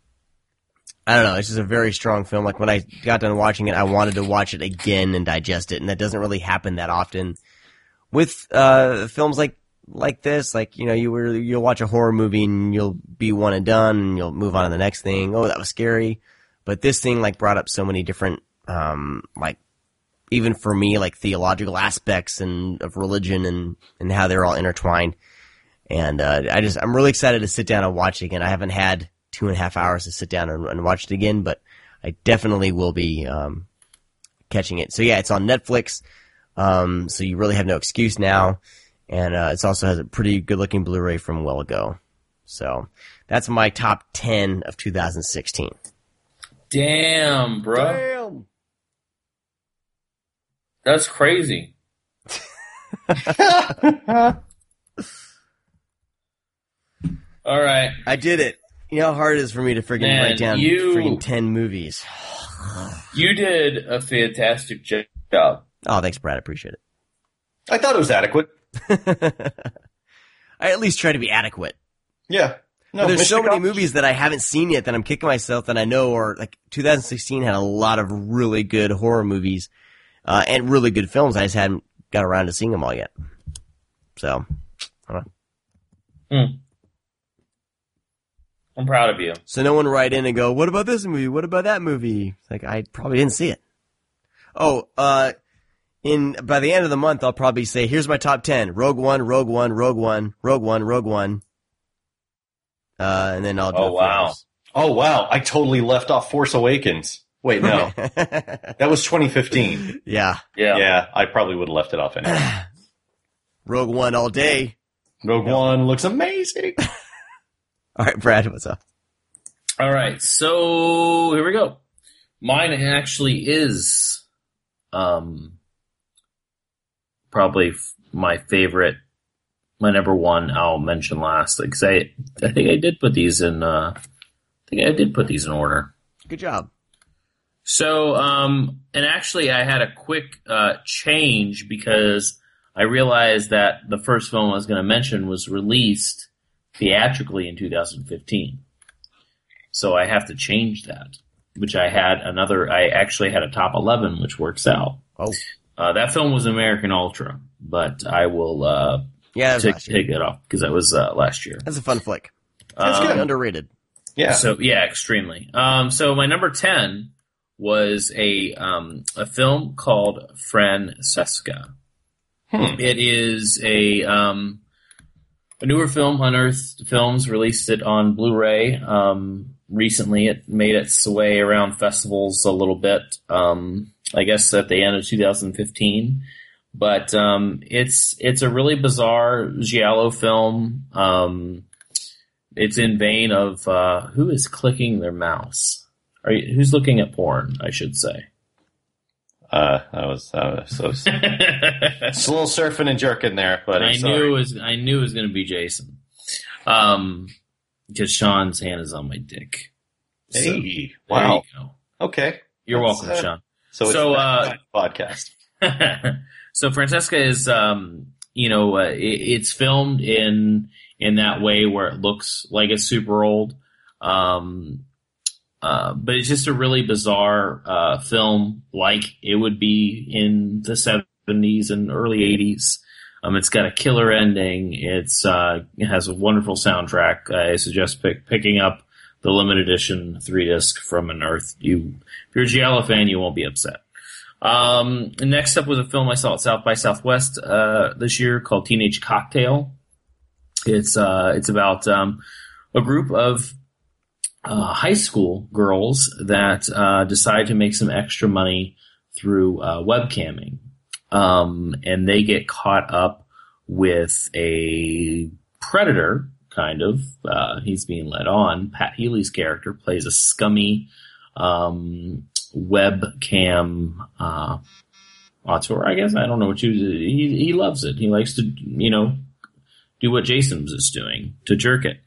I don't know, it's just a very strong film. Like, when I got done watching it, I wanted to watch it again and digest it, and that doesn't really happen that often. With, uh, films like, like this, like, you know, you were, you'll watch a horror movie and you'll be one and done, and you'll move on to the next thing. Oh, that was scary. But this thing, like, brought up so many different, um, like, even for me, like, theological aspects and of religion and, and how they're all intertwined. And, uh, I just, I'm really excited to sit down and watch it again. I haven't had two and a half hours to sit down and, and watch it again, but I definitely will be um, catching it. So yeah, it's on Netflix, um, so you really have no excuse now, and uh, it also has a pretty good-looking Blu-ray from a while ago. So that's my top ten of two thousand sixteen. Damn, bro. Damn. That's crazy. All right. I did it. You know how hard it is for me to freaking Man, write down you- freaking ten movies. You did a fantastic job. Oh, thanks, Brad. I appreciate it. I thought it was adequate. I at least try to be adequate. Yeah. No, But there's so Mister many Cox- movies that I haven't seen yet that I'm kicking myself that I know, or like two thousand sixteen had a lot of really good horror movies, uh, and really good films. I just hadn't got around to seeing them all yet. So, I don't know. Hmm. I'm proud of you. So no one write in and go, what about this movie? What about that movie? It's like, I probably didn't see it. Oh, uh, in, by the end of the month, I'll probably say, here's my top ten. Rogue One, Rogue One, Rogue One, Rogue One, Rogue One. Uh, and then I'll do Oh, a few wow. others. Oh, wow. I totally left off Force Awakens. Wait, no. That was twenty fifteen. Yeah. Yeah. Yeah, I probably would have left it off anyway. Rogue One all day. Rogue One looks amazing. All right, Brad, what's up? All right. So here we go. Mine actually is, um, probably f- my favorite, my number one I'll mention last. Because I, I think I did put these in, uh, I think I did put these in order. Good job. So, um, and actually I had a quick, uh, change because I realized that the first film I was going to mention was released theatrically in two thousand fifteen. So I have to change that, which I had another, I actually had a top eleven, which works out. Oh. Uh, that film was American Ultra, but I will, uh, Yeah, that was take, last year. take it off because that was, uh, last year. That's a fun flick. That's Um, good. Underrated. Yeah. So yeah, extremely. Um, so my number ten was a um, a film called Francesca. Hmm. It is a um, a newer film. Unearthed Films released it on Blu-ray um, recently. It made its way around festivals a little bit, um, I guess at the end of two thousand fifteen. But um, it's it's a really bizarre giallo film. Um, it's in vein of uh, who is clicking their mouse? Are you, who's looking at porn, I should say. Uh, I was, I was, so it's a little surfing and jerking there, but I sorry. knew it was I knew it was going to be Jason, um, because Sean's hand is on my dick. So, Hey, there wow. you go. Okay, You're That's, welcome, uh, Sean. So it's So, a uh, podcast. So Francesca is, um, you know, uh, it, it's filmed in in that way where it looks like it's super old, um, uh, but it's just a really bizarre uh, film, like it would be in the seventies and early eighties. Um, it's got a killer ending. It's uh, it has a wonderful soundtrack. I suggest pick, picking up the limited edition three disc from Unearthed. You, if you're a Giallo fan, you won't be upset. Um, next up was a film I saw at South by Southwest, uh, this year called Teenage Cocktail. It's, uh, it's about, um, a group of, uh, high school girls that, uh, decide to make some extra money through, uh, webcamming. Um, and they get caught up with a predator, kind of. Uh, he's being led on. Pat Healy's character plays a scummy, um, webcam uh auteur, I guess. I don't know what you he he loves it. He likes to, you know, do what Jason's is doing, to jerk it.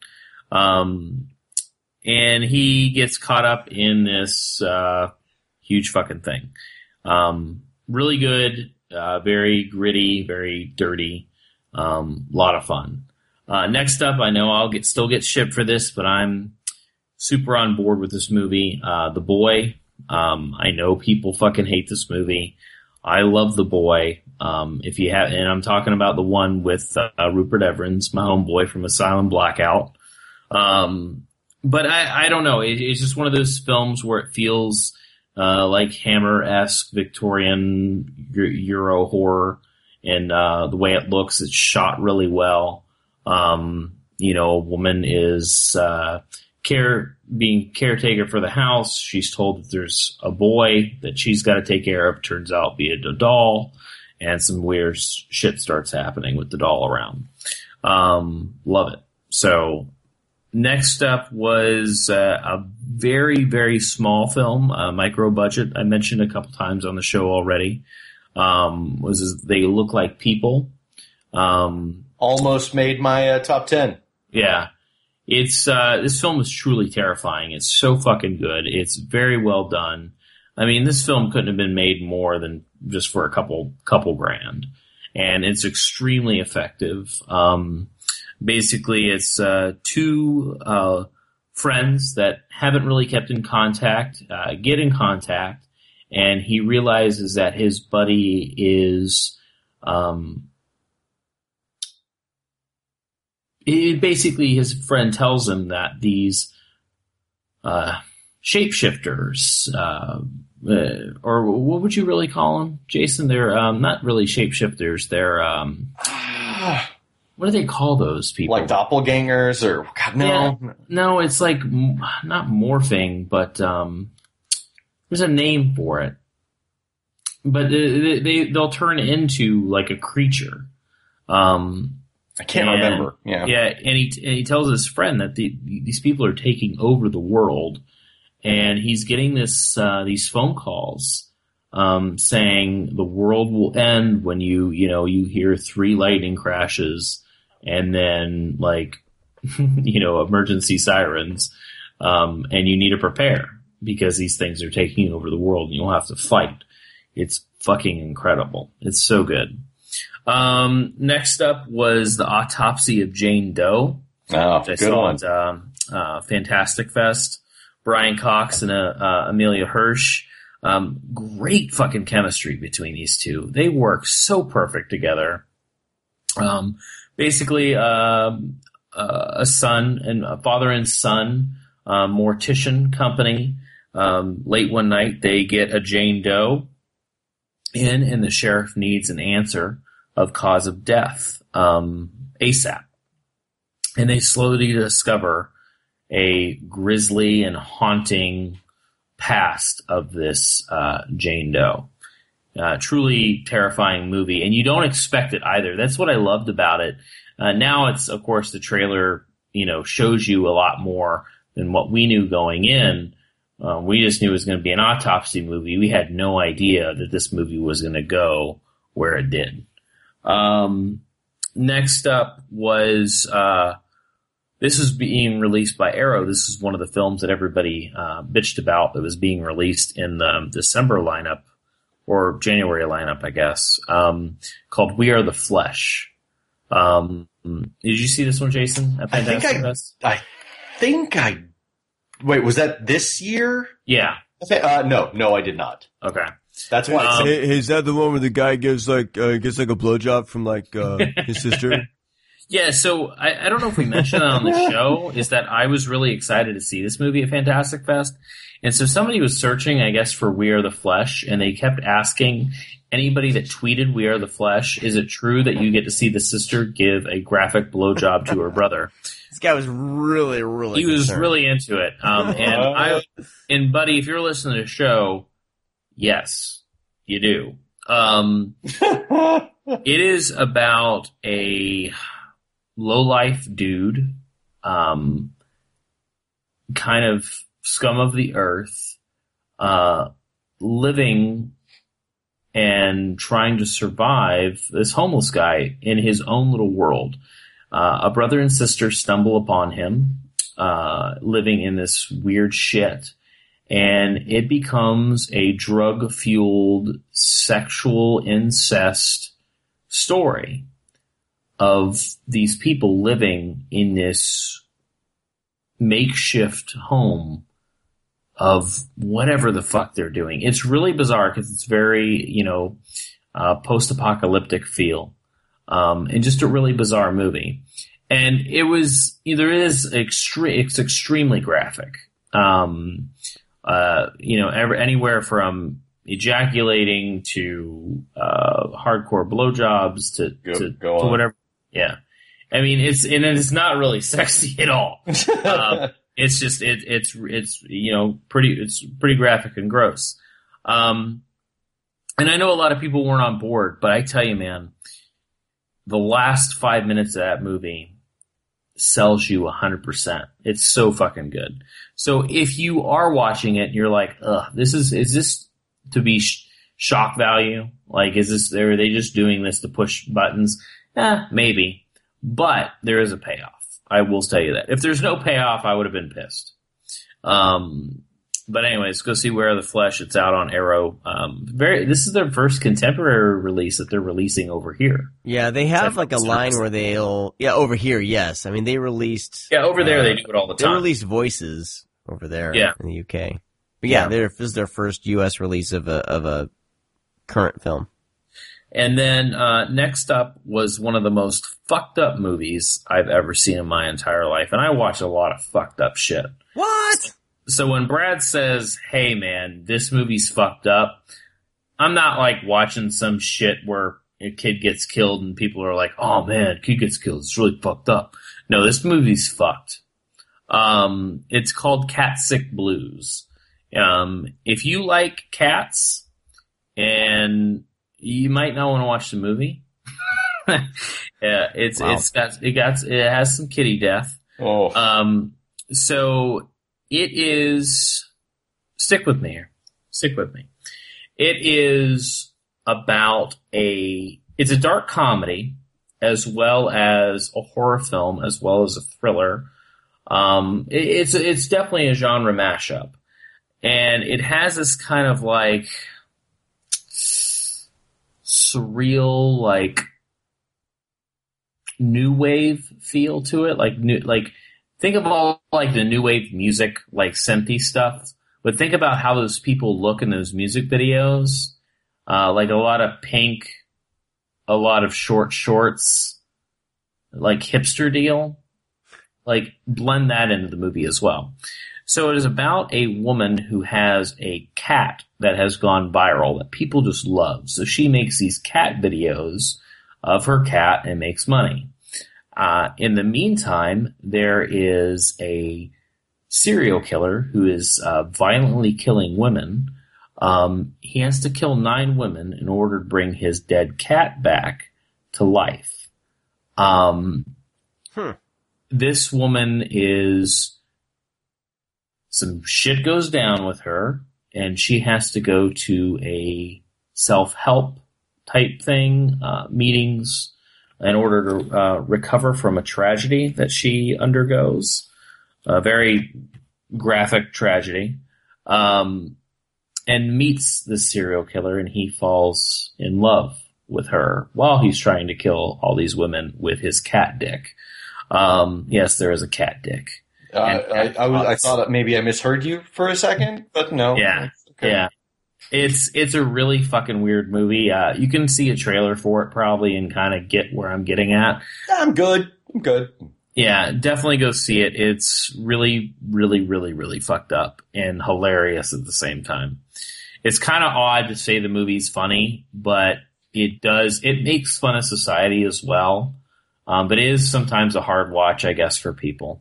Um and he gets caught up in this uh huge fucking thing. Um really good, uh very gritty, very dirty, um lot of fun. Uh next up, I know I'll get still get shipped for this, but I'm super on board with this movie. Uh The Boy. Um, I know people fucking hate this movie. I love The Boy. Um, if you have, and I'm talking about the one with uh, Rupert Everett, my homeboy from Asylum Blackout. Um, but I, I don't know. It, it's just one of those films where it feels uh, like Hammer-esque Victorian Euro horror, and uh, the way it looks, it's shot really well. Um, you know, a woman is uh, care. being caretaker for the house. She's told that there's a boy that she's got to take care of. Turns out be a doll, and some weird shit starts happening with the doll around. Um, love it. So next up was uh, a very, very small film, uh, micro budget. I mentioned a couple times on the show already. Um, was They Look Like People. Um, Almost made my uh, top ten. Yeah. It's, uh, this film is truly terrifying. It's so fucking good. It's very well done. I mean, this film couldn't have been made more than just for a couple, couple grand. And it's extremely effective. Um, basically it's, uh, two, uh, friends that haven't really kept in contact, uh, get in contact, and he realizes that his buddy is, um, It, basically, his friend tells him that these uh, shapeshifters, uh, uh, or what would you really call them, Jason? They're um, not really shapeshifters. They're um, what do they call those people? Like doppelgangers, or God, no, yeah, no, it's like not morphing, but um, there's a name for it. But they, they they'll turn into like a creature. Um. I can't and, remember. Yeah, yeah, and he and he tells his friend that the, these people are taking over the world, and he's getting this uh, these phone calls um, saying the world will end when you you know you hear three lightning crashes, and then like you know emergency sirens, um, and you need to prepare because these things are taking over the world, and you'll have to fight. It's fucking incredible. It's so good. Um, next up was The Autopsy of Jane Doe. Oh, which I good saw one. at, um, uh, Fantastic Fest. Brian Cox and, uh, uh, Amelia Hirsch. Um, great fucking chemistry between these two. They work so perfect together. Um, basically, um, uh, a son and a father and son, uh, mortician company. Um, late one night, they get a Jane Doe in, and the sheriff needs an answer of cause of death, um, ASAP. And they slowly discover a grisly and haunting past of this uh, Jane Doe. Uh, truly terrifying movie, and you don't expect it either. That's what I loved about it. Uh, now it's, of course, the trailer, you know, shows you a lot more than what we knew going in. Uh, we just knew it was going to be an autopsy movie. We had no idea that this movie was going to go where it did. Um, next up was, uh, this is being released by Arrow. This is one of the films that everybody uh, bitched about that was being released in the December lineup, or January lineup, I guess, um, called We Are the Flesh. Um, did you see this one, Jason? At I think Fantastic I, Fest? I think I, wait, was that this year? Yeah. Uh, no, no, I did not. Okay. That's why. Um, Hey, hey, is that the one where the guy gives like uh, gets like a blowjob from like uh, his sister? Yeah, so I, I don't know if we mentioned that on the show, is that I was really excited to see this movie at Fantastic Fest. And so somebody was searching, I guess, for We Are the Flesh, and they kept asking anybody that tweeted We Are the Flesh, is it true that you get to see the sister give a graphic blowjob to her brother? This guy was really, really He was concerned. really into it. Um, and I, and buddy, if you're listening to the show, yes, you do. Um, it is about a low-life dude, um, kind of scum of the earth, uh, living and trying to survive, this homeless guy in his own little world. Uh, a brother and sister stumble upon him, uh, living in this weird shit, and it becomes a drug-fueled sexual incest story of these people living in this makeshift home of whatever the fuck they're doing. It's really bizarre because it's very, you know, uh, post-apocalyptic feel. Um, and just a really bizarre movie. And it was, there is extre- it's extremely graphic. Um, uh, you know, every, anywhere from ejaculating to, uh, hardcore blowjobs to, Go, to, go to on. whatever. Yeah. I mean, it's, and it's not really sexy at all. uh, it's just, it, it's, it's, you know, pretty, it's pretty graphic and gross. Um, and I know a lot of people weren't on board, but I tell you, man, the last five minutes of that movie sells you a hundred percent. It's so fucking good. So if you are watching it and you're like, ugh, this is, is this to be sh- shock value? Like, is this, are they just doing this to push buttons? Eh, maybe. But there is a payoff. I will tell you that. If there's no payoff, I would have been pissed. Um, but anyways, go see Where Are the Flesh. It's out on Arrow. Um, very, this is their first contemporary release that they're releasing over here. Yeah, they have Except like a for line service. where they'll, yeah, over here, yes. I mean, they released. Yeah, over there uh, they do it all the They time. released Voices over there Yeah. in the U K. But yeah, Yeah. they're, this is their first U S release of a, of a current film. And then uh, next up was one of the most fucked up movies I've ever seen in my entire life. And I watch a lot of fucked up shit. What? So when Brad says, hey man, this movie's fucked up, I'm not like watching some shit where a kid gets killed and people are like, oh man, kid gets killed. It's really fucked up. No, this movie's fucked. Um, it's called Cat Sick Blues. Um, if you like cats and you might not want to watch the movie. yeah, it's, Wow. it's got, it got, it has some kitty death. Oh, Um, so it is, stick with me here. Stick with me. It is about a, it's a dark comedy as well as a horror film as well as a thriller. Um, it, it's, it's definitely a genre mashup. And it has this kind of like surreal, like new wave feel to it. Like new, like think of all like the new wave music, like synthy stuff. But think about how those people look in those music videos. Uh, like a lot of pink, a lot of short shorts, like hipster deal. Like blend that into the movie as well. So it is about a woman who has a cat that has gone viral that people just love. So she makes these cat videos of her cat and makes money. Uh, in the meantime, there is a serial killer who is uh, violently killing women. Um, he has to kill nine women in order to bring his dead cat back to life. Um, hmm. This woman is, some shit goes down with her, and she has to go to a self-help type thing, uh, meetings, in order to uh, recover from a tragedy that she undergoes. A very graphic tragedy. Um, and meets this serial killer, and he falls in love with her while he's trying to kill all these women with his cat dick. Um, yes, there is a cat dick. Uh, I, I, was, I thought maybe I misheard you for a second, but no. Yeah, okay. yeah. It's it's a really fucking weird movie. Uh, you can see a trailer for it probably and kind of get where I'm getting at. I'm good. I'm good. Yeah, definitely go see it. It's really, really, really, really fucked up and hilarious at the same time. It's kind of odd to say the movie's funny, but it does, it makes fun of society as well. Um, but it is sometimes a hard watch, I guess, for people.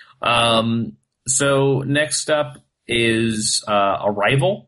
Um, so next up is uh, Arrival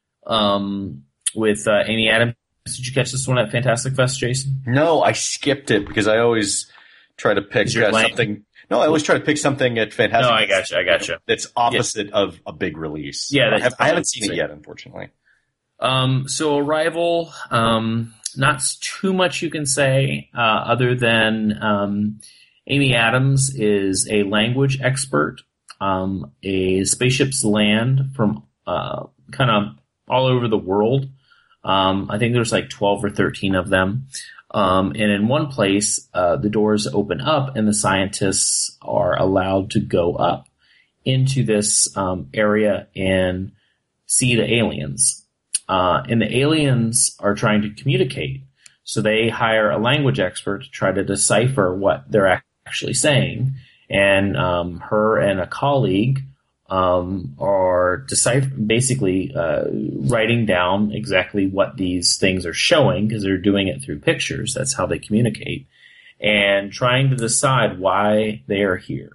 um, with uh, Amy Adams. Did you catch this one at Fantastic Fest, Jason? No, I skipped it because I always try to pick uh, something. No, I always try to pick something at Fantastic. No, I got you. I got you. That's opposite yeah. of a big release. Yeah, I, have, I haven't seen it yet, unfortunately. Um, so Arrival, um, not too much you can say uh, other than um, Amy Adams is a language expert. Um, a spaceships land from uh, kind of all over the world. Um, I think there's like twelve or thirteen of them. Um, and in one place, uh, the doors open up and the scientists are allowed to go up into this um, area and see the aliens. Uh, and the aliens are trying to communicate. So they hire a language expert to try to decipher what they're actually saying. And um, her and a colleague um, are decipher- basically uh, writing down exactly what these things are showing because they're doing it through pictures. That's how they communicate. And trying to decide why they are here.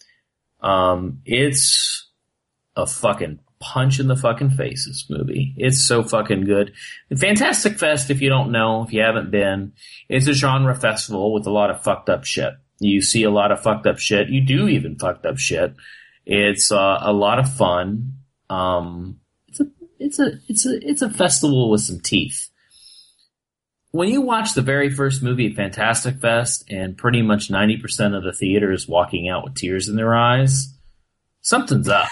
Um, it's a fucking punch in the fucking face, this movie. It's so fucking good. The Fantastic Fest, if you don't know, if you haven't been, is a genre festival with a lot of fucked up shit. You see a lot of fucked up shit. You do even fucked up shit. It's uh, a lot of fun. Um, it's a, it's a, it's a, it's a festival with some teeth. When you watch the very first movie at Fantastic Fest and pretty much ninety percent of the theater is walking out with tears in their eyes, something's up.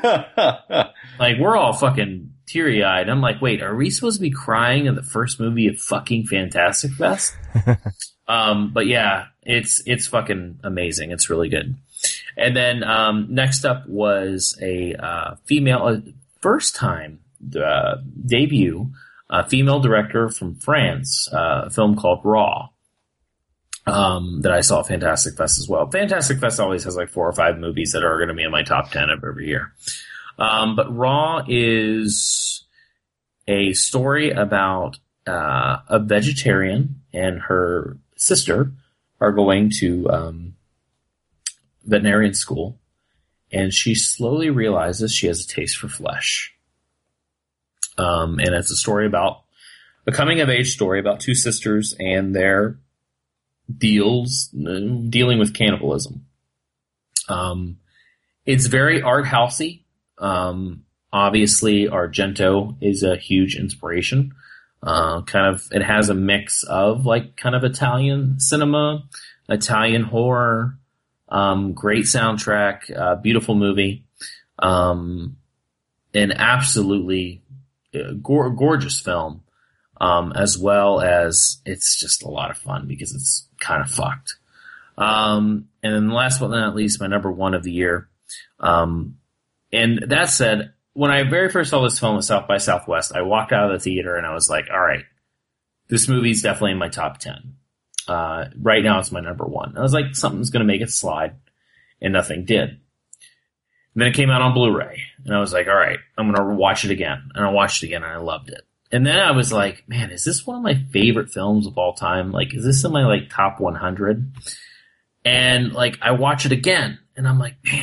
Like, we're all fucking teary-eyed. I'm like, wait, are we supposed to be crying in the first movie of fucking Fantastic Fest? um, but yeah, it's, it's fucking amazing. It's really good. And then, um, next up was a, uh, female, uh, first time, uh, debut, a female director from France, uh, a film called Raw. Um, that I saw at Fantastic Fest as well. Fantastic Fest always has like four or five movies that are going to be in my top ten of every year. Um, but Raw is a story about, uh, a vegetarian and her sister are going to, um, veterinarian school, and she slowly realizes she has a taste for flesh. Um, and it's a story about a coming of age story about two sisters and their deals, dealing with cannibalism. Um, it's very art housey. Um, obviously Argento is a huge inspiration. Uh, kind of, it has a mix of like kind of Italian cinema, Italian horror, um, great soundtrack, uh, beautiful movie, um, an absolutely go- gorgeous film. Um, as well as it's just a lot of fun because it's kind of fucked. Um, and then last but not least, my number one of the year. Um, and that said, when I very first saw this film at South by Southwest, I walked out of the theater and I was like, all right, this movie's definitely in my top ten. Uh, right now it's my number one. I was like, something's going to make it slide, and nothing did. And then it came out on Blu-ray and I was like, all right, I'm going to watch it again. And I watched it again and I loved it. And then I was like, man, is this one of my favorite films of all time? Like, is this in my, like, top one hundred? And, like, I watch it again, and I'm like, man,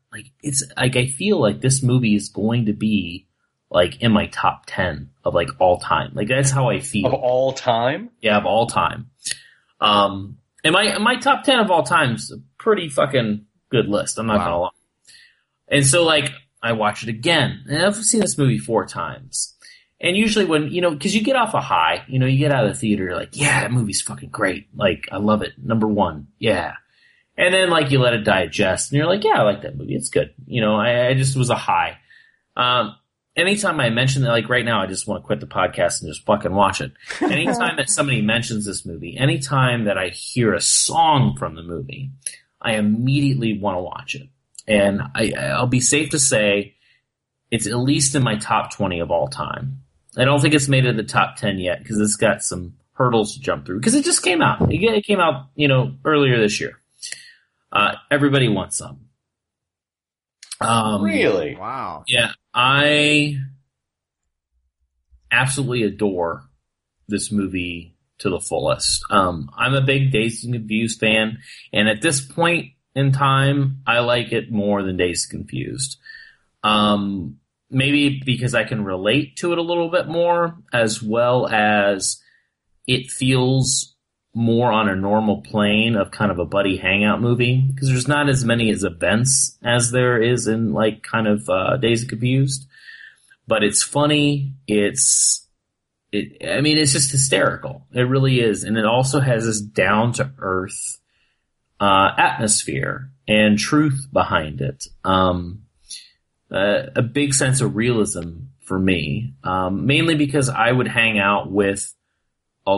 like it's like I feel like this movie is going to be like in my top ten of like all time. Like that's how I feel. Of all time? Yeah, of all time. Um, and my my top ten of all time is a pretty fucking good list. I'm not Wow. gonna lie. And so like I watch it again, and I've seen this movie four times. And usually when, you know, cause you get off a high, you know, you get out of the theater, you're like, yeah, that movie's fucking great. Like, I love it. Number one. Yeah. And then like you let it digest and you're like, yeah, I like that movie. It's good. You know, I, I just was a high. Um, anytime I mention that, like right now, I just want to quit the podcast and just fucking watch it. Anytime that somebody mentions this movie, anytime that I hear a song from the movie, I immediately want to watch it. And I, I'll be safe to say it's at least in my top twenty of all time. I don't think it's made it the top ten yet because it's got some hurdles to jump through because it just came out. It, it came out, you know, earlier this year. Uh, Everybody Wants Some. Um, Really? Wow. Yeah, I absolutely adore this movie to the fullest. Um, I'm a big Dazed and Confused fan, and at this point in time, I like it more than Dazed and Confused. Um, maybe because I can relate to it a little bit more, as well as it feels more on a normal plane of kind of a buddy hangout movie, because there's not as many as events as there is in like kind of uh, Dazed and Confused. But it's funny. It's, it. I mean, it's just hysterical. It really is, and it also has this down to earth uh, atmosphere and truth behind it. Um, Uh, a big sense of realism for me, um, mainly because I would hang out with a,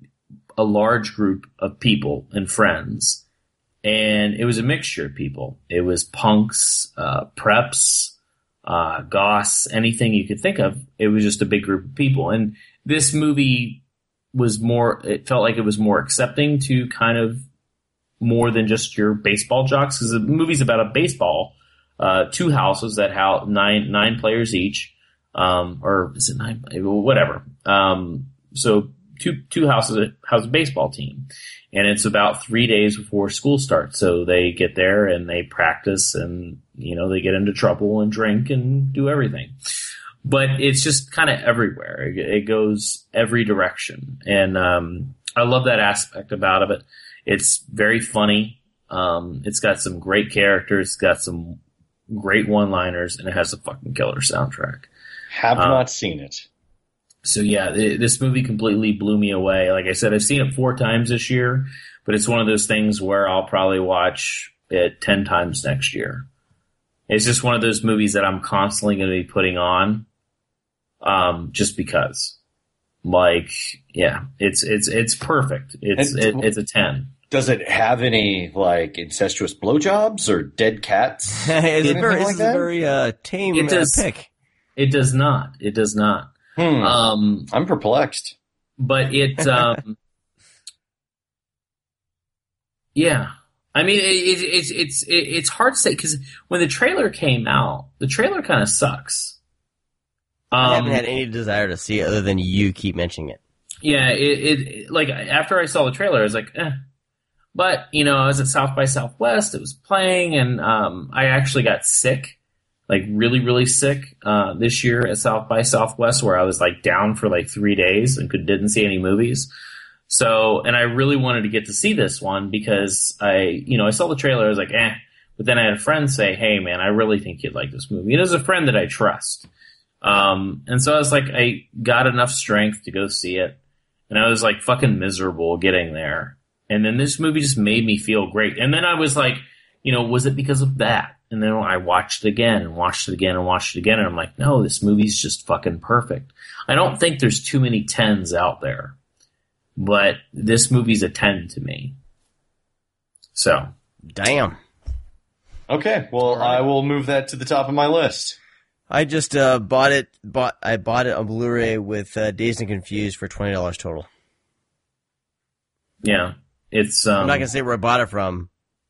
a large group of people and friends, and it was a mixture of people. It was punks, uh, preps, uh, goths, anything you could think of. It was just a big group of people, and this movie was more. It felt like it was more accepting to kind of more than just your baseball jocks, because the movie's about a baseball. Uh, two houses that house nine nine players each, um, or is it nine? Whatever. Um, so two two houses that house a baseball team, and it's about three days before school starts. So they get there and they practice, and you know they get into trouble and drink and do everything. But it's just kind of everywhere. It, it goes every direction, and um, I love that aspect about it. It's very funny. Um, it's got some great characters. It's got some great one-liners, and it has a fucking killer soundtrack. Have um, not seen it. So yeah, th- this movie completely blew me away. Like I said, I've seen it four times this year, but it's one of those things where I'll probably watch it ten times next year. It's just one of those movies that I'm constantly going to be putting on, um, just because. Like, yeah, it's it's it's perfect. It's it, it's a ten. Does it have any, like, incestuous blowjobs or dead cats? It's a very, like it's a very uh, tame It does- uh, pick. It does not. It does not. Hmm. Um, I'm perplexed. but it, um, yeah. I mean, it, it, it's it's it, it's hard to say because when the trailer came out, the trailer kind of sucks. I Um, haven't had any desire to see it other than you keep mentioning it. yeah, it, it like after I saw the trailer, I was like, eh. But you know, I was at South by Southwest. It was playing, and um, I actually got sick, like really, really sick uh, this year at South by Southwest, where I was like down for like three days and could didn't see any movies. So, and I really wanted to get to see this one because I, you know, I saw the trailer. I was like, eh. But then I had a friend say, hey, man, I really think you'd like this movie. And it was a friend that I trust. Um, and so I was like, I got enough strength to go see it. And I was like fucking miserable getting there. And then this movie just made me feel great. And then I was like, you know, was it because of that? And then I watched it again and watched it again and watched it again. And I'm like, no, this movie's just fucking perfect. I don't think there's too many tens out there, but this movie's a ten to me. So. Damn. Okay, well, I will move that to the top of my list. I just uh, bought it. Bought I bought it on Blu-ray with uh, Dazed and Confused for twenty dollars total. Yeah, it's. Um, I'm not gonna say where I bought it from.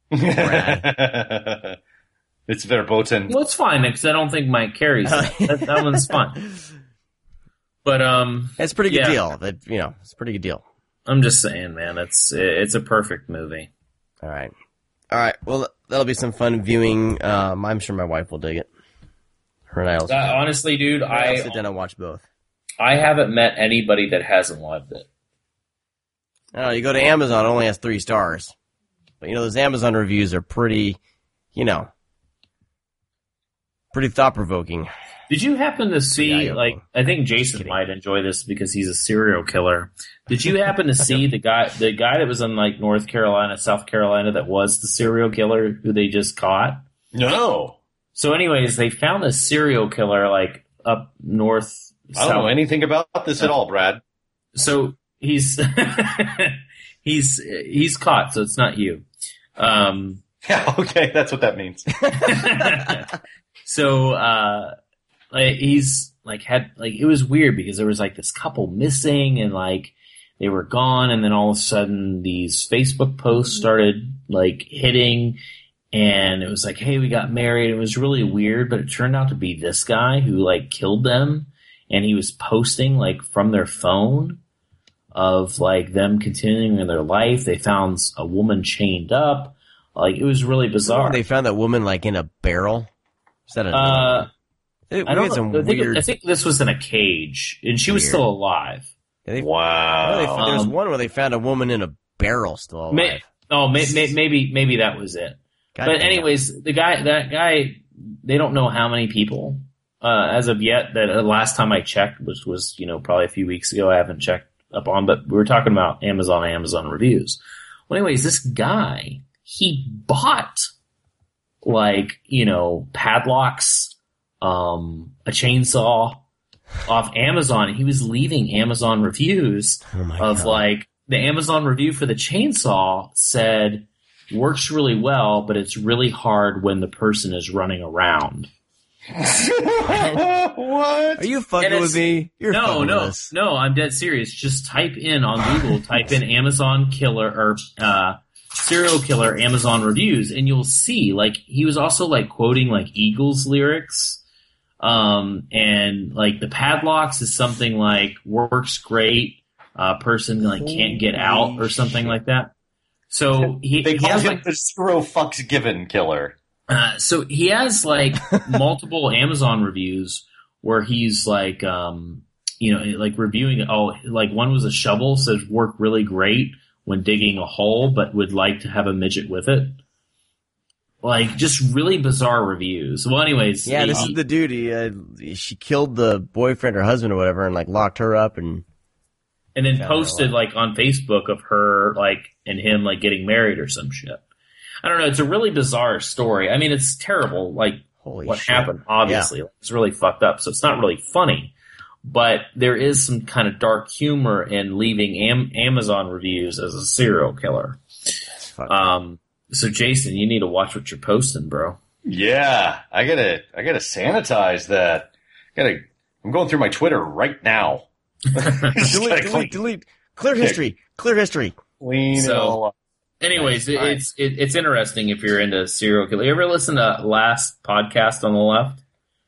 It's verboten. Well, it's fine because I don't think Mike carries it. that, that one's fun. But um, it's a pretty good yeah. deal. That you know, it's a pretty good deal. I'm just saying, man, it's it's a perfect movie. All right, all right. Well, that'll be some fun viewing. Um, I'm sure my wife will dig it. Her and I also. Uh, honestly, dude, I sit down and watch both. I haven't met anybody that hasn't loved it. Oh, you go to Amazon, it only has three stars. But you know, those Amazon reviews are pretty, you know, pretty thought provoking. Did you happen to see, Yeah, like, I think Jason might enjoy this because he's a serial killer. Did you happen to see the guy, the guy that was in, like, North Carolina, South Carolina that was the serial killer who they just caught? No. So anyways, they found this serial killer, like, up north. I don't know anything about this at all, Brad. So he's, he's, he's caught, so it's not you. Um, yeah, okay, that's what that means. so, uh, like, he's like had like it was weird because there was like this couple missing and like they were gone, and then all of a sudden these Facebook posts started like hitting, and it was like, hey, we got married. It was really weird, but it turned out to be this guy who like killed them, and he was posting like from their phone of like them continuing in their life. They found a woman chained up. Like, it was really bizarre. They found that woman like in a barrel. Is that a? Uh, It, I don't some know. I think, weird. I think this was in a cage, and she was Weird. still alive. They, wow. no, they, there was Um, one where they found a woman in a barrel still alive. May, oh, may, may, maybe maybe that was it. God but damn. anyways, the guy, that guy, they don't know how many people uh, as of yet. That uh, last time I checked, which was you know probably a few weeks ago, I haven't checked up on. But we were talking about Amazon, Amazon reviews. Well, anyways, this guy, he bought like you know padlocks. Um, a chainsaw off Amazon. He was leaving Amazon reviews Oh my of God. like the Amazon review for the chainsaw said works really well, but it's really hard when the person is running around. What? Are you And fucking it's- with me? You're no, fucking no, with us. no. I'm dead serious. Just type in on Google, type in Amazon killer or uh, serial killer Amazon reviews, and you'll see. Like he was also like quoting like Eagles lyrics, um, and like the padlocks is something like works great. Uh, person like can't get out or something like that. So he, They he call has him like the zero fucks given killer. uh, so he has like multiple Amazon reviews where he's like, um, you know, like reviewing. Oh, like one was a shovel, says work really great when digging a hole, but would like to have a midget with it. Like just really bizarre reviews. Well, anyways, Yeah, this he- is the dude. He, uh, she killed the boyfriend or husband or whatever, and like locked her up and. and then Found posted out. like on Facebook of her like and him like getting married or some shit. I don't know. It's a really bizarre story. I mean, it's terrible. Like Holy what shit. happened, obviously, it's really fucked up. So it's not really funny, but there is some kind of dark humor in leaving Am- Amazon reviews as a serial killer. Fuck. Um, so Jason, you need to watch what you're posting, bro. Yeah, I gotta, I gotta sanitize that. Gotta, I'm going through my Twitter right now. Just gotta delete, clean, delete, delete. Clear history. Clear history. clean it So- all up. Anyways, it, All right. it's it, it's interesting if you're into serial killer. You ever listen to Last Podcast on the Left?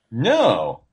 No.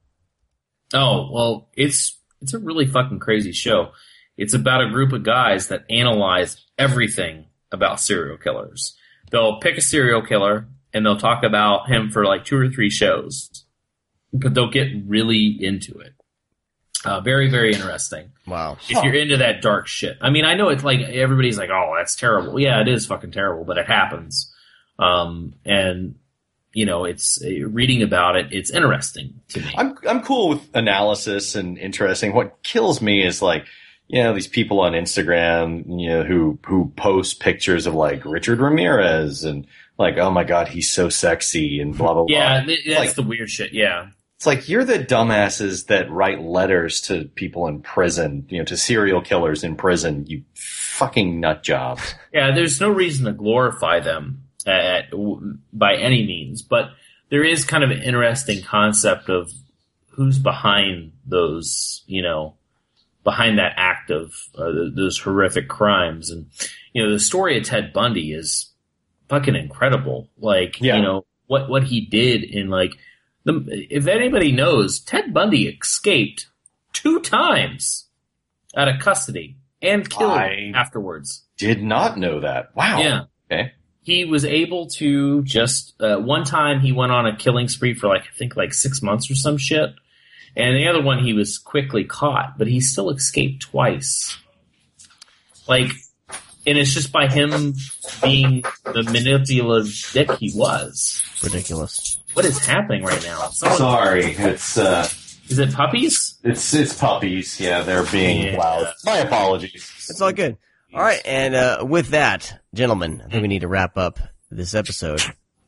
Oh, well, it's it's a really fucking crazy show. It's about a group of guys that analyze everything about serial killers. They'll pick a serial killer and they'll talk about him for like two or three shows, but they'll get really into it. Uh, very, very interesting. Wow. If you're into that dark shit. I mean, I know it's like everybody's like, oh, that's terrible. Yeah, it is fucking terrible, but it happens. Um, and you know, it's uh, reading about it. It's interesting to me. I'm I'm cool with analysis and interesting. What kills me is like, you know, these people on Instagram, you know, who who post pictures of like Richard Ramirez and like, oh my god, he's so sexy and blah blah blah. Yeah, th- that's like, the weird shit. Yeah. It's like you're the dumbasses that write letters to people in prison, you know, to serial killers in prison. You fucking nut jobs. Yeah, there's no reason to glorify them at, by any means, but there is kind of an interesting concept of who's behind those, you know, behind that act of uh, those horrific crimes. And, you know, the story of Ted Bundy is fucking incredible. Like, Yeah. you know, what, what he did in like, the, if anybody knows, Ted Bundy escaped two times out of custody and killed I- afterwards. Did not know that. Wow. Yeah. Okay. he was able to just uh, one time he went on a killing spree for like I think like six months or some shit, and the other one he was quickly caught, but he still escaped twice. Like, and it's just by him being the manipulative dick he was. Ridiculous. What is happening right now? Someone, Sorry, it's uh, is it puppies? it's it's puppies. Yeah, they're being Yeah. loud. My apologies. It's all good. All right, and uh, with that, gentlemen, I think we need to wrap up this episode.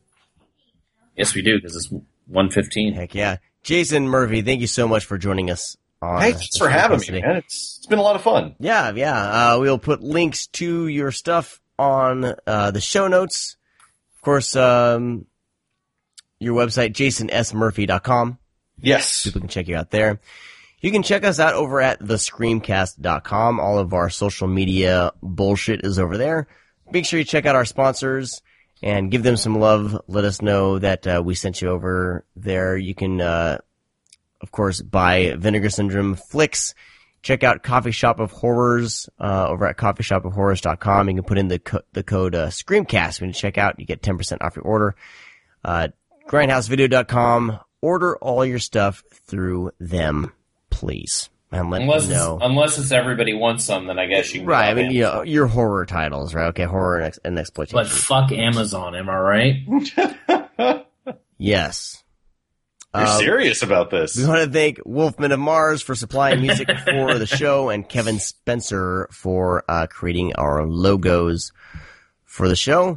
Yes, we do because it's one fifteen. Heck yeah. Jason Murphy, thank you so much for joining us. On Hey, uh, thanks the for having me, today. man. It's it's been a lot of fun. Yeah, yeah. Uh, we'll put links to your stuff on uh, the show notes. Of course, um, your website, jason s murphy dot com. Yes. People can check you out there. You can check us out over at the screamcast dot com. All of our social media bullshit is over there. Make sure you check out our sponsors and give them some love. Let us know that uh, we sent you over there. You can, uh, of course, buy Vinegar Syndrome flicks. Check out Coffee Shop of Horrors uh, over at coffee shop of horrors dot com. You can put in the co- the code uh, SCREAMCAST when you check out. You get ten percent off your order. Uh, grindhouse video dot com. Order all your stuff through them, please. And let Unless me it's, know. unless it's everybody wants some, then I guess you can Right, I go mean, in. you know, your horror titles, right? Okay, horror and, ex- and exploitation. But fuck Amazon, am I right? Yes. You're Uh, serious about this. We want to thank Wolfman of Mars for supplying music for the show and Kevin Spencer for uh, creating our logos for the show.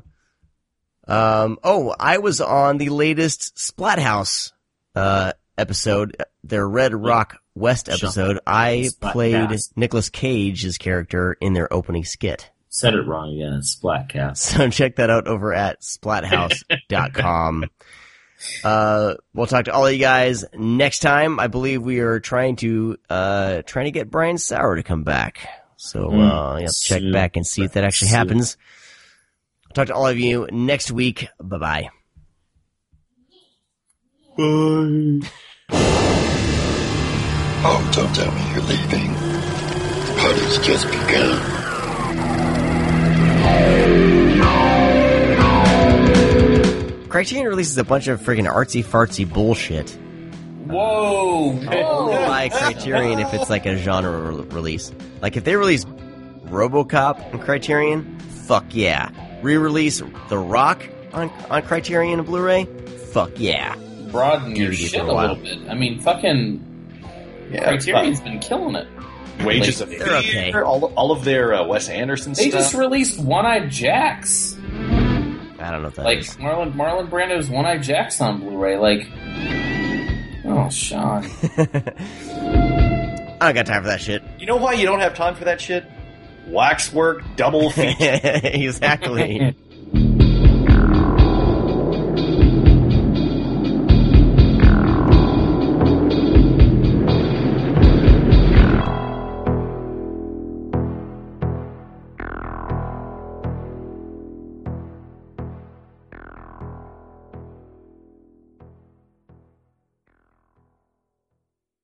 Um, oh, I was on the latest Splathouse uh, episode, their Red Rock West episode. I played Splatcast. Nicolas Cage's character in their opening skit. Said it wrong again. It's Splatcast. So check that out over at splathouse dot com. Uh, we'll talk to all of you guys next time. I believe we are trying to, uh, trying to get Brian Sauer to come back. So, uh, you have to check soon. back and see if that actually Soon. happens. Talk to all of you next week. Bye-bye. Bye. Oh, don't tell me you're leaving. The party's just begun. Criterion releases a bunch of friggin' artsy-fartsy bullshit. Whoa! Whoa! By Criterion if it's like a genre re- release. Like if they release RoboCop on Criterion, fuck yeah. Re-release The Rock on on Criterion and Blu-ray, fuck yeah. Broaden your D V D shit for a a while. little bit. I mean, fucking Yeah, Criterion's been killing it. Wages Like, of they're Fear, okay. all, all of their uh, Wes Anderson They stuff. just released One-Eyed Jacks. I don't know if that Like, is. Marlon, Marlon Brando's One-Eyed Jacks on Blu-ray. Like, oh, Sean. I don't got time for that shit. You know why you don't have time for that shit? Waxwork double feature. Exactly.